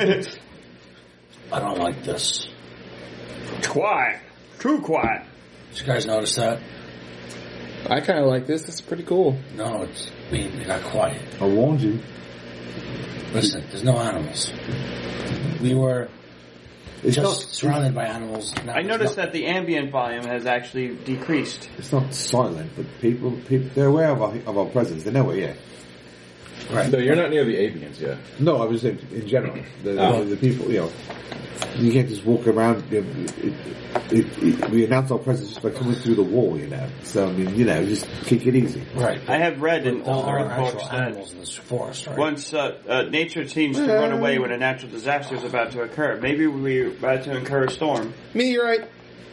I don't like this. Quiet. Too quiet. Did you guys notice that? I kind of like this. This is pretty cool. No, it's being it got quiet. I warned you. Listen, there's no animals. We were It's just not. surrounded by animals. Now I there's noticed no- that the ambient volume has actually decreased. It's not silent, but people, people, they're aware of our, of our presence. They know we're here. Right. No, you're not near the avians yet. No, I was saying in general. The, Oh. the, the people, you know, you can't just walk around. You know, it, it, it, we announce our presence just by coming through the wall, you know. So I mean, you know, just kick it easy. Right. I have read in There are older actual books that animals in this forest, right? once uh, uh, nature seems to run away when a natural disaster is about to occur, maybe we're about to incur a storm. Meteorite.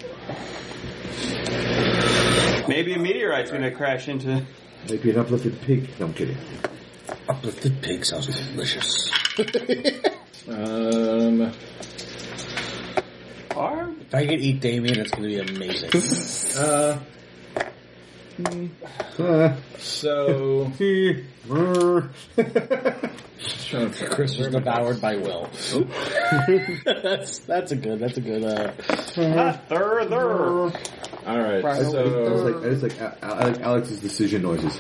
Maybe a meteorite's going to crash into... Maybe an uplifted pig. No, I'm kidding. Uplifted pig sounds delicious. Um, Or? If I could eat Damien, it's going to be amazing. uh, Uh, so Chris was devoured by Will. that's that's a good. That's a good. Uh, Not further. all right. I just So like, I just like, Al- Al- like Alex's decision noises.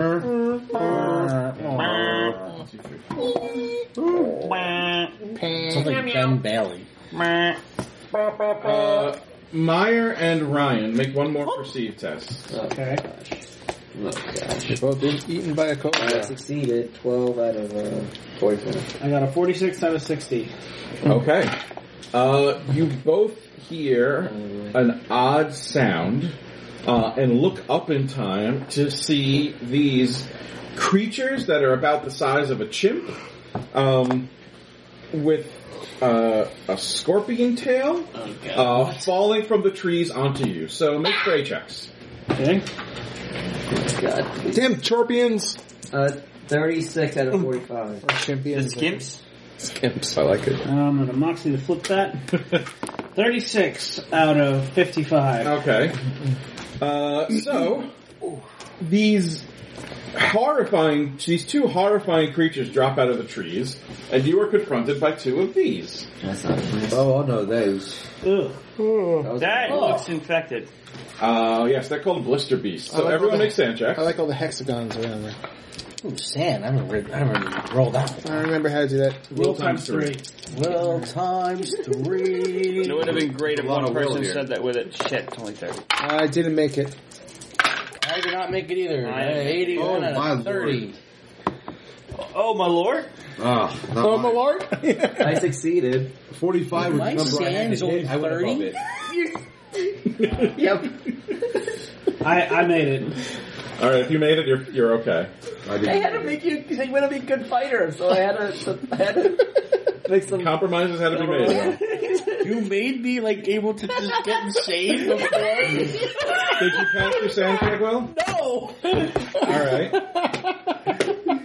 sounds like Ben Bailey. uh, Meyer and Ryan make one more perceive test. Okay. Oh gosh. You're both in, eaten by a I cobra. succeeded. twelve out of uh, forty-five. I got a forty-six out of sixty. Okay. Uh, you both hear an odd sound uh, and look up in time to see these creatures that are about the size of a chimp um, with uh, a scorpion tail uh, falling from the trees onto you. So make prey checks. Okay. God. Damn chorpions. Uh, thirty-six out of forty-five. Or chimpions. The skimps? Skimps. I like it. I'm going to Moxie to flip that. thirty-six out of fifty-five. Okay. Uh, so these horrifying, these two horrifying creatures drop out of the trees, and you are confronted by two of these. That's not nice. Oh, I know those. Ugh. That looks infected. Uh, yes, they're called blister beasts. So I like everyone all the- makes sand checks. I like all the hexagons around there. Ooh, sand. I haven't, read, I haven't rolled that I one. remember how to do that. Will times three. Well, times three. It would have been great if A lot one of will person here. said that with it. Shit, it's only thirty. I didn't make it. I did not make it either. I- eighty-one Oh, my out of thirty. Oh, my lord. Ah, not Oh, my mine. lord! I succeeded. forty-five was My the number I had sand's to only hit. I went above thirty? it. Yep. I, I made it. All right, if you made it, you're you're okay. I I didn't. had to make you. You want to be a good fighter, so I had to. I had to make some. Compromises had to be made. Though. You made me like able to just get insane before. Did you pass your sand check, Will? No. All right.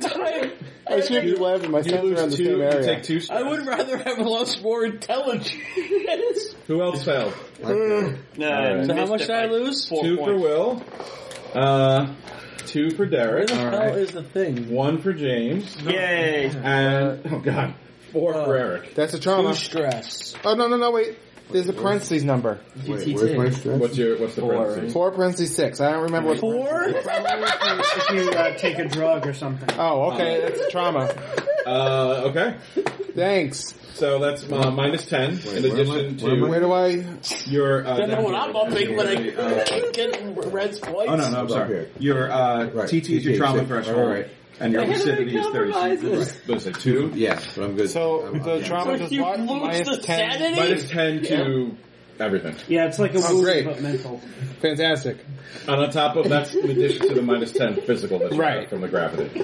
I should be laughing. My You sons are in lose the two. same You area. take two. I stress. would rather have lost more intelligence. Who else failed? No, Alright. So how much did I lose? Four Two for points. Will. Uh, two for Where Derek, the hell right. is the thing? one for James, Yay! and oh god, four for Eric. That's a trauma. Too stress. Oh, no, no, no, wait. There's a parentheses number. Wait, where's my stress? What's your what's the Four, parentheses? Four parentheses six. I don't remember what Four? If you uh, take a drug or something. Oh, okay. That's a trauma. Uh, okay, Thanks. so that's uh, minus ten in where am I? addition Where am I? to Where do I... your. Uh, Don't know what I'm upping when I uh, get Red's points. Oh no, no, I'm Up sorry. here. Your uh, Right. T T is your T T, trauma six. threshold, Right, right. and your How do I lucidity is thirty. compromise this? What is it? Two. Yes, but I'm good. So, I'm- the I'm- trauma So does you what? lose Minus the ten. sanity? Minus ten to everything. Yeah, it's like a Oh, wound, great. but mental. Fantastic. And on top of that's in addition to the minus ten physical that you Right. have from the gravity.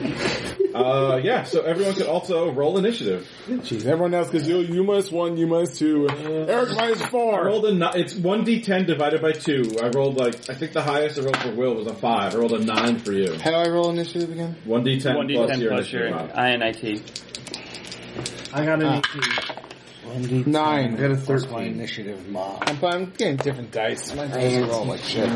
Uh, yeah, so everyone can also roll initiative. Jeez, everyone else goes, you, you minus one, you minus two. Eric minus I four. rolled a ni- it's one d ten divided by two. I rolled like I think the highest I rolled for Will was a five. I rolled a nine for you. How do I roll initiative again? One d ten One d plus ten your plus your initiative. I N I T. I got an Ah. eighteen. Nine. I got a thirteen. That's my initiative, Mom. I'm, I'm getting different dice. My dice are all like shit.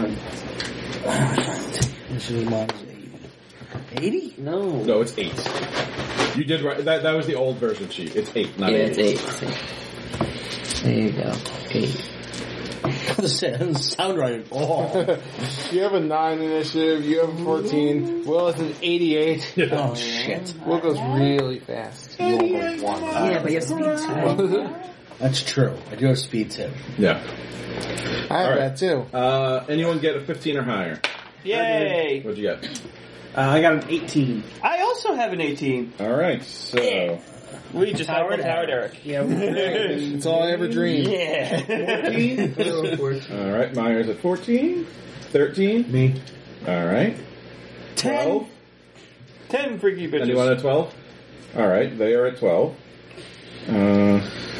Initiative mine is eighty. Eighty? No. No, it's eight. You did right. That that was the old version sheet. It's eight, not Yeah, eight. it's eight. There you go. Eight. That doesn't sound right at all. You have a nine initiative, you have a fourteen. Will is an eighty-eight. Oh, shit. Will goes really fast. Roll a one. Yeah, but you have speed too. That's true. I do have speed too. Yeah. I have All right. that too. Uh, anyone get a fifteen or higher? Yay! What'd you get? Uh, I got an eighteen. I also have an eighteen. All right, so We just have one Howard Eric. Yeah, It's all I ever dreamed. Yeah. all right, Myers at fourteen, thirteen. Me. All right, twelve. Ten freaky bitches. Anyone at twelve? All right, they are at twelve. Uh,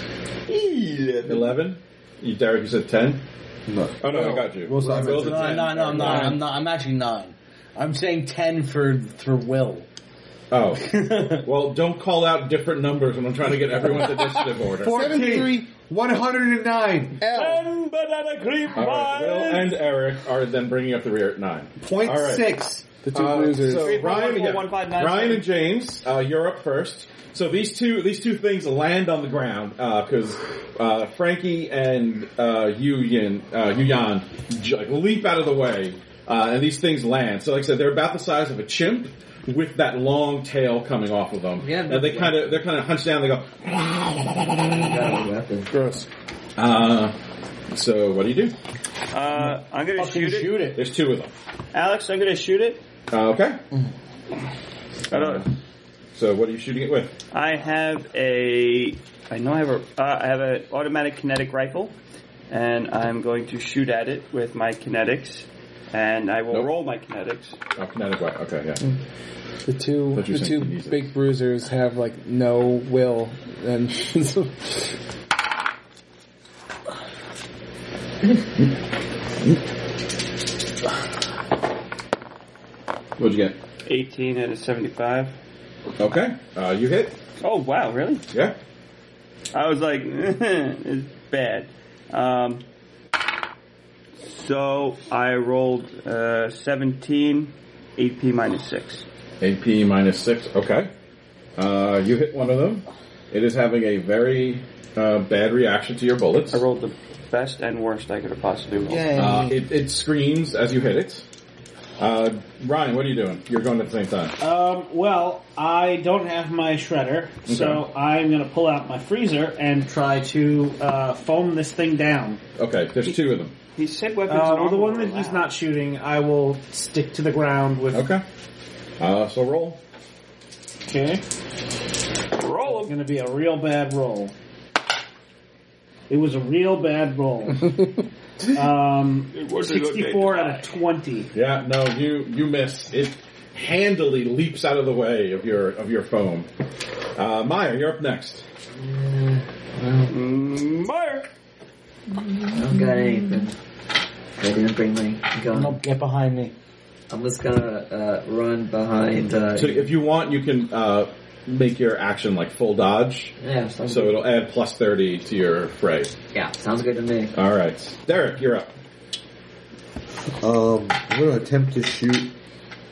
eleven. You, Derek, you said ten. No. Oh no, I got you. Will's not Will's at No, ten. no, no, I'm not. I'm not. I'm actually nine. I'm saying ten for for Will. Oh, well, don't call out different numbers when I'm trying to get everyone's initiative order. fourteen. one hundred nine. L. Ten banana cream All right, Will pies. and Eric are then bringing up the rear at nine. Point All right. six. The two Uh, losers. So Three, four, Ryan, one, four, yeah. one, five, nine, Ryan seven. and James, uh, you're up first. So these two these two things land on the ground because uh, Frankie and uh, Yu Yin uh, Yu Yan j- like, leap out of the way, uh, and these things land. So like I said, they're about the size of a chimp with that long tail coming off of them. Yeah, and they kind of they're kind of hunched down. They go. Gross. Uh, so what do you do? Uh, I'm gonna shoot it. Shoot it. There's two of them. Alex, I'm gonna shoot it. Uh, okay. I don't. So what are you shooting it with? I have a. I know I have a. Uh, I have an automatic kinetic rifle, and I'm going to shoot at it with my kinetics, and I will Nope. roll my kinetics. Oh, kinetic weapon. Okay, yeah. The two, Thought you the said two you use it. big bruisers have like no will, and What'd you get? eighteen out of seventy-five. Okay. Uh, you hit. Oh wow, really? Yeah. I was like, it's bad. Um, so I rolled uh, seventeen, A P minus six. A P minus six. Okay. Uh, you hit one of them. It is having a very uh, bad reaction to your bullets. I rolled the best and worst I could have possibly rolled. Uh, it, it screams as you hit it. Uh, Ryan, what are you doing? You're going at the same time. Um, well, I don't have my shredder, so I'm going to pull out my freezer and try to uh, foam this thing down. Okay, there's two of them. He said weapons. Uh, and well, the armor one were that he's allowed. not shooting, I will stick to the ground with. Okay. Uh, so roll. Okay. Roll It's going to be a real bad roll. It was a real bad roll. um, wasn't a good sixty-four day to out of twenty. Yeah, no, you you miss. It handily leaps out of the way of your of your foam. Uh, Maya, you're up next. Mm, Meyer. I don't got anything. I didn't bring my gun. No, get behind me. I'm just gonna uh, run behind. Uh, So if you want, you can uh, make your action like full dodge. yeah, sounds So good. it'll add plus thirty to your fray. Yeah, sounds good to me. All right, Derek, you're up. Um, I'm going to attempt to shoot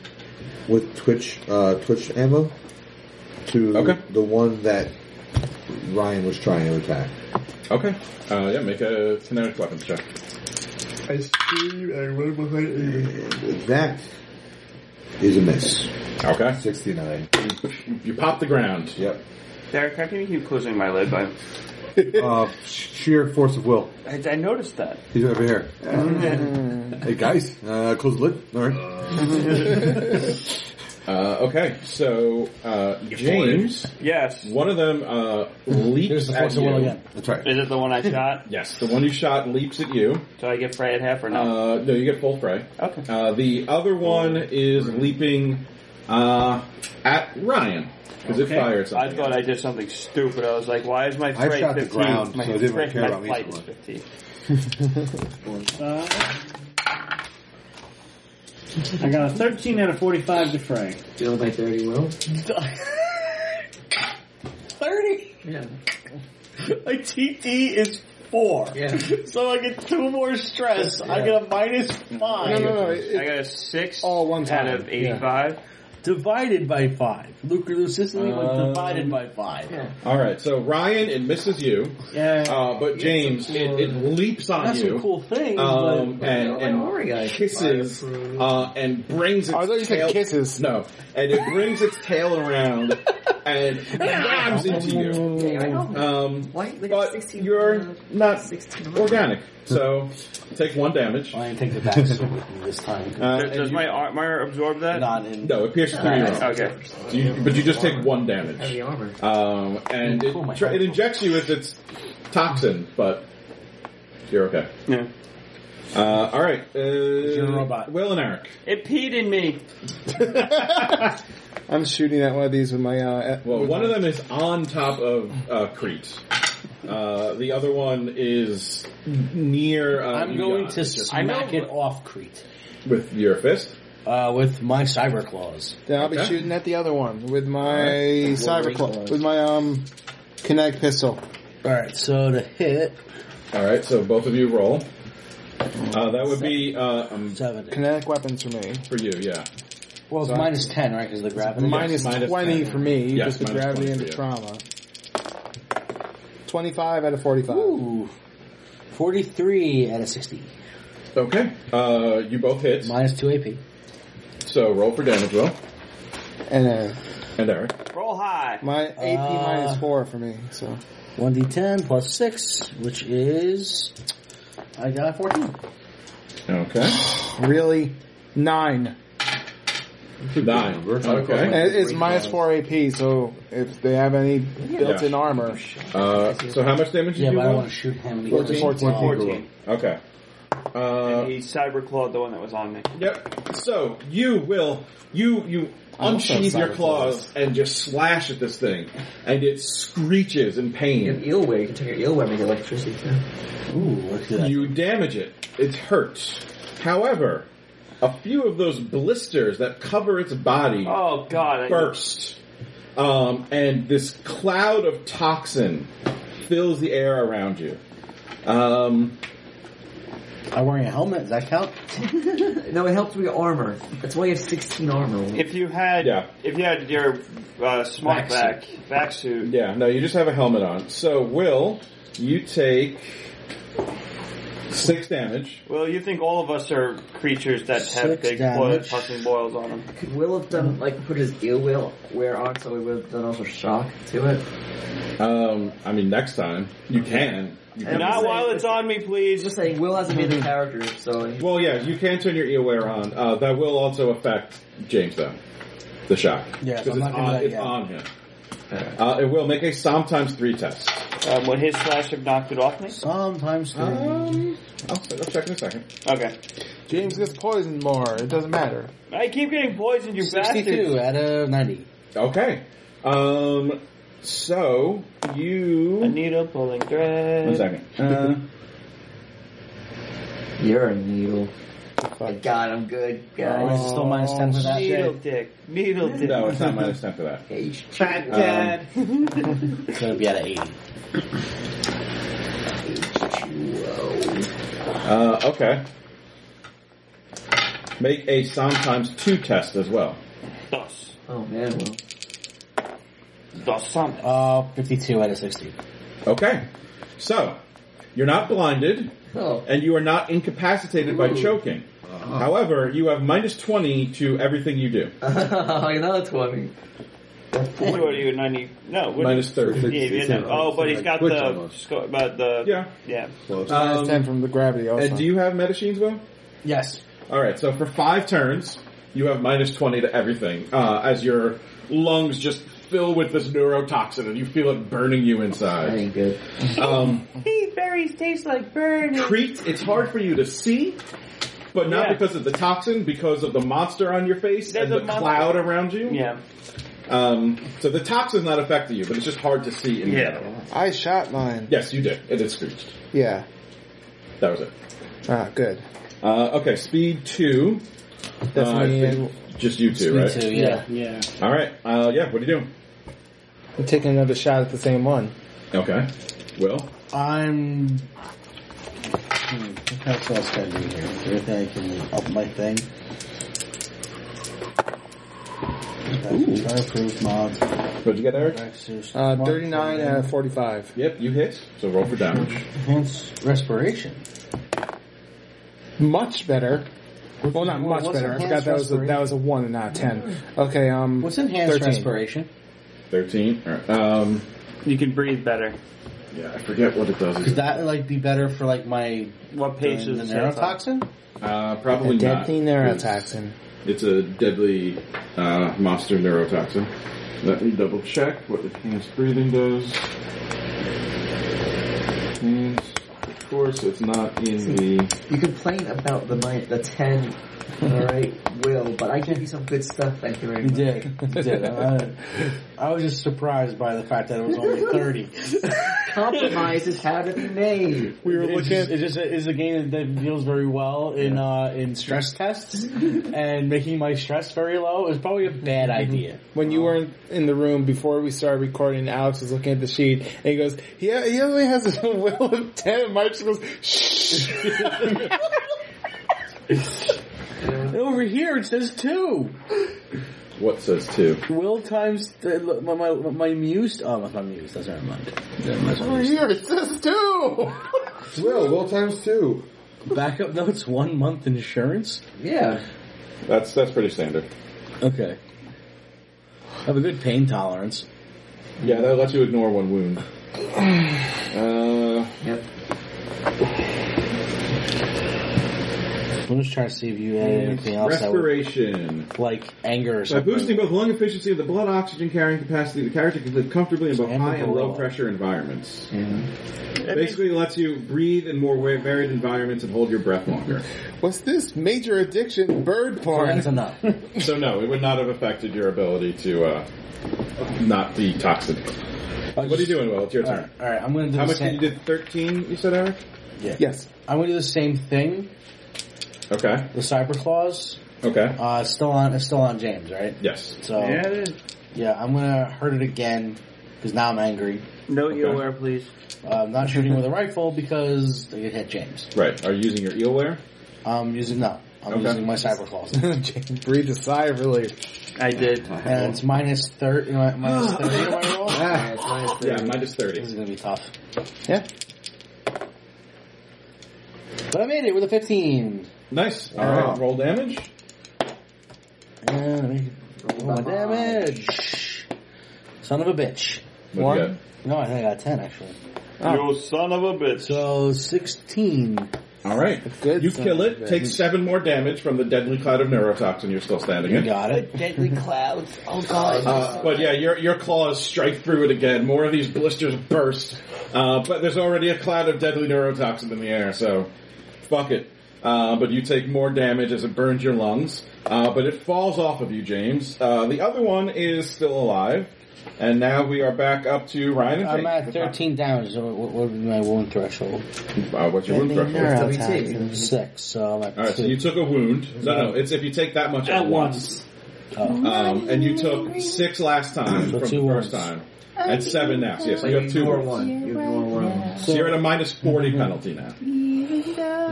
with Twitch uh, Twitch ammo to Okay. the one that Ryan was trying to attack. Okay. Uh, yeah, make a kinetic weapons check. I see. I run behind. That is a miss. Okay. Sixty-nine. You, you pop the ground. Yep. Derek, how can you keep closing my lid by... uh, sheer force of will. I, I noticed that. He's over here. Hey guys, uh, close the lid. All right. Uh, okay, so uh, James, Yes. one of them uh, leaps Here's the at force of will you. again. That's right. Is it the one I shot? Yes, the one you shot leaps at you. So I get fray at half or no? Uh, no, you get full fray. Okay. Uh, the other one is leaping uh, at Ryan because Okay. it fired I something. thought I did something stupid. I was like, why is my I fray shot the fifteen? ground, my so it didn't fray- care my about me fight so is much. fifteen. Uh, I got a thirteen out of forty-five to fray. Do you know my thirty will? thirty? Yeah. My T T is four. Yeah. So I get two more stress. I get a minus five. No, no, no. I It, got a six all one time. out of eighty-five. Divided by five. Lucre Lucicely was Um, divided by five. Yeah. All right, so Ryan, it misses you, Yeah. uh, but James, it, it leaps on That's you. some cool things, Um, but and Yeah, like Ori guys. and kisses uh, and brings its I thought you said tail, kisses. No, and it brings its tail around and grabs into you. Yeah, I know. Um, Why? Like but sixteen, you're uh, not sixteen organic, so take one damage. I didn't take the back sword with me this time. Uh, Does, and does you- my armor absorb that? Not in. no, it pierces through your arm. Okay. You, but you just take one Heavy damage. armor. Um, and it, Cool, my tr- it friend. injects you with its toxin, but you're okay. Yeah. Uh, all right. Uh, You're a robot. Will and Eric. It peed in me. I'm shooting at one of these with my. Uh, Well, with one my, of them is on top of uh, Crete. Uh, the other one is near. Uh, I'm you going guys, to just smack it off Crete. with your fist. Uh, with my cyber claws. Then I'll be Okay. shooting at the other one with my Alright. cyber claw, with my um kinetic pistol. Alright, so to hit, All right, so both of you roll. Uh, that would be uh, um, seven. Kinetic weapons for me. for you, yeah. Well, it's minus ten, right? Because of the gravity. Minus minus twenty ten. for me, Yes, just the minus gravity twenty and the for trauma. Twenty-five out of forty-five. Ooh. forty-three out of sixty. Okay. Uh, you both hit. Minus two A P. So roll for damage, Will And uh, and Eric. Roll high. my A P Uh, minus four for me. So one D ten plus six, which is... I got fourteen. Okay. really nine. Nine. Okay. And it- it's minus four A P. So if they have any built-in Yeah. armor, Uh, so how much damage did Yeah, you but I don't roll? want to shoot him. Fourteen. Fourteen. fourteen. Okay. Uh, And he cyber clawed the one that was on me. Yep. So you will you you I also unsheathe have your cyber claws and just slash at this thing, and it screeches in You have pain. eel web. You can take your eel web and get electricity too. Ooh, look at that. You damage it. It hurts. However, a few of those blisters that cover its body Oh god. I- burst, um, and this cloud of toxin fills the air around you. Um, I'm wearing a helmet. Does that count? No, it helps with your armor. That's why you have sixteen armor. If you had, Yeah. if you had your uh, smart back, back suit, yeah, no, you just have a helmet on. So, Will, you take six damage. well, you think all of us are creatures that have Six big boil, damage. fucking boils on them? Could Will have done, like, put his eel wheel wear on so he would have done also shock to it? Um, I mean, next time you can. You can. I'm Not just while saying- it's on me, please. Just saying, Will hasn't made a character, so... he- Well, yeah, you can turn your earwear on. Uh, that will also affect James, though. The shock. Yeah, so because I'm it's, not gonna on, do that it's yet. on him. Uh, it will make a Som times three test. Um, would his slash have knocked it off me? Sometimes three. Um, I'll, I'll check in a second. Okay. James gets poisoned more. It doesn't matter. I keep getting poisoned, you sixty-two bastard. out of ninety. Okay. Um, so, you... A needle pulling thread. One second. Uh, You're a needle. Oh, God, I'm good, guys. Oh, still minus ten for that. Needle dick. Needle dick. no, it's not minus ten for that. H two Fat O. dad. It's going to be out of eighty. H two O. Uh, okay. Make a Som times two test as well. Dos. Oh man, well. Dos Summit. Uh, fifty-two out of sixty. Okay. So, you're not blinded, Oh. and you are not incapacitated by choking. However, you have minus twenty to everything you do. Another twenty. What are you, ninety? No. What, Minus thirty. Yeah, yeah, no. Oh, but he's got Twitch the, almost. sco- about the, Yeah. yeah. Close. Minus Um, ten from the gravity also. And do you have medicines, Will? Yes. Alright, so for five turns, you have minus twenty to everything, uh, as your lungs just fill with this neurotoxin and you feel it burning you That inside. ain't good. Um, Hey, berries taste like burning. Crete, it's hard for you to see, but not Yeah. because of the toxin, because of the monster on your face There's and a the monster. cloud around you. Yeah. Um, so the toxin's not affecting you, but it's just hard to see in Yeah. general. I shot mine. Yes, you did. It is screeched. Yeah. That was it. Ah, good. Uh, okay, speed two. That's Uh, I me think and just you two, Me right? too, yeah. Yeah. All right. Uh, yeah. What are you doing? I'm taking another shot at the same one. Okay. Will. I'm... Hmm, what else else can I do here? Is there anything I can up my thing? Okay, try approved mods. What'd you get, Eric? Uh, thirty-nine out of forty-five. Yep, you hit. So roll for damage. Enhanced respiration. Much better. Well, not much What's better. I forgot enhanced that was a, respiration? that was a one and not a ten. Okay, um, What's enhanced thirteen. respiration? Thirteen. All right. Um. You can breathe better. Yeah, I forget what it does. Could that like be better for like my What pace the is the neurotoxin? Uh, A probably not. deadly neurotoxin. It's a deadly uh, monster neurotoxin. Let me double check what enhanced breathing does. And of course, it's not in the. You complain about the mi- the ten, alright, Will, but I give you some good stuff, thank you very You much. did. You did. I, I was just surprised by the fact that it was only thirty. Compromises have to be made. We were It's looking just, at it's just a, it's a game that deals very well in uh, in stress tests, and making my stress very low is probably a bad idea. when you weren't in the room before we started recording. Alex was looking at the sheet and he goes, "Yeah, he only has a will of ten." And Mike just goes, "Shh." And over here it says two. What says two? Will times the, my, my my muse. Oh, that's my muse. That's never mind. That's my Over muse. here it says two. Will, Will times two. Backup notes, one month insurance. Yeah. That's that's pretty standard. Okay. I have a good pain tolerance. Yeah, that lets you ignore one wound. Uh, Yep. I'm just trying to see if you had anything else that would, respiration. like anger or By something. boosting both lung efficiency and the blood oxygen carrying capacity, the character can live comfortably in both And high and below. low pressure environments. Yeah. Basically, it lets you breathe in more wa- varied environments and hold your breath longer. What's this major addiction? Bird So porn. that's enough. So no, it would not have affected your ability to uh, not be toxic. What are you doing, Will? It's your turn. Alright, alright, I'm gonna do How the much same. did you did? Thirteen, you said, Eric? Yeah. Yes. I'm gonna do the same thing. Okay. The cyber claws. Okay. Uh, it's still on. It's still on James, right? Yes. So Yeah, it is. yeah, I'm gonna hurt it again because now I'm angry. No Okay. earwear, please. Uh, I'm not shooting with a rifle because I hit James. Right. Are you using your eelware? I'm using no. I'm Okay. using my cyber claws, James breathed a sigh of relief. I did. and it's minus thirty. Minus thirty to my roll. Yeah, it's minus thirty. Yeah, minus thirty. This is gonna be tough. Yeah. But I made it with a fifteen. Nice. All right. Roll damage. And let me roll my damage. Son of a bitch. What do you One. No, I think I got ten actually. You son of a bitch. So sixteen. get? All right. Good You son kill of it. a Take bitch. seven more damage from the deadly cloud of neurotoxin you're still standing You in. got it. Deadly clouds. Oh god. Uh, but yeah, your your claws strike through it again. More of these blisters burst. Uh, but there's already a cloud of deadly neurotoxin in the air, so fuck it. Uh, but you take more damage as it burns your lungs. Uh, but it falls off of you, James. Uh, the other one is still alive. And now we are back up to Ryan and I'm Jake. at thirteen damage. So what what would be my wound threshold? Uh, what's your wound threshold? Neurotoxin, Six. So I'm at Alright, so two. you took a wound. No, no, it's if you take that much at, At once. once. Oh. Um, and you took six last time So from two the first wounds. time. And seven now. So yes, But you you have two ignore wounds. one. You ignore one. So you're at a minus forty penalty now. Yeah,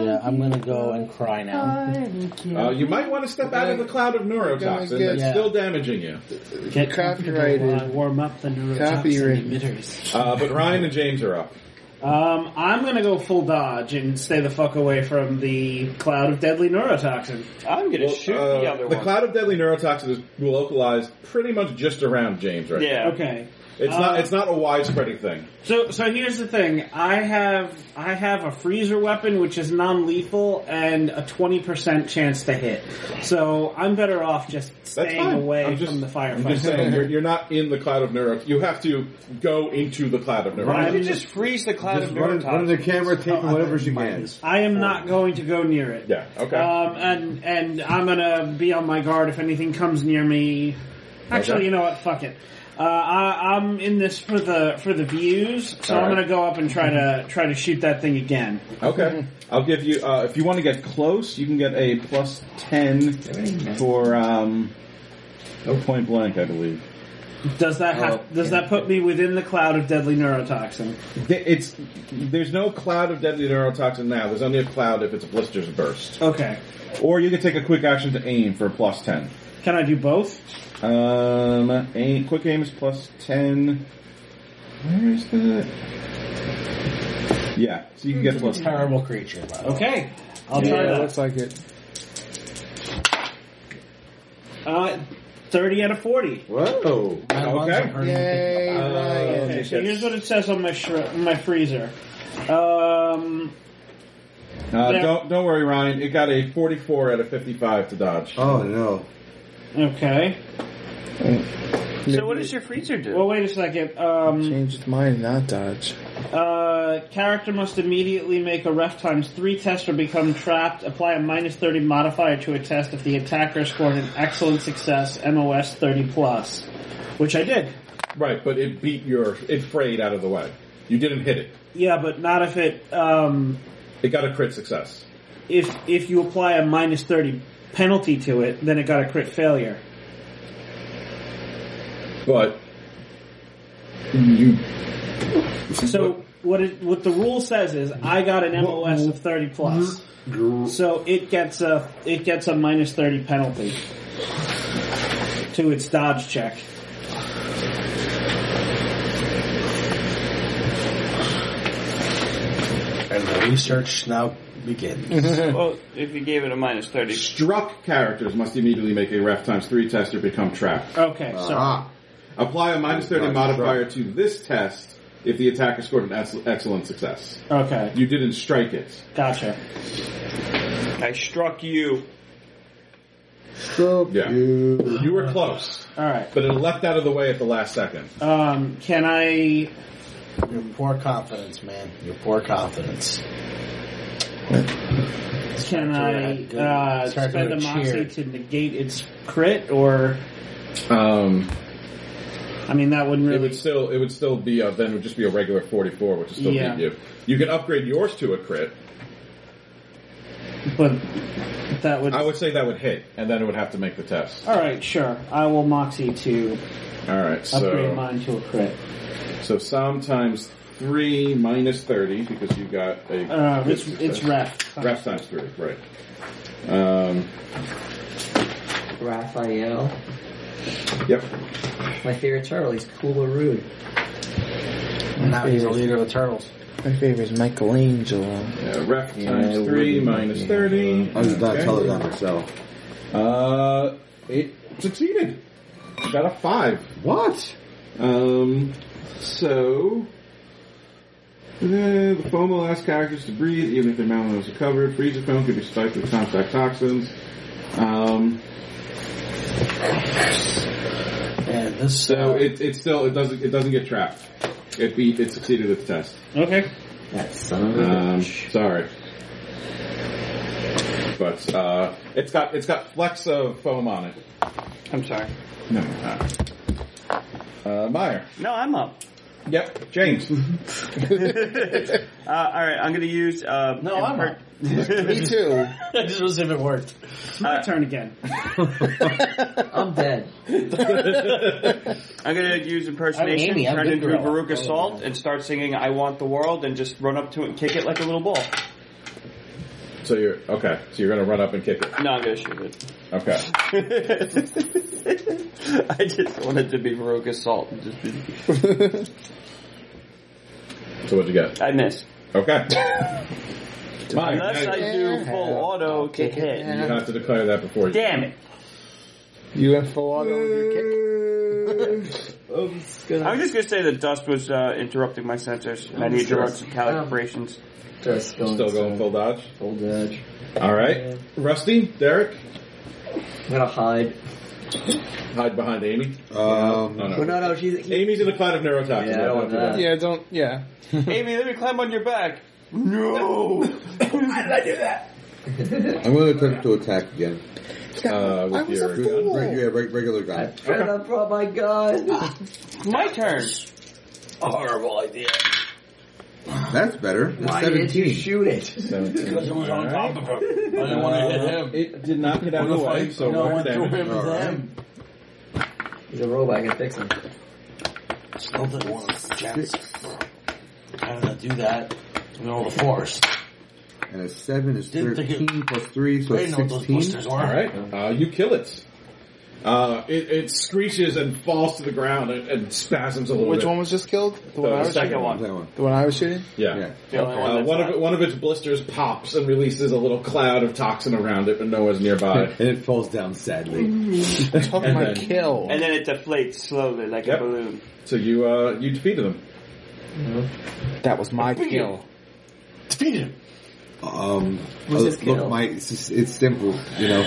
Yeah, I'm gonna go and cry now. Uh, you might want to step out of the cloud of neurotoxin. get- It's Yeah. still damaging you. Get Copyrighted. comfortable while I warm up the neurotoxin Copyrighted. emitters. Uh, but Ryan and James are up. Um, I'm gonna go full dodge and stay the fuck away from the cloud of deadly neurotoxin. I'm gonna Well, shoot uh, the other the one. cloud of deadly neurotoxin is localized pretty much just around James right Yeah. Okay. now. It's Uh, not. It's not a widespreading thing. So, so here's the thing. I have, I have a freezer weapon which is non-lethal and a twenty percent chance to hit. So I'm better off just That's staying fine. away I'm just, from the firefight. I'm just saying, you're, you're not in the cloud of neuro. You have to go into the cloud of Why neurotoxin. don't you just freeze the cloud Just of run, run the neurotoxins? camera, taking whatever she can. I am not going to go near it. Yeah. Okay. Um, and and I'm gonna be on my guard if anything comes near me. Actually, Okay. you know what? Fuck it. Uh, I, I'm in this for the for the views, so All I'm right. gonna go up and try to try to shoot that thing again. Okay. I'll give you, uh, if you want to get close, you can get a plus ten for, um, point blank, I believe. Does that have? Oh, does yeah. that put me within the cloud of deadly neurotoxin? Th- It's, there's no cloud of deadly neurotoxin now. There's only a cloud if it's a blister's burst. Okay. Or you can take a quick action to aim for plus ten. Can I do both? Um, aim, quick aim is plus ten. Where is the? Yeah, so you can get plus ten. Terrible creature. By the way. Okay. I'll Yeah, try it that. looks like it. Uh, thirty out of forty. Whoa. My lungs Okay. are hurting. Yay, Uh, Ryan. Okay, so here's what it says on my shri- my freezer. Um, Uh, Yeah. don't don't worry, Ryan. It got a forty-four out of fifty-five to dodge. Oh no. okay. So what does your freezer do? Well, wait a second. Um, Change its mind, not dodge. uh, character must immediately make a ref times three test or become trapped. Apply a minus thirty modifier to a test if the attacker scored an excellent success, M O S thirty plus, which I did. Right, but it beat your, it frayed out of the way. You didn't hit it. Yeah, but not if it um, It got a crit success. if if you apply a minus thirty penalty to it, then it got a crit failure. But you, So what it, what the rule says is I got an M O S of thirty plus, so it gets a it gets a minus thirty penalty to its dodge check. And the research now begins. Well, if you gave it a minus thirty. struck characters must immediately make a ref times three test or become trapped. Okay, so Ah. Apply a minus thirty Right, modifier to this test if the attacker scored an ex- excellent success. okay, You didn't strike it. gotcha. I struck you. Stroke Yeah. you. You were close, All right. but it left out of the way at the last second. Um, can I? Your poor confidence, man. Your poor confidence. Can I Good. uh, Start spend to a moxie cheer. to negate its crit, or Um, I mean that wouldn't it really. would still, it would still be a, then it would just be a regular forty-four, which would still Yeah. beat you. You can upgrade yours to a crit. But that would. I would say that would hit, and then it would have to make the test. All right, sure. I will moxie to All right, upgrade so mine to a crit. so Psalm times three minus thirty because you got a. Uh, crit it's success. it's ref. Ref times three, right? Um, Raphael. yep. My favorite turtle. He's cool or rude. And now he's the leader of the turtles. My favorite is Michelangelo. Yeah, ref Yeah, times it three would be- minus thirty. I was not Okay. telling on myself. Uh, it succeeded. Got a five. What? Um, so uh, the foam will ask characters to breathe, even if their mouth nose are covered. Freezer foam can be spiked with contact toxins. Um, And this. so uh, it it still it doesn't it doesn't get trapped. It beat it succeeded at the test. Okay. That son of a Um, bitch. sorry. But uh, it's got it's got flecks of foam on it. I'm sorry. No. Uh, uh, Meyer. No, I'm up. Yep. James. Uh, all right, I'm going to use. Uh, No, I'm imper- up. Me too. I just was if it worked. It's my Uh, turn again. I'm dead. I'm going to use impersonation, I'm Amy, I'm turn good into girl. Veruca Oh, Salt, yeah. and start singing "I Want the World," and just run up to it and kick it like a little ball. So you're okay. So you're going to run up and kick it. No, I'm gonna shoot it. Okay. I just wanted to be rogue assault and just be. So what'd you get? I miss. Okay. Mine. Unless I do full auto to hit. You have to declare that before you. Damn it! You went full auto with your kick. I'm just gonna say that dust was uh, interrupting my sensors, and I need to run some calibrations. Just going Still going full dodge? Full dodge. All right. Rusty, Derek? I'm gonna hide. Hide behind Amy? Um, Oh, no. Well, no, no, she's... Amy's in a cloud of neurotoxins. Yeah, I don't want that. Yeah, don't, yeah. Amy, let me climb on your back. No! Why did I do that? I'm going to attempt to attack again. Uh, with your gun. Right, yeah, reg- regular gun. I tried to brought my gun. My turn. Horrible idea. That's better. That's Why didn't you seventeen. shoot it? seventeen. Because it was on All top right. of him. I didn't want to hit him. It did not get out of the What if way, I, so you know, one went through damage. him All and right. them? He's a robot, I can fix him. Still didn't want to chance. How did I do that? You know, the force. And a seven is Didn't think it- thirteen plus three, so I it's didn't know what those sixteen. boosters were. All right. Uh, you kill it. Uh, it. It screeches and falls to the ground and, and spasms a little Which bit. one was just killed? The one The I was second shooting? one. That one. The one I was shooting? Yeah. Yeah. The only one Uh, that's one not- of it, one of its blisters pops and releases a little cloud of toxin around it, but no one's nearby. And it falls down sadly. Talking And my then- kill. And then it deflates slowly like Yep. a balloon. So you uh, you defeated them. That was my kill. Defeat him. Um, What's uh, his kill? look, Mike, it's, just, it's simple, you know.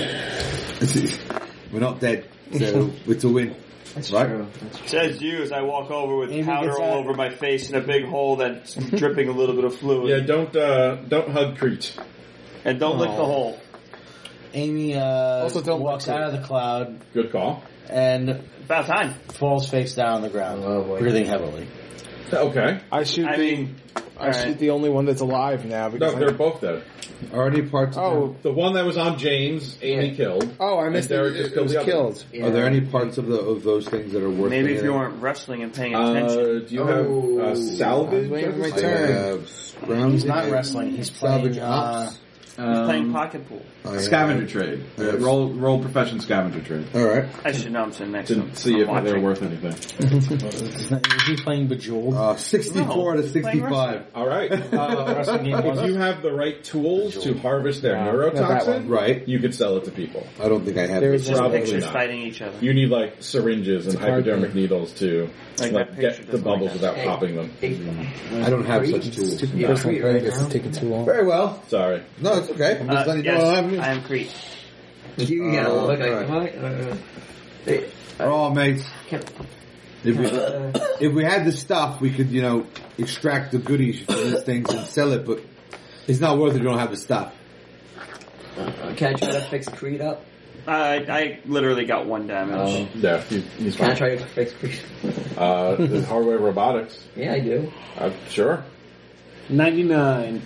We're not dead, so it's a win. That's Right. true. That's true. Says you as I walk over with Amy powder gets all that. over my face and a big hole that's dripping a little bit of fluid. Yeah, don't uh, don't hug Crete. And don't lick the Oh. hole. Amy uh, Also don't walks look out of the cloud Good call. and About time. falls face down on the ground, Oh, boy. breathing heavily. Okay. I shoot I the, mean, I shoot alright. the only one that's alive now. No, Because they're I, both dead. Are any parts? oh, The one that was on James, Amy Yeah. killed. oh, I missed And it. Derek just It, it killed was the other. killed. Yeah. Are there any parts of the of those things that are worth? Maybe if anything? you weren't wrestling and paying Uh, attention. do you have Oh. uh, salvage? I was waiting for my I turn. have scrounging. He's not wrestling. He's Salvage playing. Uh, ops. He's playing Um, pocket pool. I scavenger have- trade. I have- roll roll profession scavenger trade. All right. I should know I'm sitting next to To him. see I'm if they're watching. worth anything. he's, not, he's playing Bejeweled. Uh, sixty-four No, to he's playing sixty-five. All right. Uh, wrestling game was If you have the right tools to harvest their No, not that neurotoxin, one. Right. you could sell it to people. I don't think I have. There's this. Just Probably pictures not. fighting each other. You need like syringes and It's a card hypodermic game. needles to Like like, that picture get the doesn't like bubbles that. without Hey. popping them. I don't have such tools. Stupid Yeah, personal Crete credit right gets now. to taking too long. Very well. Sorry. No, it's okay. I'm just Uh, letting you know I yes, have I am Crete. You gotta Oh, look like alright. what? Uh, they- Oh, mate. can't- If we, uh, if we had the stuff, we could, you know, extract the goodies from these things and sell it, but it's not worth it if you don't have the stuff. Can I try to fix Creed up? I I literally got one damage. Oh. Yeah, he, he's Can I fine. try to fix Creed? Uh, the Hardware Robotics. Yeah, I do. Uh, sure. ninety-nine.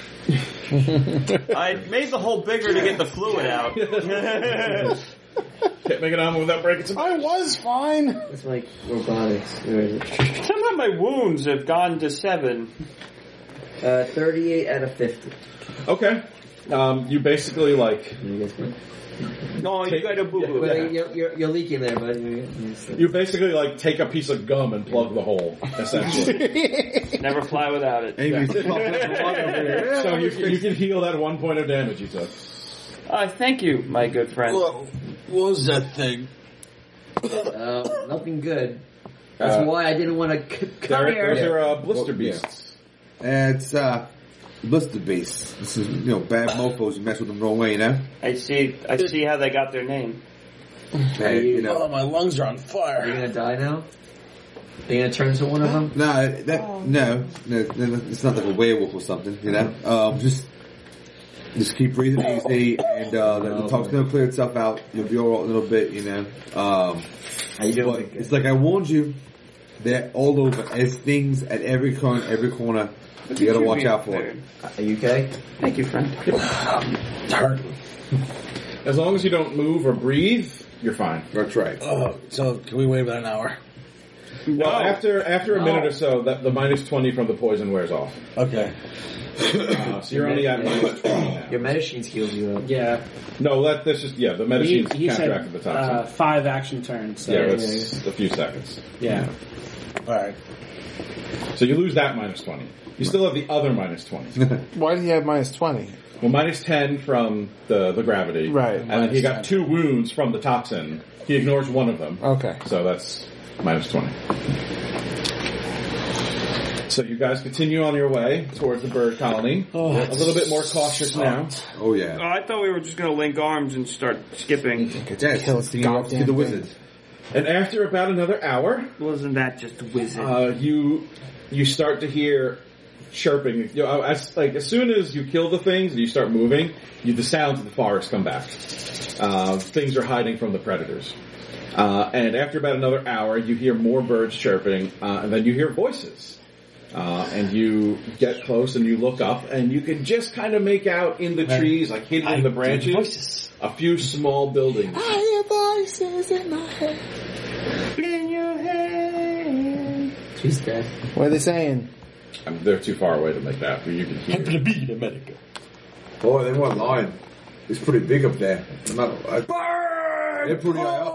I made the hole bigger to get the fluid out. Can't make it on without breaking some. I was fine. It's like robotics. Where is it? Somehow my wounds have gone to seven. Uh, thirty-eight out of fifty. Okay. Um, you basically like You guys good? No, you got a boo boo. Well, you're, you're, you're leaking there, bud. You- you- you basically like take a piece of gum and plug the hole, essentially. Never fly without it. Amy's popping up a lot over here. So you can, you can heal that one point of damage you took. Uh, thank you, my good friend. What was that thing? Uh, nothing good. That's Uh, why I didn't want to c- come There, here. those are uh, blister Well, yeah. beasts. It's, uh, blister beast. This is, you know, bad mofos. You mess with them the wrong way, you know? I see. I see how they got their name. And, you know. Oh, my lungs are on Are you fire. gonna die now? Are you gonna turn into one of them? No, that, no, no, no, it's not like a werewolf or something, you know? Um, just, just keep breathing easy, and, uh, the, the toxin will clear itself out. You'll be alright in a little bit, you know? Um, How you but doing? it's like I warned you, they're all over. There's things at every corner, every corner. You gotta watch out for it. Are you okay? Thank you, friend. It's hurting. As long as you don't move or breathe, you're fine. That's right. Oh, so can we wait about an hour? Well, after after a minute or so, that the minus twenty from the poison wears off. Okay. Uh, so you're only at minus twenty now. Your medicines heals you up. Yeah. No, that that's just yeah. The medicine He, he said counteracted the uh, toxin. five action turns. So yeah, that's a few seconds. yeah. All right. So you lose that minus twenty. You still have the other minus twenty. Why did he have minus twenty? Well, minus ten from the the gravity, Right. And then he got two wounds from the toxin. He ignores one of them. Okay. So that's minus twenty. So you guys continue on your way towards the bird colony. Oh, a little bit more cautious now. Oh yeah. Oh, I thought we were just going to link arms and start skipping. Yes, Kill let's the get off to goddamn the thing. wizard. And after about another hour, Wasn't that just a wizard? uh, you you start to hear chirping. You know, as, like as soon as you kill the things and you start moving, you, the sounds of the forest come back. Uh, things are hiding from the predators. Uh, and after about another hour, you hear more birds chirping, uh, and then you hear voices. Uh, and you get close and you look up, and you can just kind of make out in the trees, like hidden in the branches, a few small buildings. I hear voices in my head. In your head. She's dead. What are they saying? I mean, they're too far away to make that, but you can hear. Boy, they weren't lying. It's pretty big up there. No matter what. They're pretty high up.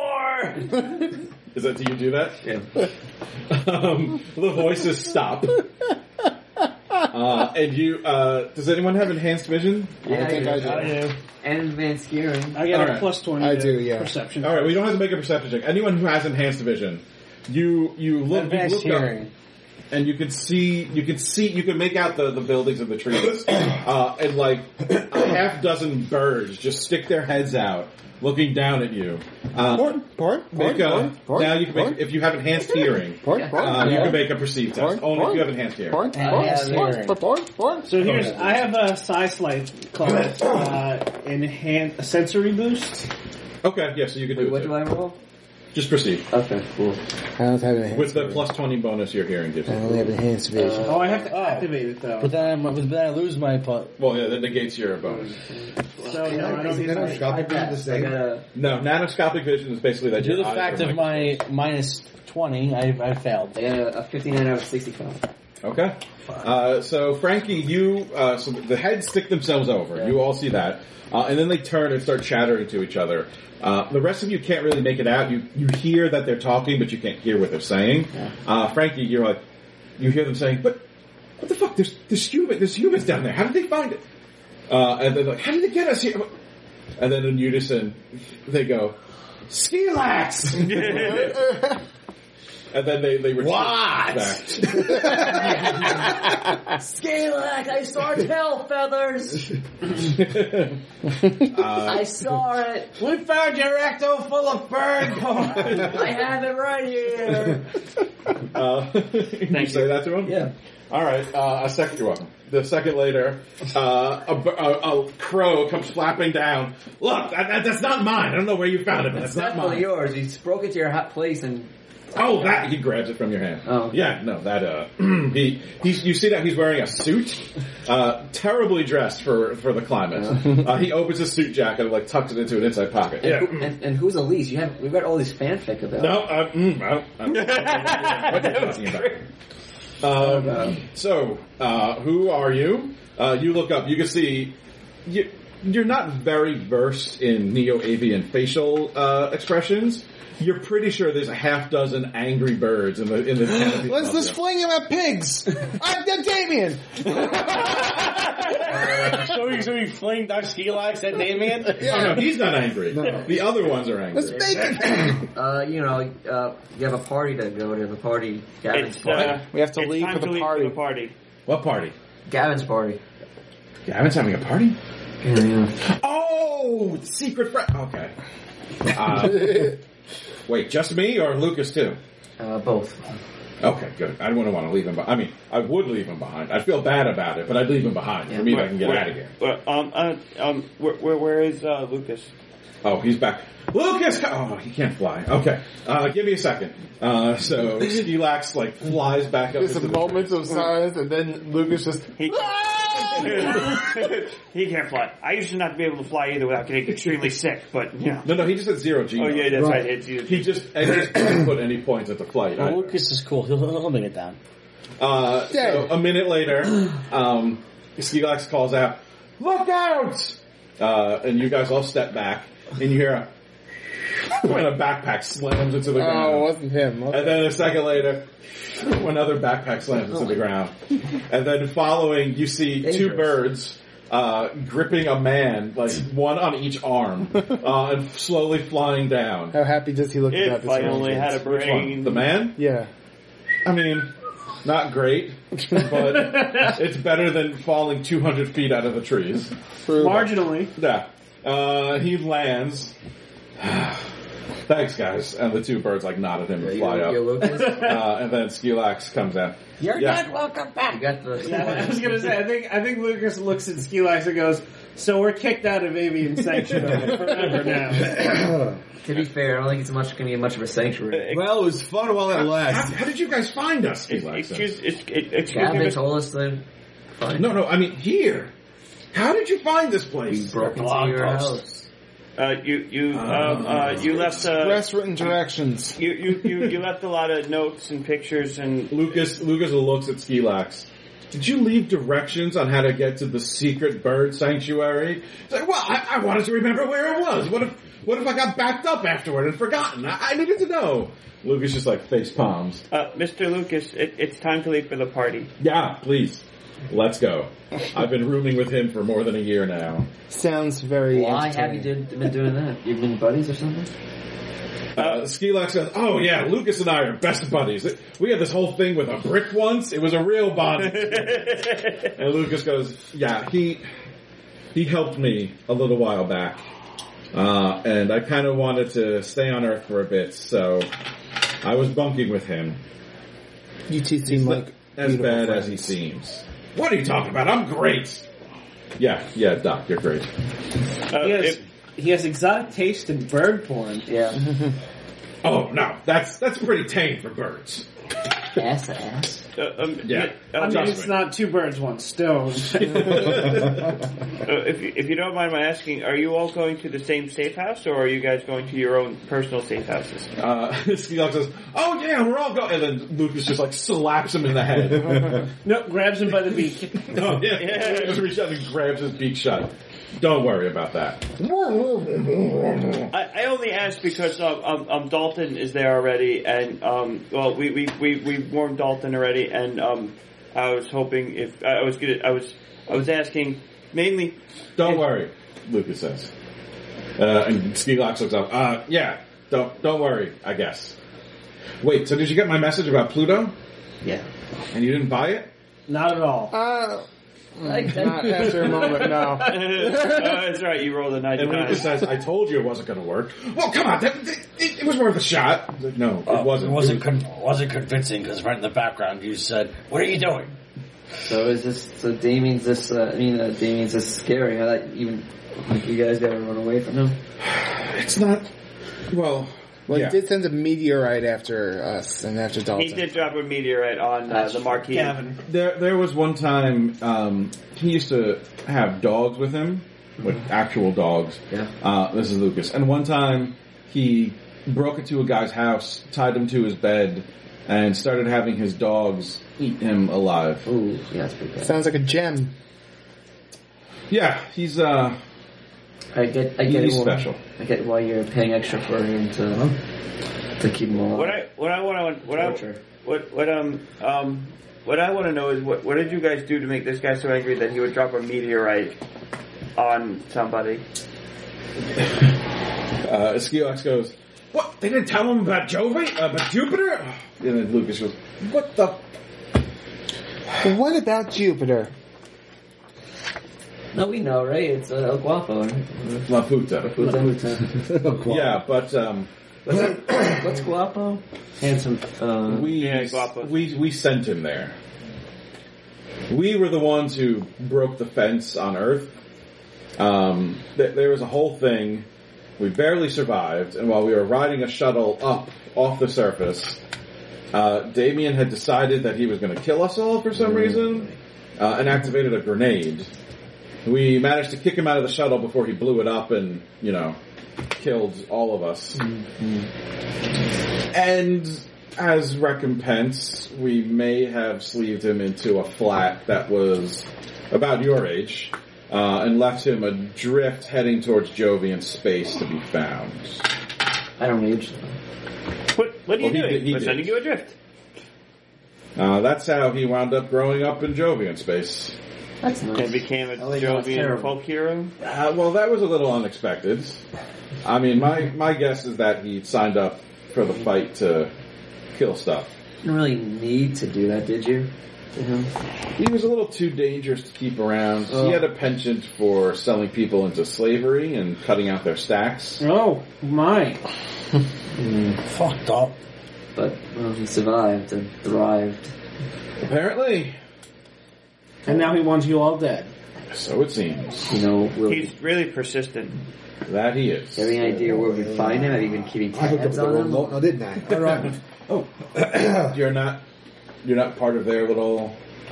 Is that, do you do that? Yeah. um, the voices stop. Uh, and you, uh, does anyone have enhanced vision? Yeah, think I do. I do. And advanced hearing. I got All a right. plus twenty. I to do, yeah. Perception. Alright, well you don't have to make a perception check. Anyone who has enhanced vision, you, you look, you Advanced look up, hearing. and you can see, you can see, you can make out the, the buildings of the trees, uh, and like a half dozen birds just stick their heads out, looking down at you. Uh, Port, port, make port, a, port, port, now you can make, port, if you have enhanced hearing, port, port, uh, you yeah. can make a perceive test. Port, Only if port, you have enhanced hearing. Port, I port, have port, hearing. port, port, port. So here's, Okay. I have a size light called uh, enhance a sensory boost. Okay, yeah, so you can Wait, do what it. do I roll? Just perceive. Okay, cool. I don't have enhanced With the vision. plus twenty bonus your hearing gives I you. only have enhanced vision. Oh, I have to Oh. activate it though. But then, I, but then I lose my pot. Well, yeah, that negates your bonus. So no, I don't Is need it to. nanoscopic vision the I same? got a. No, nanoscopic vision is basically that Due your to the eyes fact are of like- my minus twenty, I, I failed. I got a, a fifty-nine out of sixty-five. Okay. Uh, so Frankie, you uh, so the heads stick themselves over. Yeah. You all see that, uh, and then they turn and start chattering to each other. Uh, the rest of you can't really make it out. You you hear that they're talking, but you can't hear what they're saying. Uh, Frankie, you're like, you hear them saying, "But what the fuck? There's there's human there's humans down there. How did they find it?" Uh, and they're like, "How did they get us here?" And then in unison, they go, "Skilax!" And then they they retreat What? back. Skalak, I saw tail feathers. Uh, I saw it. We found your recto full of bird porn. I have it right here. Uh, you say that to him? Yeah. All right. Uh, a second. You're welcome. The second later, uh, a, a, a crow comes flapping down. Look, that, that, that's not mine. I don't know where you found it, but It's that's not definitely mine. yours. He broke into your hot place and. Oh, that he grabs it from your hand. Oh. Yeah, no, that uh, he he's you see that he's wearing a suit, uh, terribly dressed for for the climate. Uh, he opens his suit jacket and like tucks it into an inside pocket. And, Yeah. who- and, and who's Elise? You have we've got all these fanfic about. No, uh, mm, I don't, I don't know what you're talking about. Um, so, uh, who are you? Uh, you look up. You can see you, you're not very versed in Neo-Avian facial uh, expressions. You're pretty sure there's a half dozen angry birds in the in the canopy. Let's above let's you. fling him at pigs. I'm the Damien. so, we, so we fling our Skilax at Damien? Oh no, he's not angry. The other ones are angry. Let's make it. Uh, you know, uh, you have a party to go to. The party, Gavin's It's, party. uh, We have to it's leave time for to the leave party. For the party. What party? Gavin's party. Gavin's having a party. Yeah, yeah. Oh, secret friend. Okay. Uh, wait, just me or Lucas too? Uh, both. Okay, good. I wouldn't want to leave him behind. I mean, I would leave him behind. I'd feel bad about it, but I'd leave him behind. For me, I can get Where- out of here. But, um, uh, um, where, where, where is uh, Lucas? Oh, he's back. Lucas! Oh, he can't fly. Okay. Uh, give me a second. Uh, so, Skilax, like, flies back up There's into some the moments of silence, and then Lucas just. He, He can't fly. I used to not be able to fly either without getting extremely sick, but, you know. No, no, he just had zero G. Oh, yeah, that's right. It's, He just, and he just didn't put any points at the flight. Well, either. Lucas is cool. He'll, he'll make it down. Uh, so a minute later, um, Skilax calls out, "Look out!" Uh, and you guys all step back, and you hear a, when a backpack slams into the ground. Oh, it wasn't him. Okay. And then a second later, another backpack slams into the ground. And then following, you see two Dangerous. birds uh, gripping a man, like one on each arm, uh, and slowly flying down. How happy does he look about If this? I only had a Which one? brain. The man? Yeah. I mean, not great, but it's better than falling two hundred feet out of the trees. Marginally. Yeah. Uh, he lands. Thanks, guys. And the two birds like nod at him and fly Yo, yo, up. Lucas, Uh, and then Skilax comes out. You're Yeah. not welcome back. you got the. Yeah, I was gonna say, I think I think Lucas looks at Skilax and goes, "So we're kicked out of Avian Sanctuary forever now." To be fair, I don't think it's much going to be much of a sanctuary. Well, it was fun while it How, lasted. how did you guys find us? Ex- Skilax says. Excuse, ex- ex- excuse Gavin me, told us to find. No, no, I mean here. How did you find this We place? broke into Blog your post. house. Uh, you you um, uh, you left uh, Express written directions. you, you you you left a lot of notes and pictures and Lucas Lucas looks at Skilax. Did you leave directions on how to get to the secret bird sanctuary? It's like, well, I, I wanted to remember where it was. What if what if I got backed up afterward and forgotten? I, I needed to know. Lucas just like face palms. uh, Mister Lucas. It, it's time to leave for the party. Yeah, please. Let's go. I've been rooming with him for more than a year now. Sounds very. Why have you entertaining. did, been doing that? You've been buddies or something? Uh, Skilax says, "Oh yeah, Lucas and I are best buddies. We had this whole thing with a brick once. It was a real bond." And Lucas goes, "Yeah, he he helped me a little while back, uh, and I kind of wanted to stay on Earth for a bit, so I was bunking with him. You two He's seem not like as beautiful bad friends. as he seems." "What are you talking about? I'm great." "Yeah, yeah, Doc, you're great." Uh, He has, if- he has exotic taste in bird porn. Yeah. "Oh no, that's that's pretty tame for birds." ass to ass. uh, um, Yeah. uh, I mean, Trust it's me. not two birds, one stone. Uh, if you, if you don't mind my asking, are you all going to the same safe house, or are you guys going to your own personal safe houses? Uh, Skilax says, "Oh yeah, we're all going," and then Lucas just like slaps him in the head. No, grabs him by the beak. Oh yeah, Yeah. He just reaches out and grabs his beak shut. Don't worry about that. I, I only asked because um, um, um, Dalton is there already, and um, well, we we, we, we warned Dalton already, and um, I was hoping if I was gonna, I was I was asking mainly. Don't if- worry, Lucas says. Uh, and Skilax looks up. Uh, yeah, don't don't worry. I guess. Wait, so did you get my message about Pluto? Yeah. And you didn't buy it? Not at all. Uh, Like, not after a moment, no. uh, that's right. You rolled a And ninety-nine. Lucas says, "I told you it wasn't going to work." Well, come on, that, it, it was worth a shot. I was like, no, it Uh, wasn't. It wasn't, con- wasn't convincing because right in the background you said, "What are you doing?" so is this, so Damien's this, uh, I mean, uh, Damien's this scary. How that even, like, you guys gotta run away from him? It's not. Well, Well, yeah. he did send a meteorite after us and after Dalton. He did drop a meteorite on uh, the marquee. Gavin. There, there was one time um, he used to have dogs with him, with actual dogs. Yeah. Uh, this is Lucas. And one time he broke into a guy's house, tied him to his bed, and started having his dogs eat him alive. Ooh, yeah, that's pretty bad. Sounds like a gem. Yeah, he's uh, I get, I get he's it. why- special. I get why you're paying extra for him to, to keep him alive. What I what I want to what I Torture. what what um um what I want to know is what what did you guys do to make this guy so angry that he would drop a meteorite on somebody? Uh, Skilax goes, "What? They didn't tell him about Jovi? Uh, about Jupiter?" And then Lucas goes, "What the?" But what about Jupiter? No, we know, right? It's uh, El Guapo. La Puta. What's, Yeah, but um, what's Guapo? Handsome. Uh, we Yeah, Guapo. we we sent him there. We were the ones who broke the fence on Earth. Um, th- there was a whole thing. We barely survived, and while we were riding a shuttle up off the surface, uh, Damien had decided that he was going to kill us all for some reason. uh, and activated a grenade. We managed to kick him out of the shuttle before he blew it up and, you know, killed all of us. Mm-hmm. And as recompense, we may have sleeved him into a flat that was about your age, uh, and left him adrift heading towards Jovian space to be found. I don't need. What, what are you Well, he doing? did- he We're did. sending you adrift. Uh, that's how he wound up growing up in Jovian space. That's nice. And became a Oh, wait, no, it's Jovian terrible. folk hero. Uh, well, that was a little unexpected. I mean, my, my guess is that he signed up for the fight to kill stuff. You didn't really need to do that, did you? You know? He was a little too dangerous to keep around. Oh. He had a penchant for selling people into slavery and cutting out their stacks. Oh, my. Fucked up. But well, he survived and thrived. Apparently. And now he wants you all dead. So it seems. You know, will He's really persistent. That he is. you have any idea where we can find him? Have you been keeping I hooked up tabs with the on wrong him? note, no, didn't I? All right. Oh, you're not. You're not part of their little.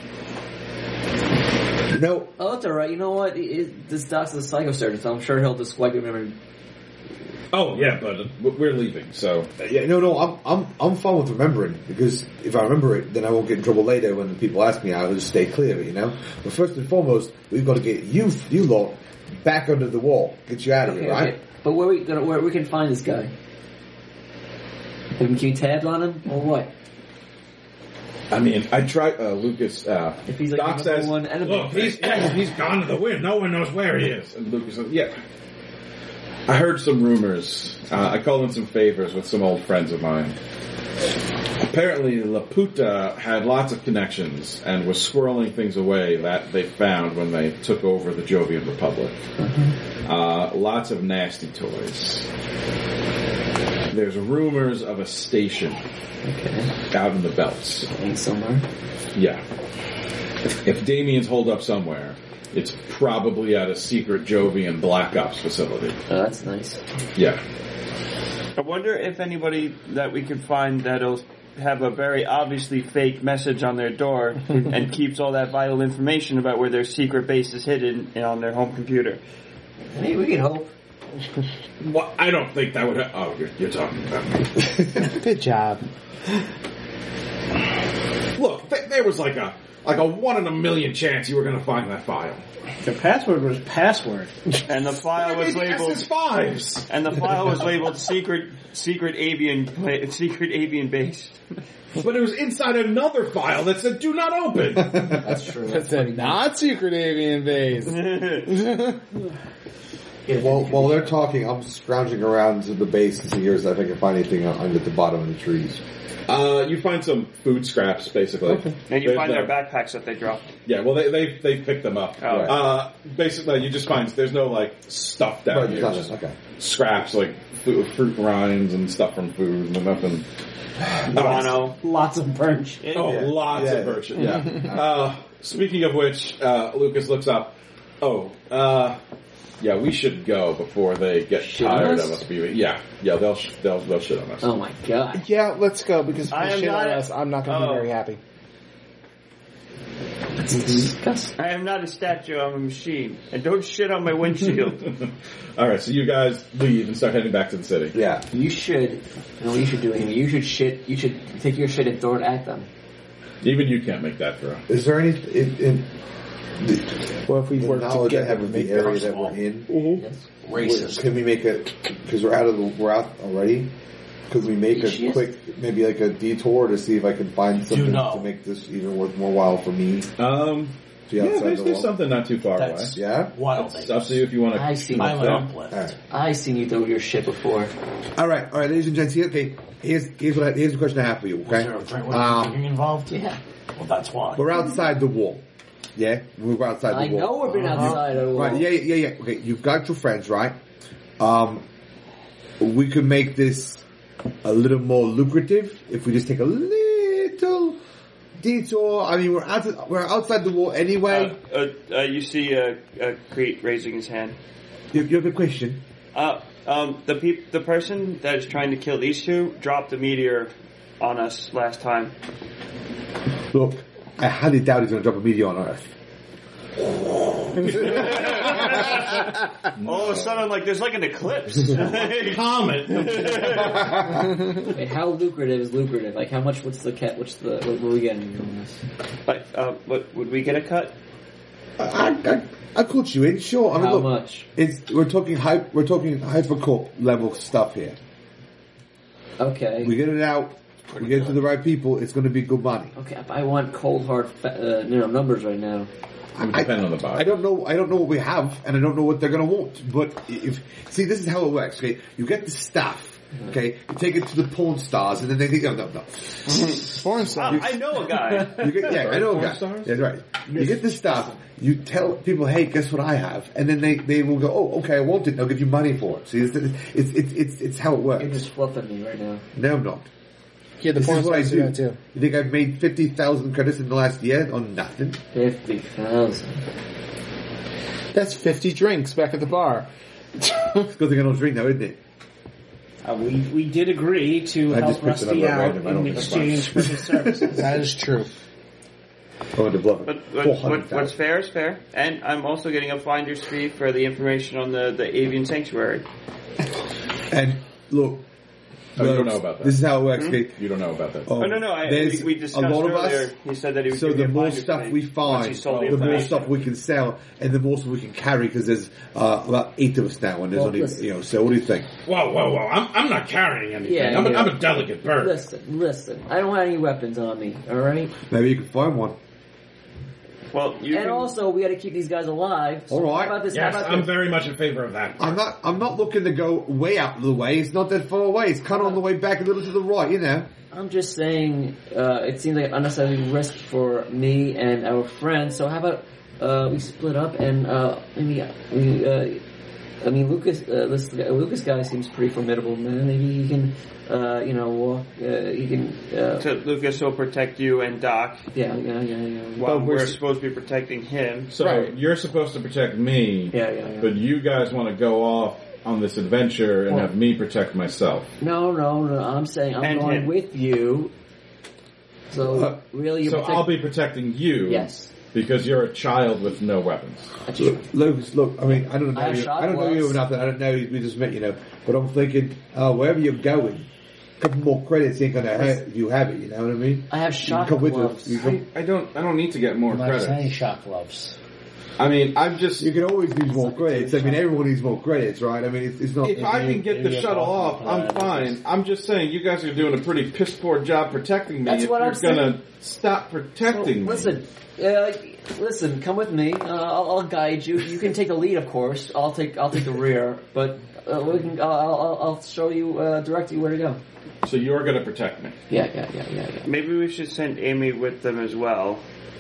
No, Oh, it's alright. You know what? It, it, this doc's a psychosurgeon, so I'm sure he'll just wipe him every... Oh yeah, but we're leaving. So yeah, no, no. I'm, I'm, I'm fine with remembering because if I remember it, then I won't get in trouble later when the people ask me. I'll just stay clear of it, you know. But first and foremost, we've got to get you, you lot, back under the wall. Get you out of Okay, here, right? okay. But where we gonna, where we can find this guy? Have you been keeping tabs on him, or what? I mean, I tried. Uh, Lucas. Uh, If he's like Doc the number says, one enemy. "Look, he's he's gone to the wind. No one knows where he is." And Lucas says, "Yeah." I heard some rumors. Uh, I called in some favors with some old friends of mine. Apparently, Laputa had lots of connections and was squirreling things away that they found when they took over the Jovian Republic. Uh, lots of nasty toys. There's rumors of a station Okay. out in the belts. Ain't somewhere. Yeah. If Damien's holed up somewhere, it's probably at a secret Jovian Black Ops facility. Oh, that's nice. Yeah. I wonder if anybody that we could find that'll have a very obviously fake message on their door and keeps all that vital information about where their secret base is hidden on their home computer. Hey, we can hope. Well, I don't think that would. Ha- oh, you're, you're talking about me. Good job. Look, th- there was like a like a one in a million chance you were going to find that file. The password was password. And the file was labeled S S fives. and the file was labeled secret secret avian pla- secret avian base. But it was inside another file that said "Do not open." That's true. That's a not secret avian base. While, while they're talking, I'm scrounging around to the base to see if I can find anything under the bottom of the trees. Uh, you find some food scraps, basically. Okay. And you They- find the- their backpacks that they dropped. Yeah, well, they they they picked them up. Oh. Uh, basically, you just find there's no like stuff down Right, here. it's Just not- okay. scraps like fu- fruit rinds and stuff from food, and nothing. Guano. Lots of burnt shit. Oh, Yeah. lots Yeah. of virtue. Yeah. uh, speaking of which, uh, Lucas looks up. Oh, uh, yeah, we should go before they get Shit on tired us? of us being. Yeah, yeah, they'll sh- they'll they'll shit on us. Oh my god. Yeah, let's go because if I you am shit not- on us, I'm not going to Oh. be very happy. That's disgusting. I am not a statue, I'm a machine. And don't shit on my windshield. All right, so you guys leave and start heading back to the city. Yeah. You should, you know what you should do, Amy? You should shit, you should take your shit and throw it at them. Even you can't make that throw. Is there any in, in the, Well, if we the work knowledge I together, have we of the make area that that we're in? Yes. Racist. Can we make a? Because we're out of the we're out already. Could we make a Yes. quick, maybe like a detour to see if I can find something know. to make this even worth more while for me? Um, To be yeah, outside there's, the there's wall? something not too far That's- away. Yeah. Wild It's up to you if you want to. I see. Island that. uplift. All right. I seen you throw your shit before. All right. All right, ladies and gents. Here, okay. Here's here's what I, here's the question I have for you. Was Okay. there a drink, was Um, drinking involved? Yeah. Well, that's why. We're outside the wall. Yeah. We're outside I the wall. know we've been outside of the wall. Right, yeah, yeah, yeah. Okay, you've got your friends, right? Um, we could make this a little more lucrative if we just take a little detour. I mean, we're out, we're outside the wall anyway. Uh, uh, uh, you see uh, uh, Crete raising his hand. you, you have a question? Uh, um, the peop- the person that is trying to kill these two dropped a meteor on us last time. Look, I highly doubt he's going to drop a meteor on Earth. All of a sudden, like there's like an eclipse. Comet. Wait, how lucrative is lucrative? Like, how much? What's the cat? What's the? What, what are we getting from this? But uh, what, would we get a cut? I, I, I caught you in, sure. I mean, How look, much? It's we're talking hy- we're talking hypercorp level stuff here. Okay. We get it out. We get it to the right people. It's going to be good money. Okay, if I want cold hard, fa- uh, you know, numbers right now. It would depend on the buyer. I don't know. I don't know what we have, and I don't know what they're going to want. But if see, this is how it works. Okay, you get the stuff. Okay, you take it to the porn stars, and then they think, oh no, no. Porn stars. I know a guy. You get, yeah, I know a Porn guy. stars? That's right. You get the stuff. You tell people, hey, guess what I have, and then they, they will go, oh, okay, I want it. They'll give you money for it. See, it's it's it's it's, it's how it You're works. just fluffing me right now. No, I'm not. Yeah, the This porn is what I stars do do. that too. You think I've made fifty thousand credits in the last year on nothing? Fifty thousand. That's fifty drinks back at the bar. It's a good thing I don't drink now, isn't it? Uh, we we did agree to I help just picked it Rusty up at out random. I don't in think exchange for his services. That is true. I want to bluff it. But what, four what, hundred what's thousand. fair is fair, and I'm also getting a finder's fee for the information on the, the avian sanctuary. And look, Oh, you don't folks, know about that. This is how it works. Okay? You don't know about that. Oh, Oh no, no, I, there's we, we discussed a lot of earlier. us. He said that he would So give me the a more finder's stuff fee we once he find, sold the the more information. stuff we can sell, and the more stuff we can carry because there's uh, about eight of us now, and there's Well, only listen. you know. So what do you think? Whoa, whoa, whoa! I'm I'm not carrying anything. Yeah, I'm, a, yeah. I'm a delicate bird. Listen, listen. I don't have any weapons on me. All right. Maybe you can find one. Well, you And can, also, we got to keep these guys alive. So All right. How about this? Yes, how about I'm this? very much in favor of that. I'm not. I'm not looking to go way out of the way. It's not that far away. It's kind of on the way back a little to the right. You know. I'm just saying, uh, it seems like an unnecessary risk for me and our friends. So how about uh, we split up and uh, maybe we. Uh, I mean, Lucas. Uh, this guy, Lucas guy seems pretty formidable, man. Maybe he can, uh, you know, walk. Uh, he can. Uh, so Lucas will protect you and Doc yeah, yeah, yeah, yeah. while But we're, we're- supposed to be protecting him. So Right. you're supposed to protect me, Yeah, yeah, yeah. but you guys want to go off on this adventure and Well- have me protect myself. No, no, no. I'm saying I'm And going him. with you. So Uh, really, you're So protect- I'll be protecting you. Yes. Because you're a child with no weapons. That's true. Look, Lucas, look. I mean, I don't know I have you. shot I don't know you gloves. or nothing. I don't know you. We just met, you know. But I'm thinking, uh, wherever you're going, a couple more credits ain't gonna hurt if you have it. You know what I mean? I have You can shot come with gloves. us. You, can, I don't. I don't need to get more I'm not credits. saying shot gloves. I mean, I'm just. you can always use more credits. I mean, everyone needs more credits, right? I mean, it's, it's not. If I can get the Maybe shuttle above off, I'm the fine. I'm just saying, you guys are doing a pretty piss poor job protecting me. That's if what you're I'm saying. gonna stop protecting me. Listen, uh, listen, come with me. Uh, I'll, I'll guide you. You can take the lead, of course. I'll take I'll take the rear, but uh, we can. I'll, I'll, I'll show you, uh, direct you where to go. So you're gonna protect me. Yeah, yeah, yeah, yeah, yeah. Maybe we should send Amy with them as well.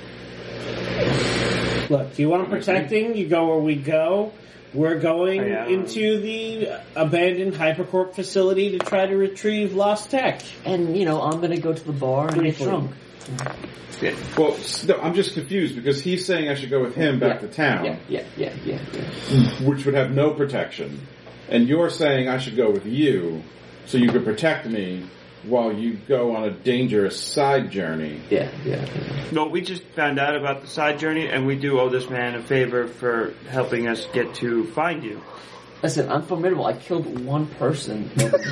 Look, you want protecting? You go where we go. We're going I am. into the abandoned Hypercorp facility to try to retrieve lost tech. And you know, I'm gonna go to the bar and get Briefly. drunk. Yeah. Well, s- no, I'm just confused because he's saying I should go with him back Yeah. to town, Yeah, yeah, yeah, yeah, yeah. which would have no protection, and you're saying I should go with you so you could protect me while you go on a dangerous side journey. Yeah, yeah. No, we just found out about the side journey, and we do owe this man a favor for helping us get to find you. Listen, I'm formidable. I killed one person.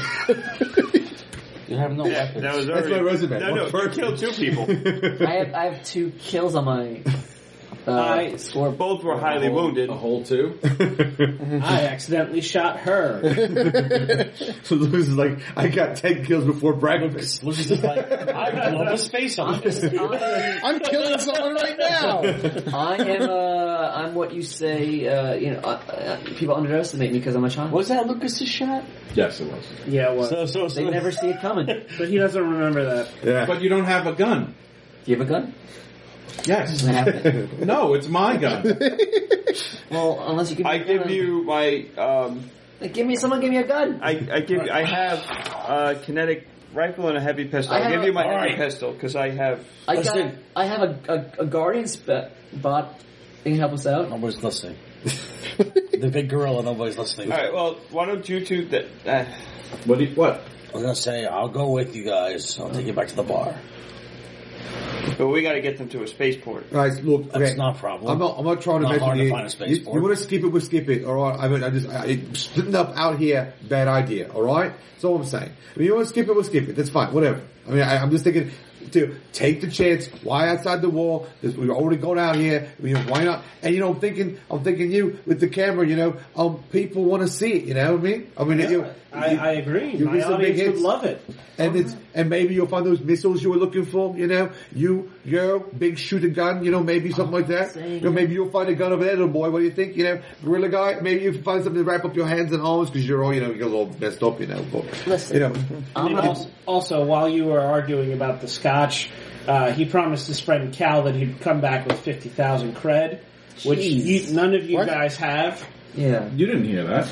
You have no Yeah, weapons. that was That's already, my resume. No, One no, you person. killed two people. I have I have two kills on my uh, I- score. Both were highly A whole- wounded. A whole two. I accidentally shot her. So Lucas is like, I got ten kills before breakfast. Lucas is like, I blew up a space on I'm, this. I'm, I'm killing someone right now. I am uh, I'm what you say. Uh, you know, uh, uh, people underestimate me because I'm a child. Was that Lucas's shot? Yes, it was. Yeah, well, So, so, They so. never see it coming. Do but he doesn't remember that. Yeah. But you don't have a gun. you have a gun? Yes. I have it. No, it's my gun. Well, unless you give me I a give gun. you my. Um, Like, give me someone. Give me a gun. I, I give. I have a kinetic rifle and a heavy pistol. I I'll have give a- you my all heavy right. pistol because I have. I got. Listen. I have a a, a guardian spe- bot. They can help us out. Nobody's listening. The big gorilla, nobody's listening. All right. Well, why don't you two? That. Uh, What? Do you, what? I was gonna say, I'll go with you guys. I'll take you back to the bar. But we got to get them to a spaceport. Guys, look, okay. That's not a problem. I'm not. I'm not trying to Not mess hard with to you. find a space You, for. you want to skip it? We'll skip it. All right. I mean, I just I, it, splitting up out here, bad idea. All right. That's all I'm saying. I mean, you want to skip it? We'll skip it. That's fine. Whatever. I mean, I, I'm just thinking to take the chance. Why outside the wall? There's- We've already gone out here. You know, why not? And you know, I'm thinking, I'm thinking you with the camera. You know, um, people want to see it. You know what I mean? I mean, you, I, I agree. you'll My be some big audience would hits. love it. And it's and maybe you'll find those missiles you were looking for. You know, you girl, big shooter gun. You know, maybe something like that. saying You know, maybe you'll find a gun over there, little boy. What do you think? You know, gorilla guy. Maybe you find something to wrap up your hands and arms because you're all you know you're a little messed up. You know, but Listen, you know, I'm And not. also, also, while you were arguing about the scotch, uh, he promised his friend Cal that he'd come back with fifty thousand cred, which Jeez. you, none of you What? guys have. Yeah. You didn't hear that.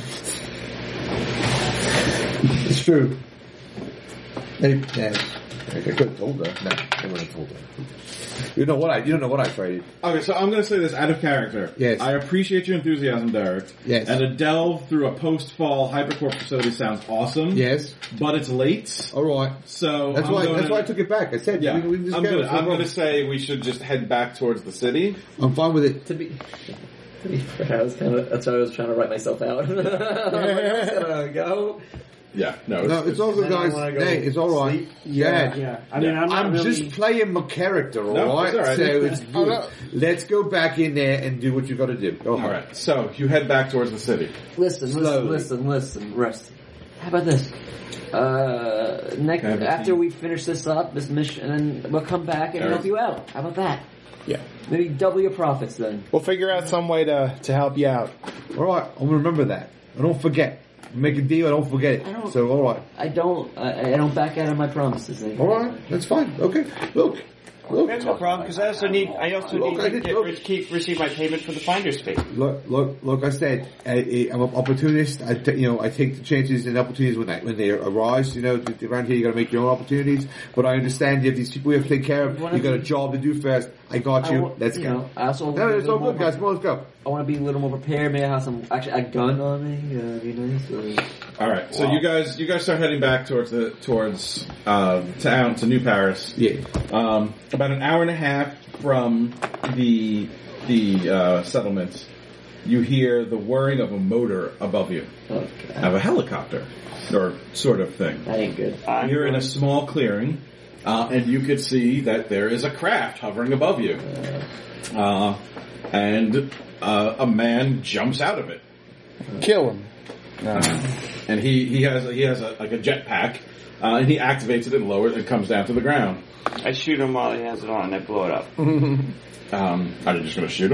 it's true. Maybe, yeah, I could have told her. No, I wouldn't have told her. You know what I? You don't know what I traded. Okay, so I'm going to say this out of character. Yes. I appreciate your enthusiasm, Derek. Yes. And a delve through a post-fall hypercorp facility sounds awesome. Yes. But it's late. All right. So That's I'm why. gonna, That's why I took it back. I said, Yeah, we, we just I'm go. gonna, It's no I'm going problem. to say we should just head back towards the city. I'm fine with it. To be, to be fair, I was kind of. That's why I was trying to write myself out. I'm like, I'm just gonna go. Yeah, no, No, it's all good, then I guys. wanna go Hey, it's all right. Yeah. Yeah, I mean, I'm not I'm really. just playing my character, all No, right? it's all right. So it's good. Let's go back in there and do what you got to do. Go All ahead. right, so you head back towards the city. Listen, Slowly. listen, listen, listen, rest. How about this? Uh, next, Have a after tea. we finish this up, this mission, and we'll come back and All help right. you out. How about that? Yeah. Maybe double your profits then. We'll figure out some way to, to help you out. All right, I'm gonna remember that. I don't forget. Make a deal. I don't forget I it. don't- So all right, I don't. I, I don't back out of my promises. eh? all right, that's fine. Okay, look, look, There's no problem because I also need I also Look, need I to did- get, look. re- keep receive my payment for the finder's fee. look, look, look. I said I, I- I'm an opportunist. I, ta- you know, I take the chances and opportunities when they when they arise. You know, th- around here you got to make your own opportunities. But I understand you have these people you have to take care of. Wanna You got a be- job to do first. I got I you. want- Let's you go. know, I also want No, to be a it's all little good, more- guys. Come on, let's go. I want to be a little more prepared. Maybe I have some actually a gun on me. Uh, that'd be nice. Or, All right, so you guys you guys start heading back towards the towards uh, town to New Paris. Yeah. Um, about an hour and a half from the the uh, settlement, you hear the whirring of a motor above you okay. of a helicopter or sort of thing. That ain't good. I'm You're in a going- small clearing, uh, and you could see that there is a craft hovering above you, uh, and uh, a man jumps out of it. Kill him. And he, he has he has a, like a jetpack, uh, and he activates it and lowers it and comes down to the ground. I shoot him while he has it on and I blow it up. Um, are you just going to shoot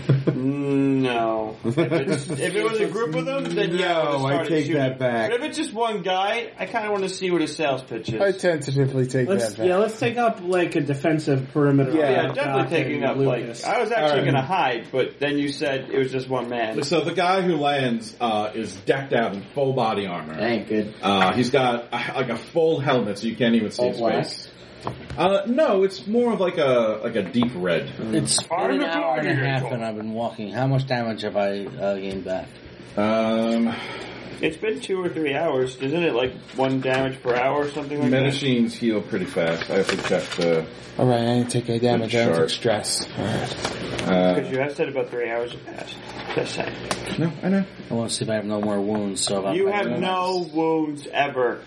him? No. If, it's, if it was a group of them, then yeah, I No, would I have started take shooting. that back. But if it's just one guy, I kind of want to see what his sales pitch is. I tentatively take Let's that back. yeah, let's take up like a defensive perimeter. Yeah, yeah, around definitely Doc taking and up. Lucas. Like I was All actually right. going to hide, but then you said it was just one man. So the guy who lands uh, is decked out in full body armor. That ain't good. Uh, he's got a, like a full helmet, so you can't even see All his black? face. Uh, no, it's more of like a like a deep red. It's been an hour and a half and I've been walking. How much damage have I uh, gained back? Um, It's been two or three hours, isn't it? Like one damage per hour or something like that. Medicines heal pretty fast. I have to check the. Alright, I didn't take any damage. I don't Sharp. take stress. Alright. Uh, Because you have said about three hours have passed. Just saying. no, I know. I want to see if I have no more wounds. So if I'm You like, have uh, no wounds ever.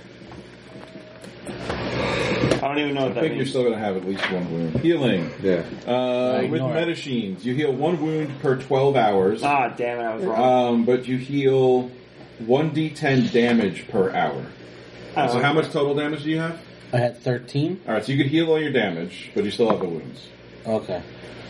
I don't even know what I that think you're means. still going to have at least one wound. Healing. Yeah. Uh, with ignore it. medicines, you heal one wound per twelve hours. Ah, damn it, I was wrong. Um, but you heal one d ten damage per hour. Oh, So how much total damage do you have? I had thirteen. All right, so you could heal all your damage, but you still have the wounds. Okay.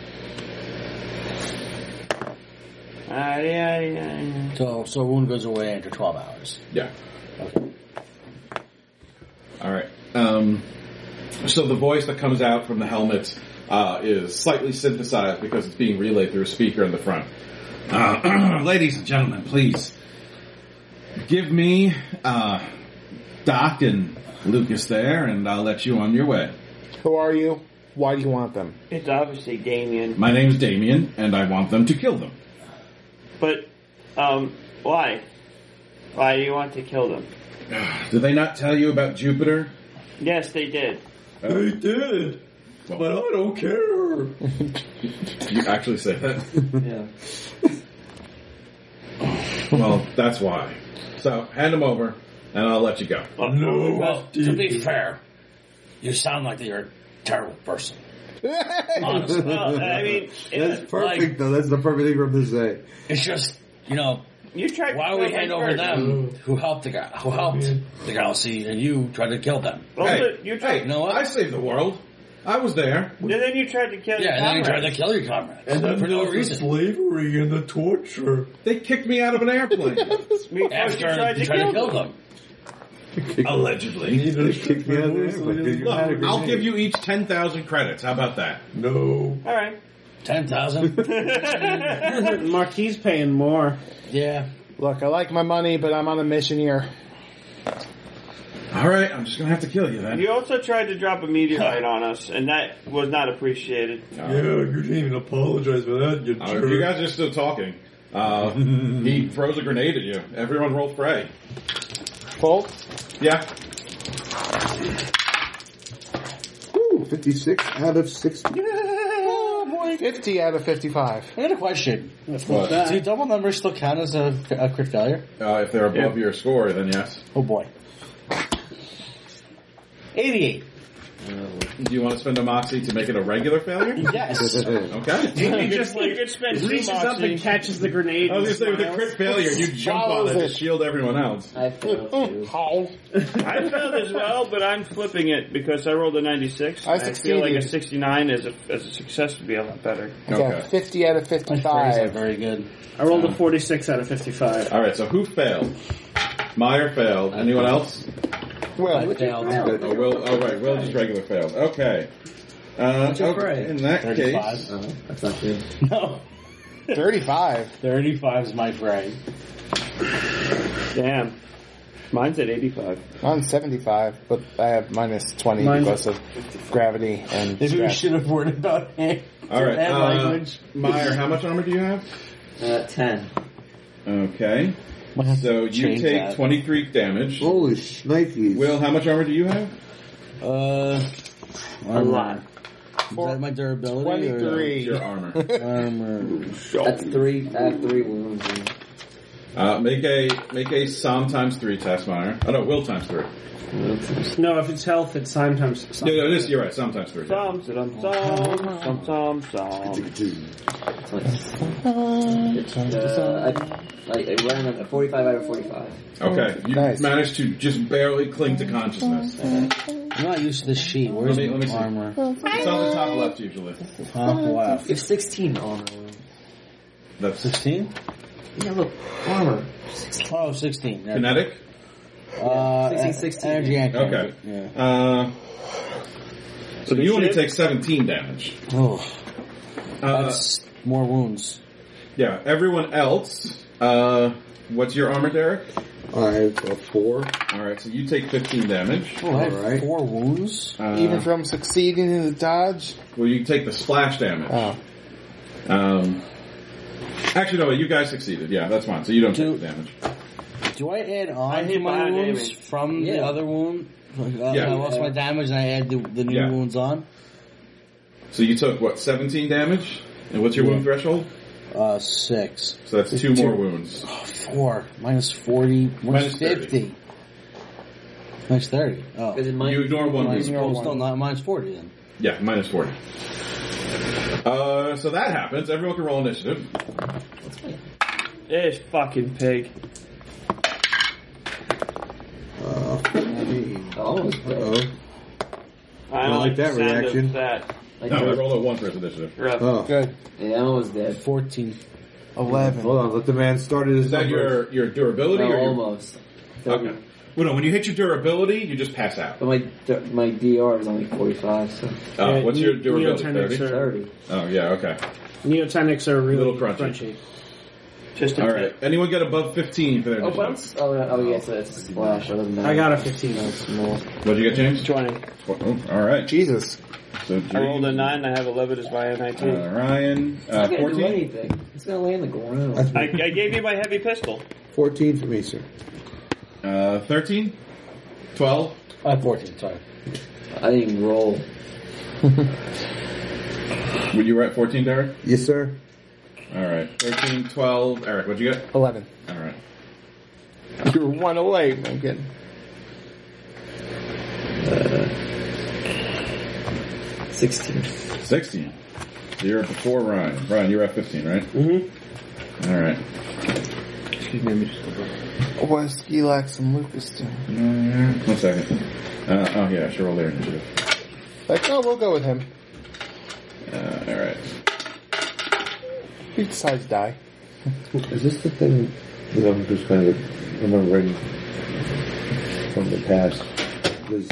Ah, yeah, yeah, yeah. So, so a wound goes away after twelve hours. Yeah. Okay. All right. Um, so the voice that comes out from the helmet uh, is slightly synthesized because it's being relayed through a speaker in the front. Uh, ladies and gentlemen, please give me uh, Doc and Lucas there, and I'll let you on your way. Who are you? Why do you want them? It's obviously Damien. My name's Damien, and I want them to kill them. But, um, why? Why do you want to kill them? Did they not tell you about Jupiter? Yes, they did. They did. But I don't care. You actually say that? Yeah. Well, that's why. So, hand them over, and I'll let you go. No. Well, to be fair, you sound like you're a terrible person. Honestly. Well, I mean, That's it, perfect, like- though. That's the perfect thing for him to say. It's just, you know, you tried. why to we kill hand my over first. them who helped the guy, who helped the galaxy, and you tried to kill them. Also, Hey, you hey, tried. You know what? I saved the world. I was there. And then you tried to kill. Yeah, your and then you tried comrades. to kill your comrades for no reason. slavery and the torture. They kicked me out of an airplane. Me first, After you tried you to tried kill to kill them. them. Allegedly. They kicked me out of the airplane. Look, I'll give you each ten thousand credits. How about that? No. All right. Ten thousand. Marquis paying more. Yeah. Look, I like my money, but I'm on a mission here. All right, I'm just gonna have to kill you then. You also tried to drop a meteorite on us, and that was not appreciated. Yeah, you didn't even apologize for that, you Uh, if you guys are still talking, uh, he throws a grenade at you. Everyone roll fray. Full? Yeah. Ooh, fifty-six out of sixty. Oh, boy. fifty out of fifty-five. I got a question. What? Do double numbers still count as a, a crit failure? Uh, if they're above your score, then yes. Oh boy. eighty-eight. Do you want to spend a moxie to make it a regular failure? Yes. Okay. He just like You could spend two reaches up moxie. and catches the grenade. I was and gonna say with a smiles. crit failure, you jump on it to shield everyone else. I failed too. I failed as well, but I'm flipping it because I rolled a ninety-six. I and I feel like a succeeded. sixty-nine as a, as a success would be a lot better. I got Okay. fifty out of My phrase are fifty-five. very good. I rolled a forty-six out of fifty-five. All right. So who failed? Meyer failed. Anyone else? Well, I failed. Oh, Will. Oh, right. Will just regular failed. Okay. Uh, What's your okay. fray? In that thirty-five. case, Oh, that's not good. No. thirty-five. thirty-five is my fray. Damn. Mine's at eighty-five. I'm seventy-five, but I have minus twenty Mine's- because of gravity and Maybe we stress. should have worried about hand, all right. hand Uh, language. Meyer, how much armor do you have? Uh, ten. Okay. Might have to So you change take that. twenty-three damage. Holy shnikes. Will, how much armor do you have? Uh, A lot. Is that my durability? twenty-three. Your armor. Or armor. That's three. I have three wounds. Uh, make a make a Psalm times three test, Meyer. Oh no, Will times three. No, if it's health, it's sometimes. No, no, this you're right. Psalm times three. Some, some, some, some, some. It's, uh, I, I, I ran a forty-five out of forty-five. Okay, you Nice. managed to just barely cling to consciousness. I'm not used to this sheet. Where's Let me- let me see. armor? It's on the top left usually. Top left. You have sixteen armor. That's sixteen? Yeah, look, armor. Oh, sixteen. There. kinetic. Uh, sixteen, sixteen. Energy and Okay. Yeah. Uh, so you only shit? take seventeen damage. Oh, Uh, that's more wounds. yeah. Everyone else. Uh, what's your armor, Derek? I have a four. All right, so you take fifteen damage. Oh, I have Alright. four wounds? Uh, Even from succeeding in the dodge? well, you take the splash damage. Oh. Um, actually, no, you guys succeeded. Yeah, that's fine. So you don't Do- take the damage. Do I add on I to hit my behind wounds Amy. from the Yeah. other wound? Like, uh, Yeah. I lost my damage and I add the, the new Yeah. wounds on? So you took what, seventeen damage? And what's your wound threshold? Uh, six. So that's two more wounds. Oh, four. Minus forty. Minus, Minus thirty. fifty. Minus thirty. Oh. Because in my You ignore one Minus, wound. oh, still not minus forty then. Yeah, minus forty. Uh, so that happens. Everyone can roll initiative. This fucking pig. Uh, oh, it's dead. uh-oh. I don't like that the sound reaction. Of that. Like, No, I roll a one for his initiative. Rough. Oh. Good. yeah, I'm almost dead. Fourteen. eleven. Hold on, let the man start his Is that your, your durability No, or your... almost. Okay. Well, no, when you hit your durability, you just pass out. But my my D R is only forty-five, so Uh, Yeah, what's your ne- durability? neotenics thirty? are- thirty. Oh, yeah, okay. Neotenics are really Little crunchy. crunchy. Just a All right. Anyone get above fifteen for their Oh, but I'm, initiative? s- oh, no, oh, yes, it's a splash. It doesn't matter. I got a fifteen. That's more. What'd you get, James? twenty. Oh, all right. Jesus. So I rolled a nine. I have eleven as my nineteen. Uh, Ryan, It's uh, not gonna do fourteen. anything. It's gonna lay on the ground. I, I gave you my heavy pistol. fourteen for me, sir. Uh, thirteen? twelve? Uh, fourteen, sorry. I didn't even roll. Were you at fourteen, Derek? Yes, sir. All right. thirteen, twelve. Eric, what'd you get? Eleven. All right. You're one away. I'm kidding. Uh, sixteen. sixteen. So you're before Ryan. Ryan, you're at fifteen, right? Mm-hmm. All right. Excuse me, let me just look up. What is Skilax and Lucas doing? Uh, one second. Uh, oh, yeah, sure, roll their initiative. Like, oh, we'll go with him. Uh, all right. He decides to die. Is this the thing that I'm just kind of remembering from the past? Does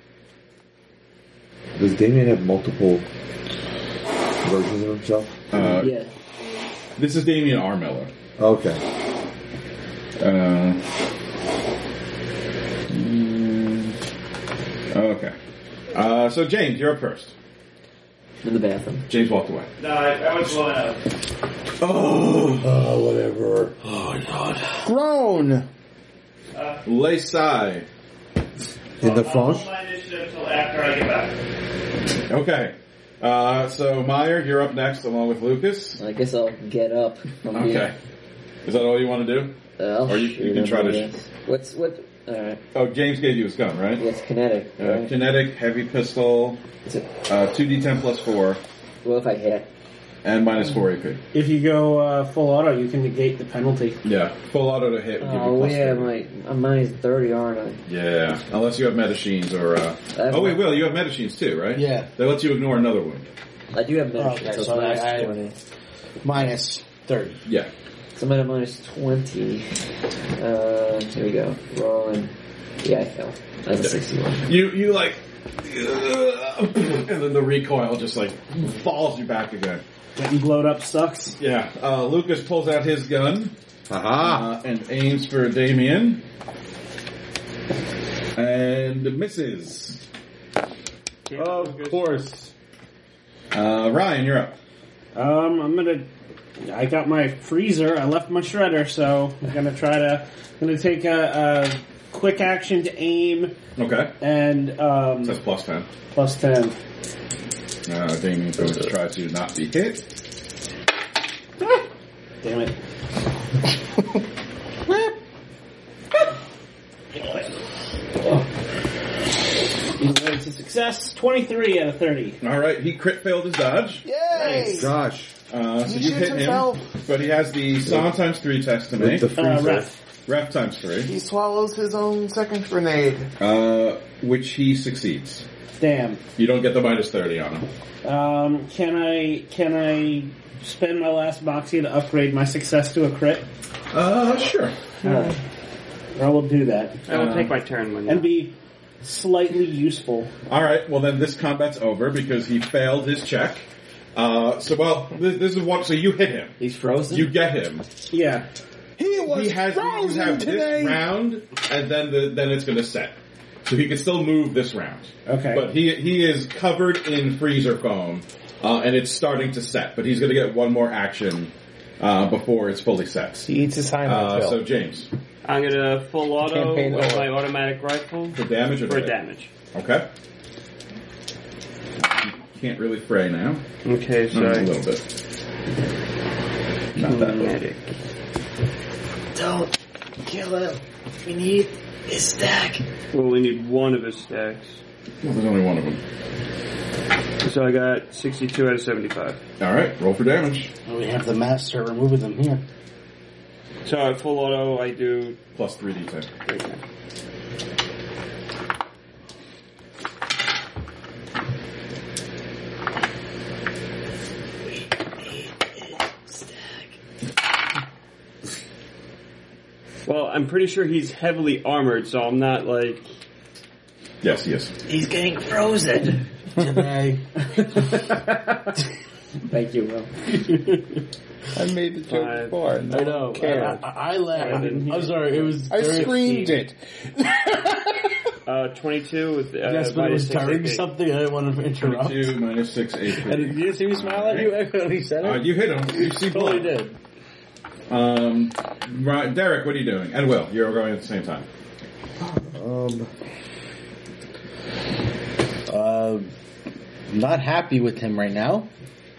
Does Damien have multiple versions of himself? Uh, Yeah. This is Damien R. Miller. Okay. Uh, mm, okay. Uh, so, James, you're up first. In the bathroom. James walked away. No, I, I was blowing out. Oh! Oh, whatever. Oh, God. Grown! Lay Sai. In the front? my initiative until after I get back. Okay. Uh, so, Meyer, you're up next along with Lucas. I guess I'll get up from Okay. here. Is that all you want to do? Uh, I'll Or you- shoot you can him, try I to guess. What's, what, alright. Oh, James gave you his gun, right? Yes, kinetic, Uh, right? kinetic, heavy pistol, Is it, uh, two d ten plus four, what if I hit? and minus four A P. If you go uh, full auto, you can negate the penalty. Yeah, full auto to hit. Will give you Oh, plus yeah, thirty. my, I'm minus thirty, aren't I? Yeah, unless you have medicines or. Uh... I have Oh wait, one. Will, you have medicines too, right? Yeah. That lets you ignore another wound. I do have medicine, Okay, so, so it's minus I- I- twenty. Minus thirty. Yeah. So I'm at a minus twenty. Uh, here we go. Rolling. Yeah, I fell. That's a sixty-one. You you like, and then the recoil just like falls you back again. Getting blowed up sucks. Yeah. Uh, Lucas pulls out his gun Aha! uh, and aims for Damien, and misses. Of course. Uh, Ryan, you're up. Um, I'm gonna. I got my freezer. I left my shredder, so I'm gonna try to. I'm gonna take a, a quick action to aim Okay. and um, That's plus ten. plus ten. Uh, Damien's going to try to not be hit. Damn it! It's a success. Twenty-three out of thirty. All right, he crit failed his dodge. Yay! Gosh. Uh, so He you shoots hit him, himself. but he has the Psalm times three test to make. With the Uh, freezer. ref. Ref times three, He swallows his own second grenade. uh, which he succeeds. Damn. You don't get the minus thirty on him. Um, can I can I spend my last moxie to upgrade my success to a crit? Uh, sure. Alright. I will do that. I will Uh, take my turn when And be slightly useful. All right. Well, then this combat's over because he failed his check. Uh, so well, this, this is what. So you hit him. He's frozen? You get him. Yeah. He was He has. You frozen have today. this round, and then the then it's going to set. So he can still move this round. Okay. But he he is covered in freezer foam, uh, and it's starting to set. But he's going to get one more action uh, before it's fully set. He eats his Heimlich Uh, pill. so James, I'm gonna full auto Campaign with over. my automatic rifle for damage or for to hit? damage. Okay. You can't really fray now. Okay, so No, a I- little bit. Not that much. Kinetic. Don't kill him. We need his stack. We only need one of his stacks. Well, there's only one of them. So I got sixty-two out of seventy-five. All right, roll for damage. We have the master removing them here. So at full auto, I do Plus three d ten. Well, I'm pretty sure he's heavily armored, so I'm not like. Yes, he is. He's getting frozen. Today. Thank you, Will. I made the joke Five. before. I know. No one cared. I, I, I laughed. I didn't hear I'm sorry. It was. I very- screamed it. Uh, twenty-two with uh, Yes, but it minus was six during A P. something. I didn't want to interrupt. twenty-two minus six A P. And did you see me smile at you when he said Uh, it? you hit him. You see Totally blood. did. Um, right, Derek, what are you doing? And Will, you're going at the same time. Um, Uh, not happy with him right now.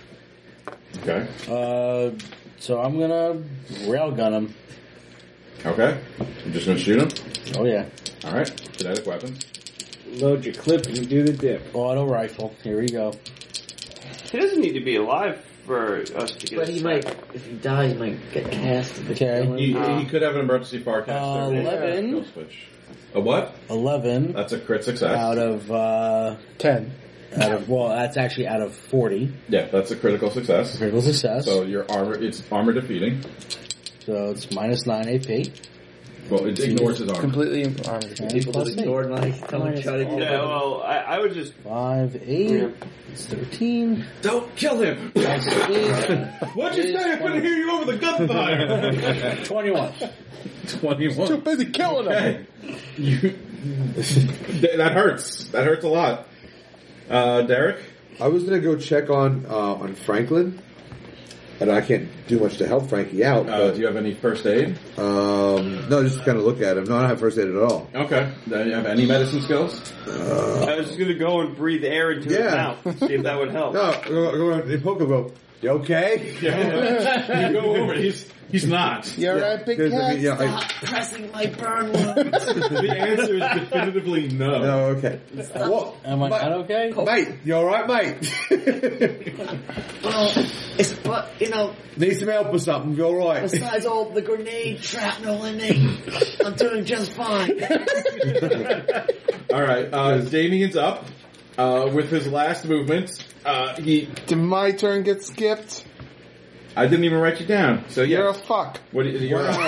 Okay. Uh, so I'm gonna railgun him. Okay. I'm just going to shoot him. Oh yeah. All right. Kinetic weapons. Load your clip and do the dip. Auto rifle. Here we go. He doesn't need to be alive for us to get. But he might, if he dies, he might get cast. Okay. He, he could have an emergency far cast. Uh, eleven. Kill switch. A what? Eleven. That's a crit success. Out of uh, ten. Out of well, that's actually out of forty. Yeah, that's a critical success. Critical success. So your armor, it's armor defeating. So it's minus nine A P. Well, it ignores his armor. Completely armored. People Plus just eight. ignored my tell him try to do Yeah, well, I, I would just. Five, eight. Yeah. It's thirteen. Don't kill him! That's eight. What'd you say? I couldn't hear you over the gunfire! Twenty-one. twenty-one. Too busy killing him. Okay. You, Th- that hurts. That hurts a lot. Uh, Derek? I was gonna go check on uh, on Franklin, and I can't do much to help Frankie out. Uh, but, do you have any first aid? um, no, just kind of look at him. No, I don't have first aid at all. Okay. Do you have any medicine skills? I was just gonna go and breathe air into his Yeah. mouth, see if that would help. No, go, go on. They poke him. Go. You okay? Yeah. You go over. He's he's not. You alright, big Because, I cat? mean, yeah, I- Stop pressing my burn wound. The answer is definitively no. no, okay. What? Am I Mate- not okay? Mate, you alright, mate? Well, it's but you know, Need some help or something? You alright? besides all the grenade shrapnel in me, I'm doing just fine. All right. Uh, Damien's up. Uh, with his last movement, uh, he. Did my turn get skipped? I didn't even write you down. So yeah. You're a fuck. What do you, you're Wow.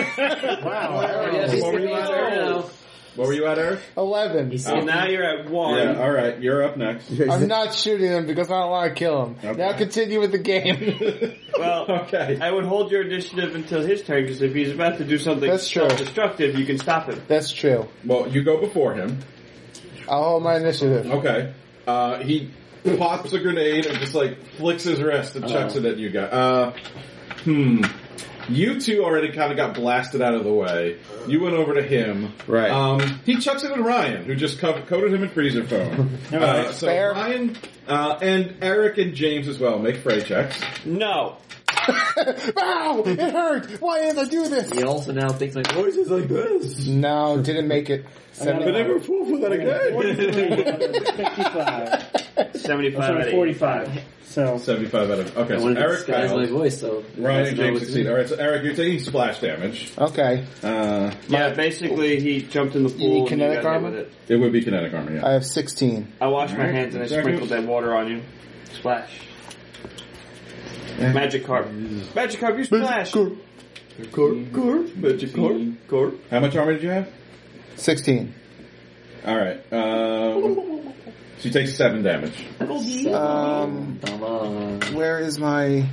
wow. Yes, What were you at, Eric? What were you at, Eric? Eleven. So now you're at one. Yeah. All right. You're up next. I'm not shooting him because I don't want to kill him. Okay. Now continue with the game. Well, Okay. I would hold your initiative until his turn, because if he's about to do something That's true. self-destructive, you can stop him. That's true. Well, you go before him. I'll hold my initiative. Okay. Uh, he pops a grenade and just like flicks his wrist and chucks it at you guys. Uh, hmm. You two already kind of got blasted out of the way. You went over to him. Right. Um, he chucks it at Ryan, who just co- coated him in freezer foam. uh, so Fair. Ryan uh, and Eric and James as well make fray checks. No. Ow! It hurt! Why didn't I do this? He also now thinks like voices like this. No, didn't make it. But never fall for that again. fifty-five. seventy-five Sorry, out of forty-five. So, seventy-five out of... Okay, I so wanted to Eric disguise my failed. voice, so Ryan and know James what's succeed. in. Alright, so Eric, you're taking splash damage. Okay. Uh, Yeah, basically he jumped in the pool. You need and kinetic got hit armor? with it. it would be kinetic armor, yeah. I have sixteen. I washed my Alright. hands and I Second. sprinkled that water on you. Splash. Magic carp. Magic carp, you splash. Corp, corp, magic corp, corp. How much armor did you have? Sixteen. Alright, um... so you take seven damage. Um, Come on. where is my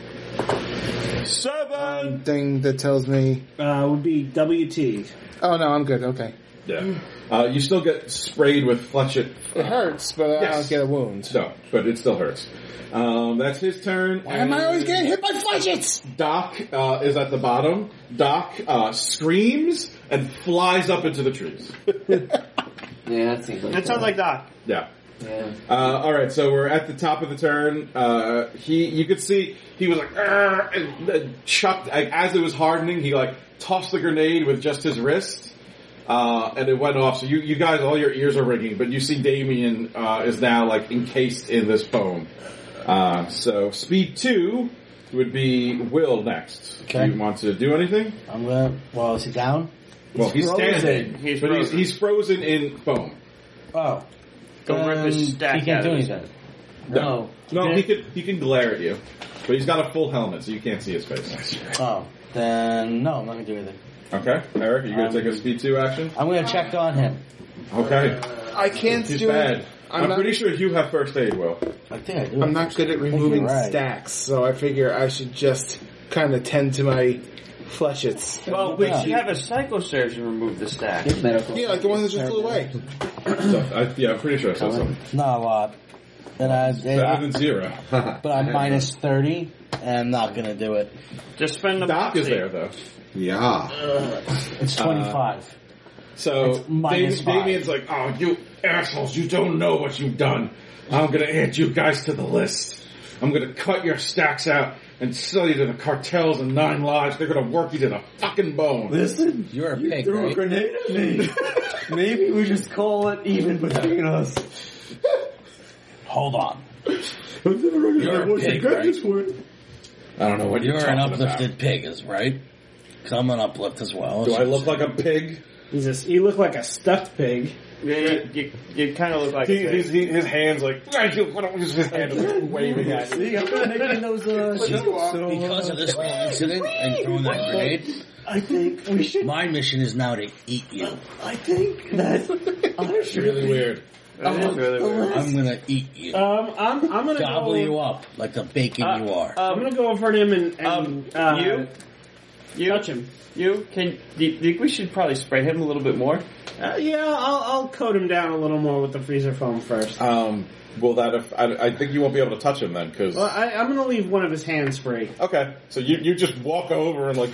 Seven! thing that tells me? uh, would be W T. Oh no, I'm good. Okay. Yeah. Uh, you still get sprayed with fletchet. It hurts, but I Yes. don't get a wound. No, but it still hurts. Um, that's his turn. Why am I always getting hit by fletchets? Doc uh, is at the bottom. Doc uh, screams and flies up into the trees. Yeah, that seems like That sounds like Doc. Yeah. Yeah. Uh, all right, so we're at the top of the turn. Uh, he, you could see he was like, "Arr!" and uh, chucked like, as it was hardening. He like tossed the grenade with just his wrist, uh, and it went off. So you, you guys, all your ears are ringing, but you see Damien uh, is now like encased in this foam. Uh, so speed two would be Will next. Okay. Do you want to do anything? I'm gonna. Well, is he down? Well, he's frozen. standing, He's but frozen. he's he's frozen in foam. Oh. Go rip his Um, stack He can't out do of his anything. No, no, he could he can glare at you, but he's got a full helmet, so you can't see his face. Oh. Then no, I'm not gonna do anything. Okay, Eric, are you gonna Um, take a speed two action? I'm gonna check on him. Okay, I can't he's do bad. it. I'm, I'm not- pretty sure you have first aid, Will. I think I do. I'm not good at removing you're right. stacks, so I figure I should just kind of tend to my fleshets. Well, we Yeah. should have a psychosurgeon remove the stack. Medical. Yeah, like the one that just flew away. So, I, yeah, I'm pretty sure I saw something. Not a lot. And I, Better than zero. but I'm minus thirty, and I'm not gonna do it. Just spend the Doc is moxie. there though. Yeah. It's twenty-five. So It's minus Dam- five. Damien's like, "Oh, you assholes! You don't know what you've done." I'm gonna add you guys to the list. I'm gonna cut your stacks out and sell you to the cartels and Nine Lives. They're gonna work you to the fucking bone. Listen, You're a you pig, threw right? a grenade at me. Maybe we just call it even between us. Hold on. I'm never You're gonna a watch pig, the right? this one. I don't know what you're, You're an talking uplifted about. pig, is right? Because I'm an uplift as well. Do I look like a pig? He's a, you look like a stuffed pig. Yeah, you, you, you kind of look like He, a he's, he, his hands like his hand is waving at you. See, I'm not making those, uh, See, so, so, because of this whole incident and throwing that grenade, I think we should, my mission is now to eat you. I think that I It's should really weird. That is really weird. I'm gonna eat you. Um, I'm I'm gonna Gobble go, you up like the bacon Uh, you are. I'm gonna go over to him and, and Um, uh, you, you, touch him. you can. Do you think we should probably spray him a little bit more? Uh, yeah, I'll I'll coat him down a little more with the freezer foam first. Um, will that? If, I, I think you won't be able to touch him then, because Well, I, I'm gonna leave one of his hands free. okay. So you you just walk over and like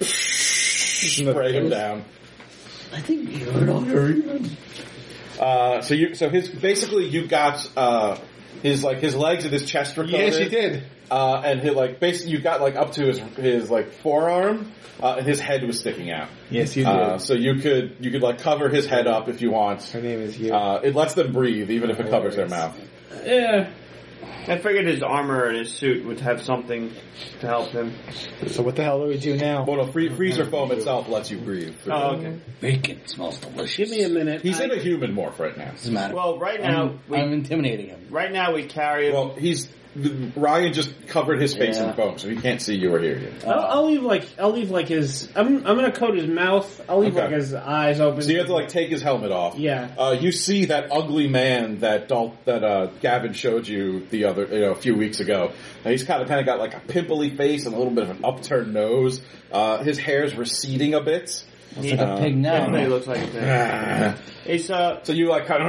spray him down. I think you're not very Uh, so you so his basically you got uh his like his legs and his chest were coated. Yes, you did. Uh, and he like basically you got like up to his his like forearm, uh, and his head was sticking out. Yes, you did. Uh, so you could you could like cover his head up if you want. Her name is you. Uh, it lets them breathe even if it covers their mouth. Yeah. I figured his armor and his suit would have something to help him. So what the hell do we do now? Well, no, free, freezer foam itself lets you breathe. Oh, okay. Bacon smells delicious. Give me a minute. He's I, in a human morph right now. Doesn't matter. Well, right now I'm, we I'm intimidating him. right now we carry him. Well, he's Ryan just covered his face Yeah. in foam, so he can't see you or hear you. I'll, I'll leave like I'll leave like his. I'm I'm gonna coat his mouth. I'll leave Okay. like his eyes open. So you have to like take his helmet off. Yeah. Uh, you see that ugly man that Dal- that uh, Gavin showed you the other you know a few weeks ago. Uh, he's kind of kind of got like a pimply face and a little bit of an upturned nose. Uh, his hair's receding a bit. Looks like a pig now. Everybody looks like a pig. It's uh, So you like kind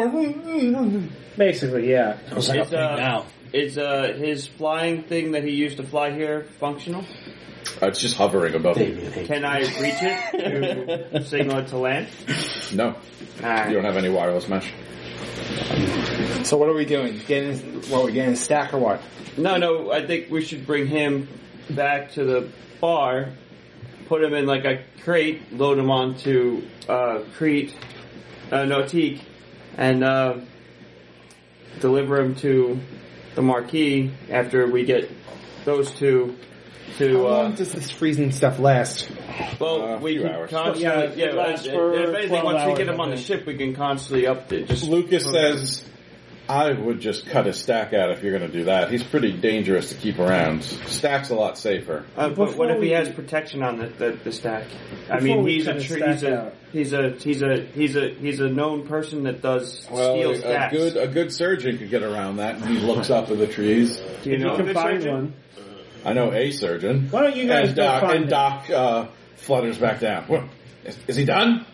of Basically, yeah. Looks like a It's, pig uh, now. is uh his flying thing that he used to fly here functional? uh, it's just hovering above you. Can I reach it to signal it to land? No, Alright. you don't have any wireless mesh. So what are we doing? Getting what? We getting a stack or what? No, no, I think we should bring him back to the bar, put him in like a crate, load him onto uh, Crete, uh, Nautique, and uh, deliver him to the Marquis after we get those two to. How long Uh, does this freezing stuff last? well, Uh, a we few can hours. constantly, Yeah, yeah. it lasts if- for if anything, twelve once we get hours, him on I the think. ship, we can constantly up it. Just Lucas says, I would just cut his stack out if you're going to do that. He's pretty dangerous to keep around. Stack's a lot safer. Uh, but what Before if he we- has protection on the, the, the stack? I Before mean, we he's a, cut his tr- stack he's a out. he's a he's a he's a he's a known person that does Well, steel a, a stacks. good a good surgeon could get around that, and he looks up at the trees. Do you If know you a can good find surgeon? one. I know a surgeon. Why don't you guys and go Doc, find and him? Doc uh, flutters back down. What, is, is he done?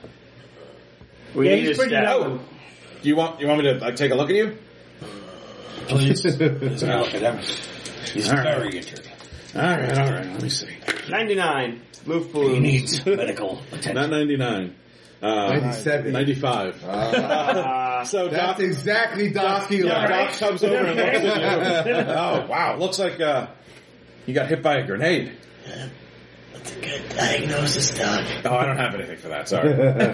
We Yeah, need he's his pretty stack. young. Do you want you want me to like, take a look at you? Please. Let's look at him. He's very injured. All right, all right. Let me see. ninety-nine. Move He balloons. needs medical Not attention. ninety-nine. Uh, ninety-seven. ninety-five. Uh, So That's Doc, exactly Doc Steele. yeah, Doc comes over and looks at you. Oh wow, looks like uh, you got hit by a grenade. That's a good diagnosis, Doc. Oh, I don't have anything for that. Sorry.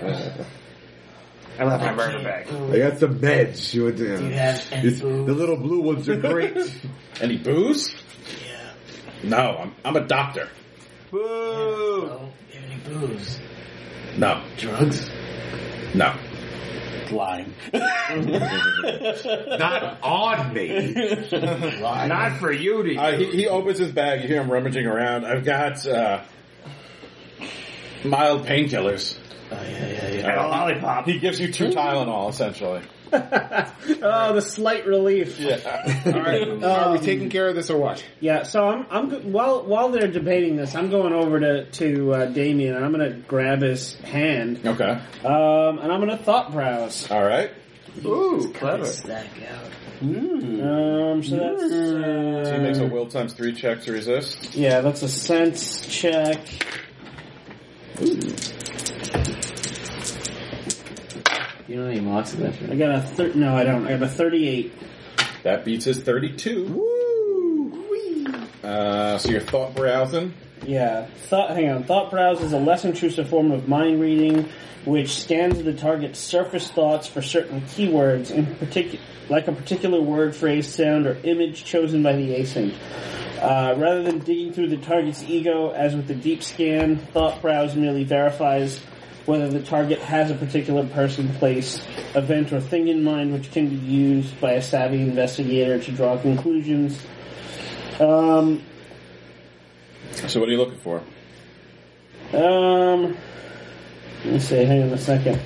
I left my burger bag. I got some meds. You would, uh, Do you have any it's- booze? the little blue ones are great. Any booze? Yeah. No, I'm I'm a doctor. Boo! Oh, do you have any booze? No, Drugs? no. Lying. Not on me. Not for you to. Uh, he, he opens his bag. You hear him rummaging around. I've got uh, mild painkillers. Oh, yeah, yeah, yeah. and a lollipop. He gives you two Tylenol, essentially. Oh, the slight relief. Yeah. All right. Are we taking care of this or what? Yeah, so I'm I'm go- while while they're debating this, I'm going over to to uh, Damien and I'm gonna grab his hand, Okay. um, and I'm gonna thought browse. All right. Ooh, Cut clever. this stack out. Um, so that's uh, So he makes a will times three check to resist. yeah, that's a sense check. You know how many mocks left? I got a thir- no, I don't. I have a thirty-eight. That beats his thirty-two. Woo! Uh, so you're thought browsing. Yeah. Thought. Hang on. Thought browse is a less intrusive form of mind reading, which scans the target's surface thoughts for certain keywords, in particular, like a particular word, phrase, sound, or image chosen by the async. Uh, rather than digging through the target's ego, as with the deep scan, Thought Browse merely verifies whether the target has a particular person, place, event, or thing in mind, which can be used by a savvy investigator to draw conclusions. Um, So what are you looking for? um, let me see. Hang on a second.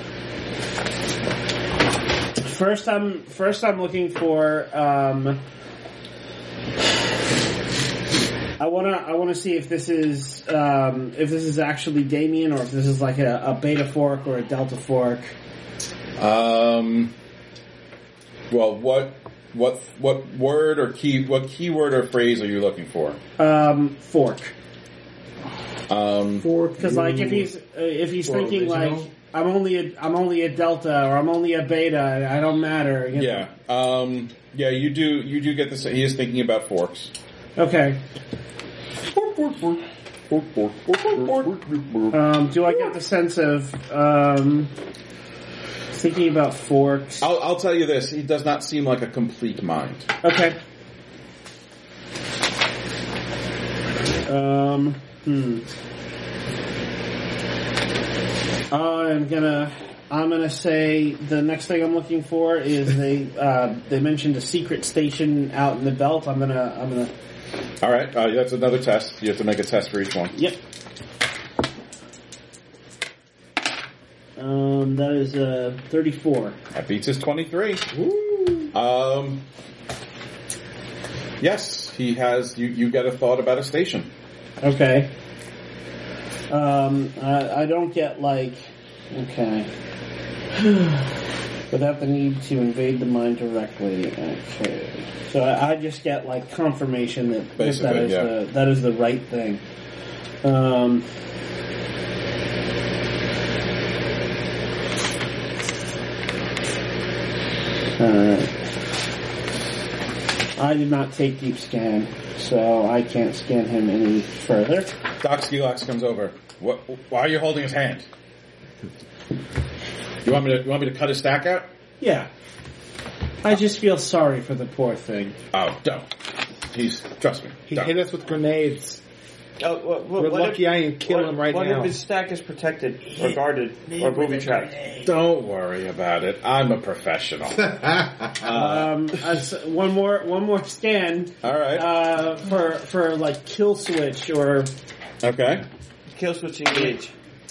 First, I'm first I'm looking for. Um, I wanna I wanna see if this is um, if this is actually Damien or if this is like a, a beta fork or a delta fork. Um. Well, what what what word or key what keyword or phrase are you looking for? Um, fork. Um, Fork. Because like if he's uh, if he's Or thinking original. like I'm only a I'm only a delta or I'm only a beta, I don't matter. You know? yeah. Um. Yeah. You do. You do get this. He is thinking about forks. Okay. Um, do I get the sense of um, thinking about forks? I'll, I'll tell you this. He does not seem like a complete mind. Okay. Um, hmm. I'm gonna, I'm gonna say the next thing I'm looking for is they, uh, they mentioned a secret station out in the belt. I'm gonna, I'm gonna. All right. Uh, that's another test. You have to make a test for each one. Yep. Um, that is uh thirty-four. That beats his twenty-three. Woo. Um. Yes, he has. You you get a thought about a station. Okay. Um, I, I don't get like, okay. Without the need to invade the mind directly. Okay. So I, I just get like confirmation that, that, Basically, that is yeah. the that is the right thing. Um. Alright. I did not take deep scan, so I can't scan him any further. Doc Skilax comes over. What? Why are you holding his hand? You want me to? You want me to cut his stack out? Yeah. I just feel sorry for the poor thing. Oh, don't. He's trust me. He don't. hit us with grenades. Oh, what, what, We're what lucky if, I ain't kill what, him right what now. if his stack is protected or guarded or booby trapped? Don't worry about it. I'm a professional. Um, as- one more, one more scan. All right. Uh, for for like kill switch or Okay. Kill switch engage.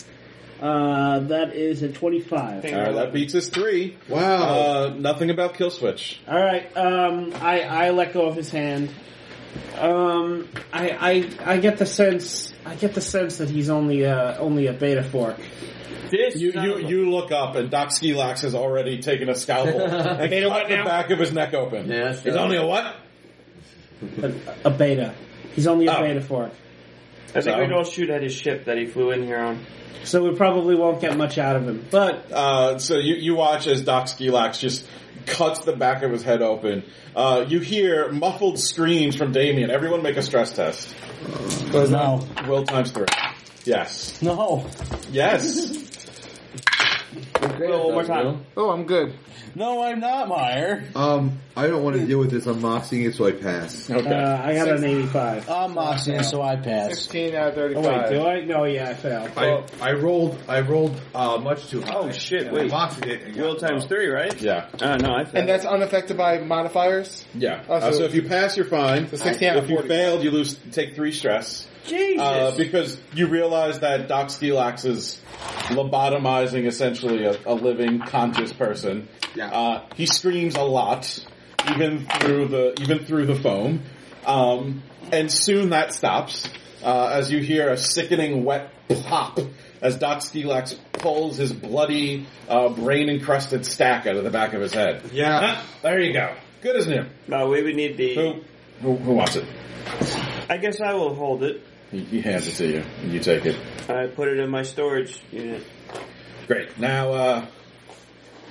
uh, that is a twenty-five. All right. That beats his three. Wow. Uh, nothing about kill switch. All right. Um, I I let go of his hand. Um, I I I get the sense I get the sense that he's only a only a beta fork. This You you you look up and Doc Skilax has already taken a scalpel and Beta cut what the now? back of his neck open. Yeah, He's only a what? A, a beta. He's only a Oh. beta fork. I think So? we'd all shoot at his ship that he flew in here on. So we probably won't get much out of him. But Uh, so you, you watch as Doc Skilax just cuts the back of his head open. Uh, you hear muffled screams from Damien. Everyone make a stress test. No. Will times three. Yes. No. Yes. Will, one more time. Oh, I'm good. No, I'm not, Meyer. Um, I don't want to deal with this. I'm moxing it, so I pass. Okay. uh, I got an eighty-five. I'm moxing, so I pass. sixteen out of Oh thirty-five. wait, do I? No, yeah, I failed. I, I rolled I rolled uh, much too high. Oh, shit, And wait. I moxed it and Will got- times three, right? Yeah. Uh, no, I failed. And that's unaffected by modifiers? Yeah. Oh, Uh, so- so if you pass, you're fine. So sixteen out of If you forty. failed, you lose take three stress. Jesus. Uh, because you realize that Doc Skilax is lobotomizing essentially a, a living, conscious person. Yeah. Uh, he screams a lot, even through the even through the foam, um, and soon that stops uh, as you hear a sickening wet pop as Doc Skilax pulls his bloody, uh, brain-encrusted stack out of the back of his head. Yeah. Ah, there you go. Good as new. no, we would need the... Who, who, who wants it? I guess I will hold it. He, he hands it to you, and you take it. I put it in my storage unit. Great. Now, uh,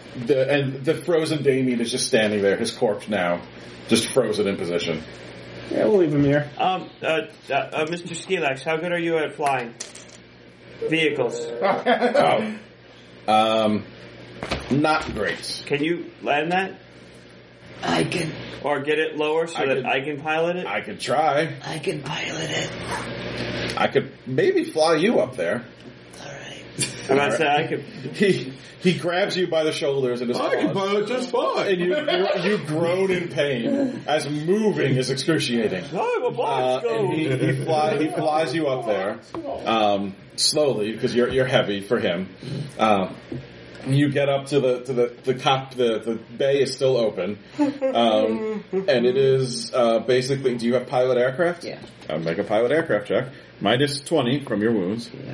the and the frozen Damien is just standing there, his corpse now, just frozen in position. Yeah, we'll leave him here. Um, uh, uh, uh, Mister Skilax, how good are you at flying vehicles? Oh. Um, not great. Can you land that? I can, Or get it lower so I that can- I can pilot it? I could try. I can pilot it. I could maybe fly you up there. Alright. I'm about to say I could. He he grabs you by the shoulders and his I can claws, pilot just fine. and you you, you groan in pain as moving is excruciating. I'm a Uh, Bosco! and he he, fly, he flies you up there um, slowly because you're you're heavy for him. Um, you get up to the to the the cop the the bay is still open, um, and it is uh, basically. Do you have pilot aircraft? Yeah. I'll make a pilot aircraft check. Minus twenty from your wounds. Yeah.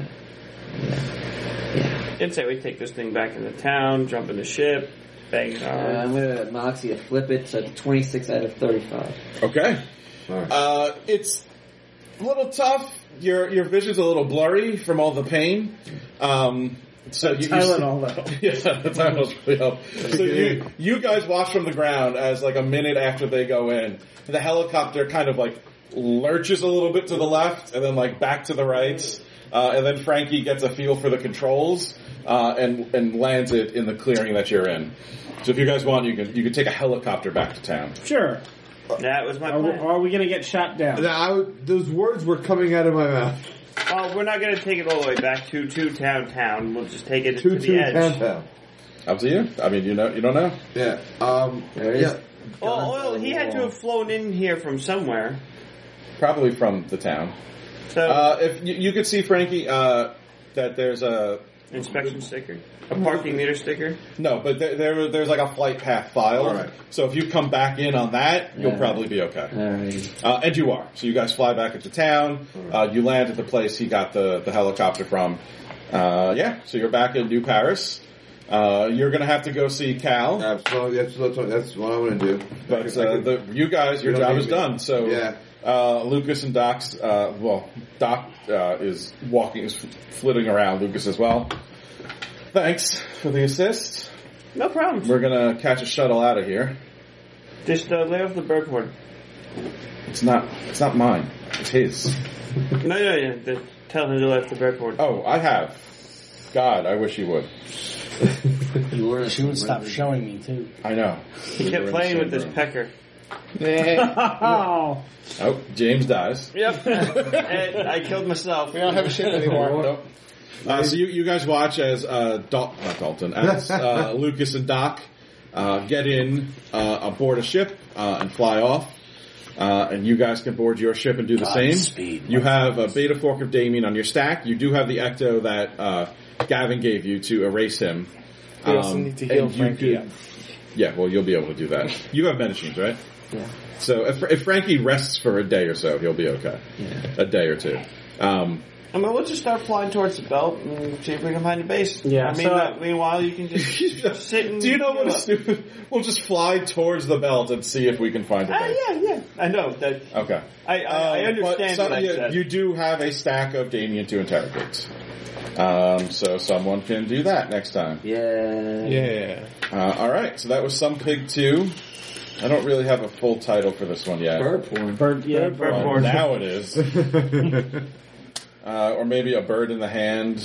Yeah. I'd say we take this thing back into town, jump in the ship, bang it Uh, on. I'm gonna Moxie to flip it to twenty-six out of thirty-five. Okay. Uh, it's a little tough. Your your vision's a little blurry from all the pain. Um, so you, you Tylenol, though. yeah, the Tylenol's really help. So you you guys watch from the ground as like a minute after they go in, the helicopter kind of like lurches a little bit to the left and then like back to the right, uh, and then Frankie gets a feel for the controls uh, and and lands it in the clearing that you're in. So if you guys want, you can you can take a helicopter back to town. Sure. That was my Are we, plan. are we going to get shot down? Now, I would- those words were coming out of my mouth. Well, we're not going to take it all the way back to to town town. We'll just take it Two, to the two, edge. town, town. Up to you. I mean, you know, you don't know. Yeah. Um, There it is. yeah. Well, well, he had to have flown in here from somewhere. Probably from the town. So Uh, if you, you could see Frankie, uh, that there's a inspection sticker, a parking meter sticker. no, but there, there there's like a flight path file. All right. So if you come back in on that, you'll Yeah. probably be okay. Alright. Uh, and you are. So you guys fly back into town. Uh, you land at the place he got the, the helicopter from. Uh, yeah. So you're back in New Paris. Uh, you're gonna have to go see Cal. Absolutely. That's, what- that's what I want to do. But I uh, could- the, you guys, your You don't job need is me. done. So Yeah. uh, Lucas and Doc's, uh, well, Doc uh, is walking, is flitting around. Lucas as well. Thanks for the assist. No problem. We're gonna catch a shuttle out of here. Just uh, lay off the bird board. It's not. It's not mine. It's his. No, no, no. The, tell him to lay off the bird board. Oh, I have. God, I wish you would. She would stop showing me too. I know. He kept playing with this pecker. Oh. Oh, James dies. Yep. And I killed myself. We don't have a ship anymore. Nope. Uh, so you, you guys watch as uh, Dal- not Dalton, as uh, Lucas and Doc uh, get in uh, aboard a ship uh, and fly off. Uh, and you guys can board your ship and do the same. Godspeed. You have a Beta Fork of Damien on your stack. You do have the Ecto that uh, Gavin gave you to erase him. We also need to heal and you Frankie could- Yeah, well, you'll be able to do that. You have medicines, right? Yeah. So if, if Frankie rests for a day or so, he'll be okay. Yeah. A day or two. Um, I mean, we'll just start flying towards the belt and see if we can find a base. Yeah, I mean, so- uh, meanwhile, you can just sit and... do you know what heal a up. stupid... We'll just fly towards the belt and see if we can find a Ah, base. yeah, yeah. I know. That, Okay. I, I, I Um, but understand some- what I you, said. you do have a stack of Damien to interrogate. Um, so someone can do that next time. Yeah. Yeah. Uh, alright, so that was Some Pig two. I don't really have a full title for this one yet. Bird porn. Bird, yeah, bird Well, porn. now it is. Uh, or maybe a bird in the hand.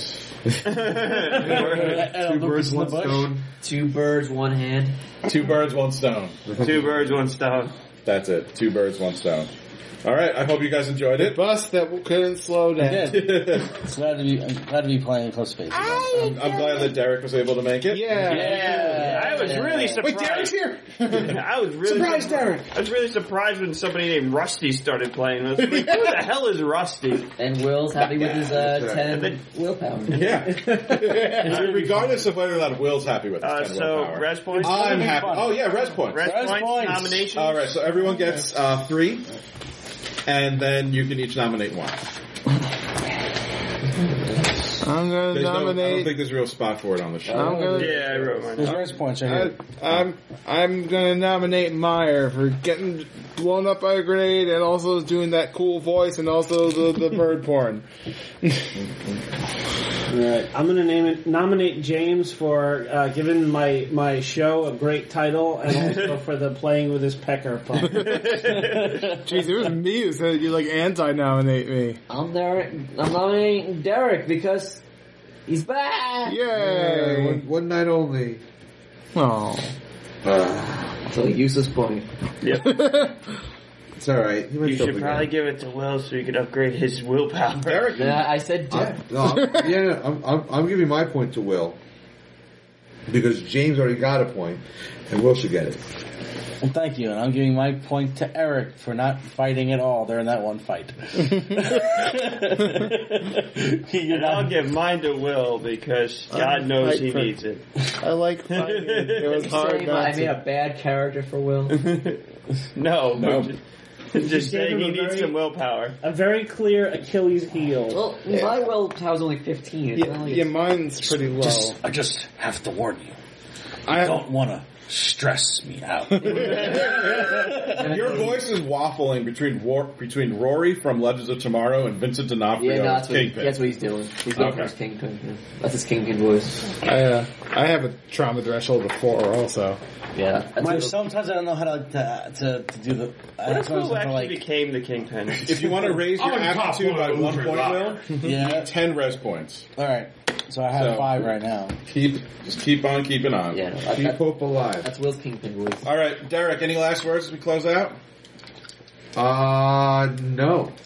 Two birds, one stone. Two birds, one hand. Two birds, one stone. Two birds, one stone. That's it. Two birds, one stone. All right. I hope you guys enjoyed it. Bus that couldn't slow down. Yeah. It's glad to be. I'm glad to be playing close space. I'm, I'm glad that Derek was able to make it. Yeah. Yeah, I was really surprised. Wait, Derek's here. I was really Surprise, surprised. Derek. I was really surprised when somebody named Rusty started playing. I was like, who the hell is Rusty? And Will's happy with his uh, ten willpower. Yeah. Regardless of whether or not Will's happy with his Uh, ten so, willpower. res points? I'm happy. Oh yeah, res points. Res, Res points, points. nominations. All right. So everyone gets uh, three, and then you can each nominate one. I'm gonna There's no, I don't nominate. think there's a real spot for it on the show. I'm gonna. Yeah, I wrote mine. There's down. rest points right I, here. I'm I'm gonna nominate Meyer for getting blown up by a grenade and also doing that cool voice and also the, the bird porn. Alright, I'm gonna name it, nominate James for uh, giving my, my show a great title and also for the playing with his pecker pun. Jeez, it was me who said you like anti-nominate me. I'm Derek. I'm nominating Derek because he's back. Yay! One, one night only. Oh. That's a useless point. Yep. It's alright. He went You up should again. probably give it to Will so he could upgrade his willpower. Derek, Yeah, I said Derek. I'm, no, I'm, yeah, no, I'm, I'm, I'm giving my point to Will. Because James already got a point, and Will should get it. Well, thank you, and I'm giving my point to Eric for not fighting at all during that one fight. And I'll give mine to Will because God knows he fight needs it. I like fighting. It was hard Saying not I made to. a bad character for Will. No, No. just, just gave saying he him a needs very- some willpower. A very clear Achilles heel. Well, my willpower's only fifteen. It's not Yeah, like yeah, it's- mine's pretty low. Just, I just have to warn you. I I don't want to stress me out. your voice is waffling between War, between Rory from Legends of Tomorrow and Vincent D'Onofrio Yeah, no, that's as what, Kingpin. that's what he's doing. He's going for Okay. his Kingpin. Yeah. That's his Kingpin voice. I, uh, I have a trauma threshold of four also. Yeah. That's My, what- sometimes I don't know how to to, to, to do the. What I if Will actually like, became the Kingpin? If you want to raise your I'm a top aptitude by one one loser, point, Rob. Will, yeah. ten res points. All right, so I have So- five right now. Keep, just keep on keeping on. yeah, no, that, Keep that, hope alive. that's Will's Kingpin voice. All right, Derek. Any last words as we close out? Uh, no.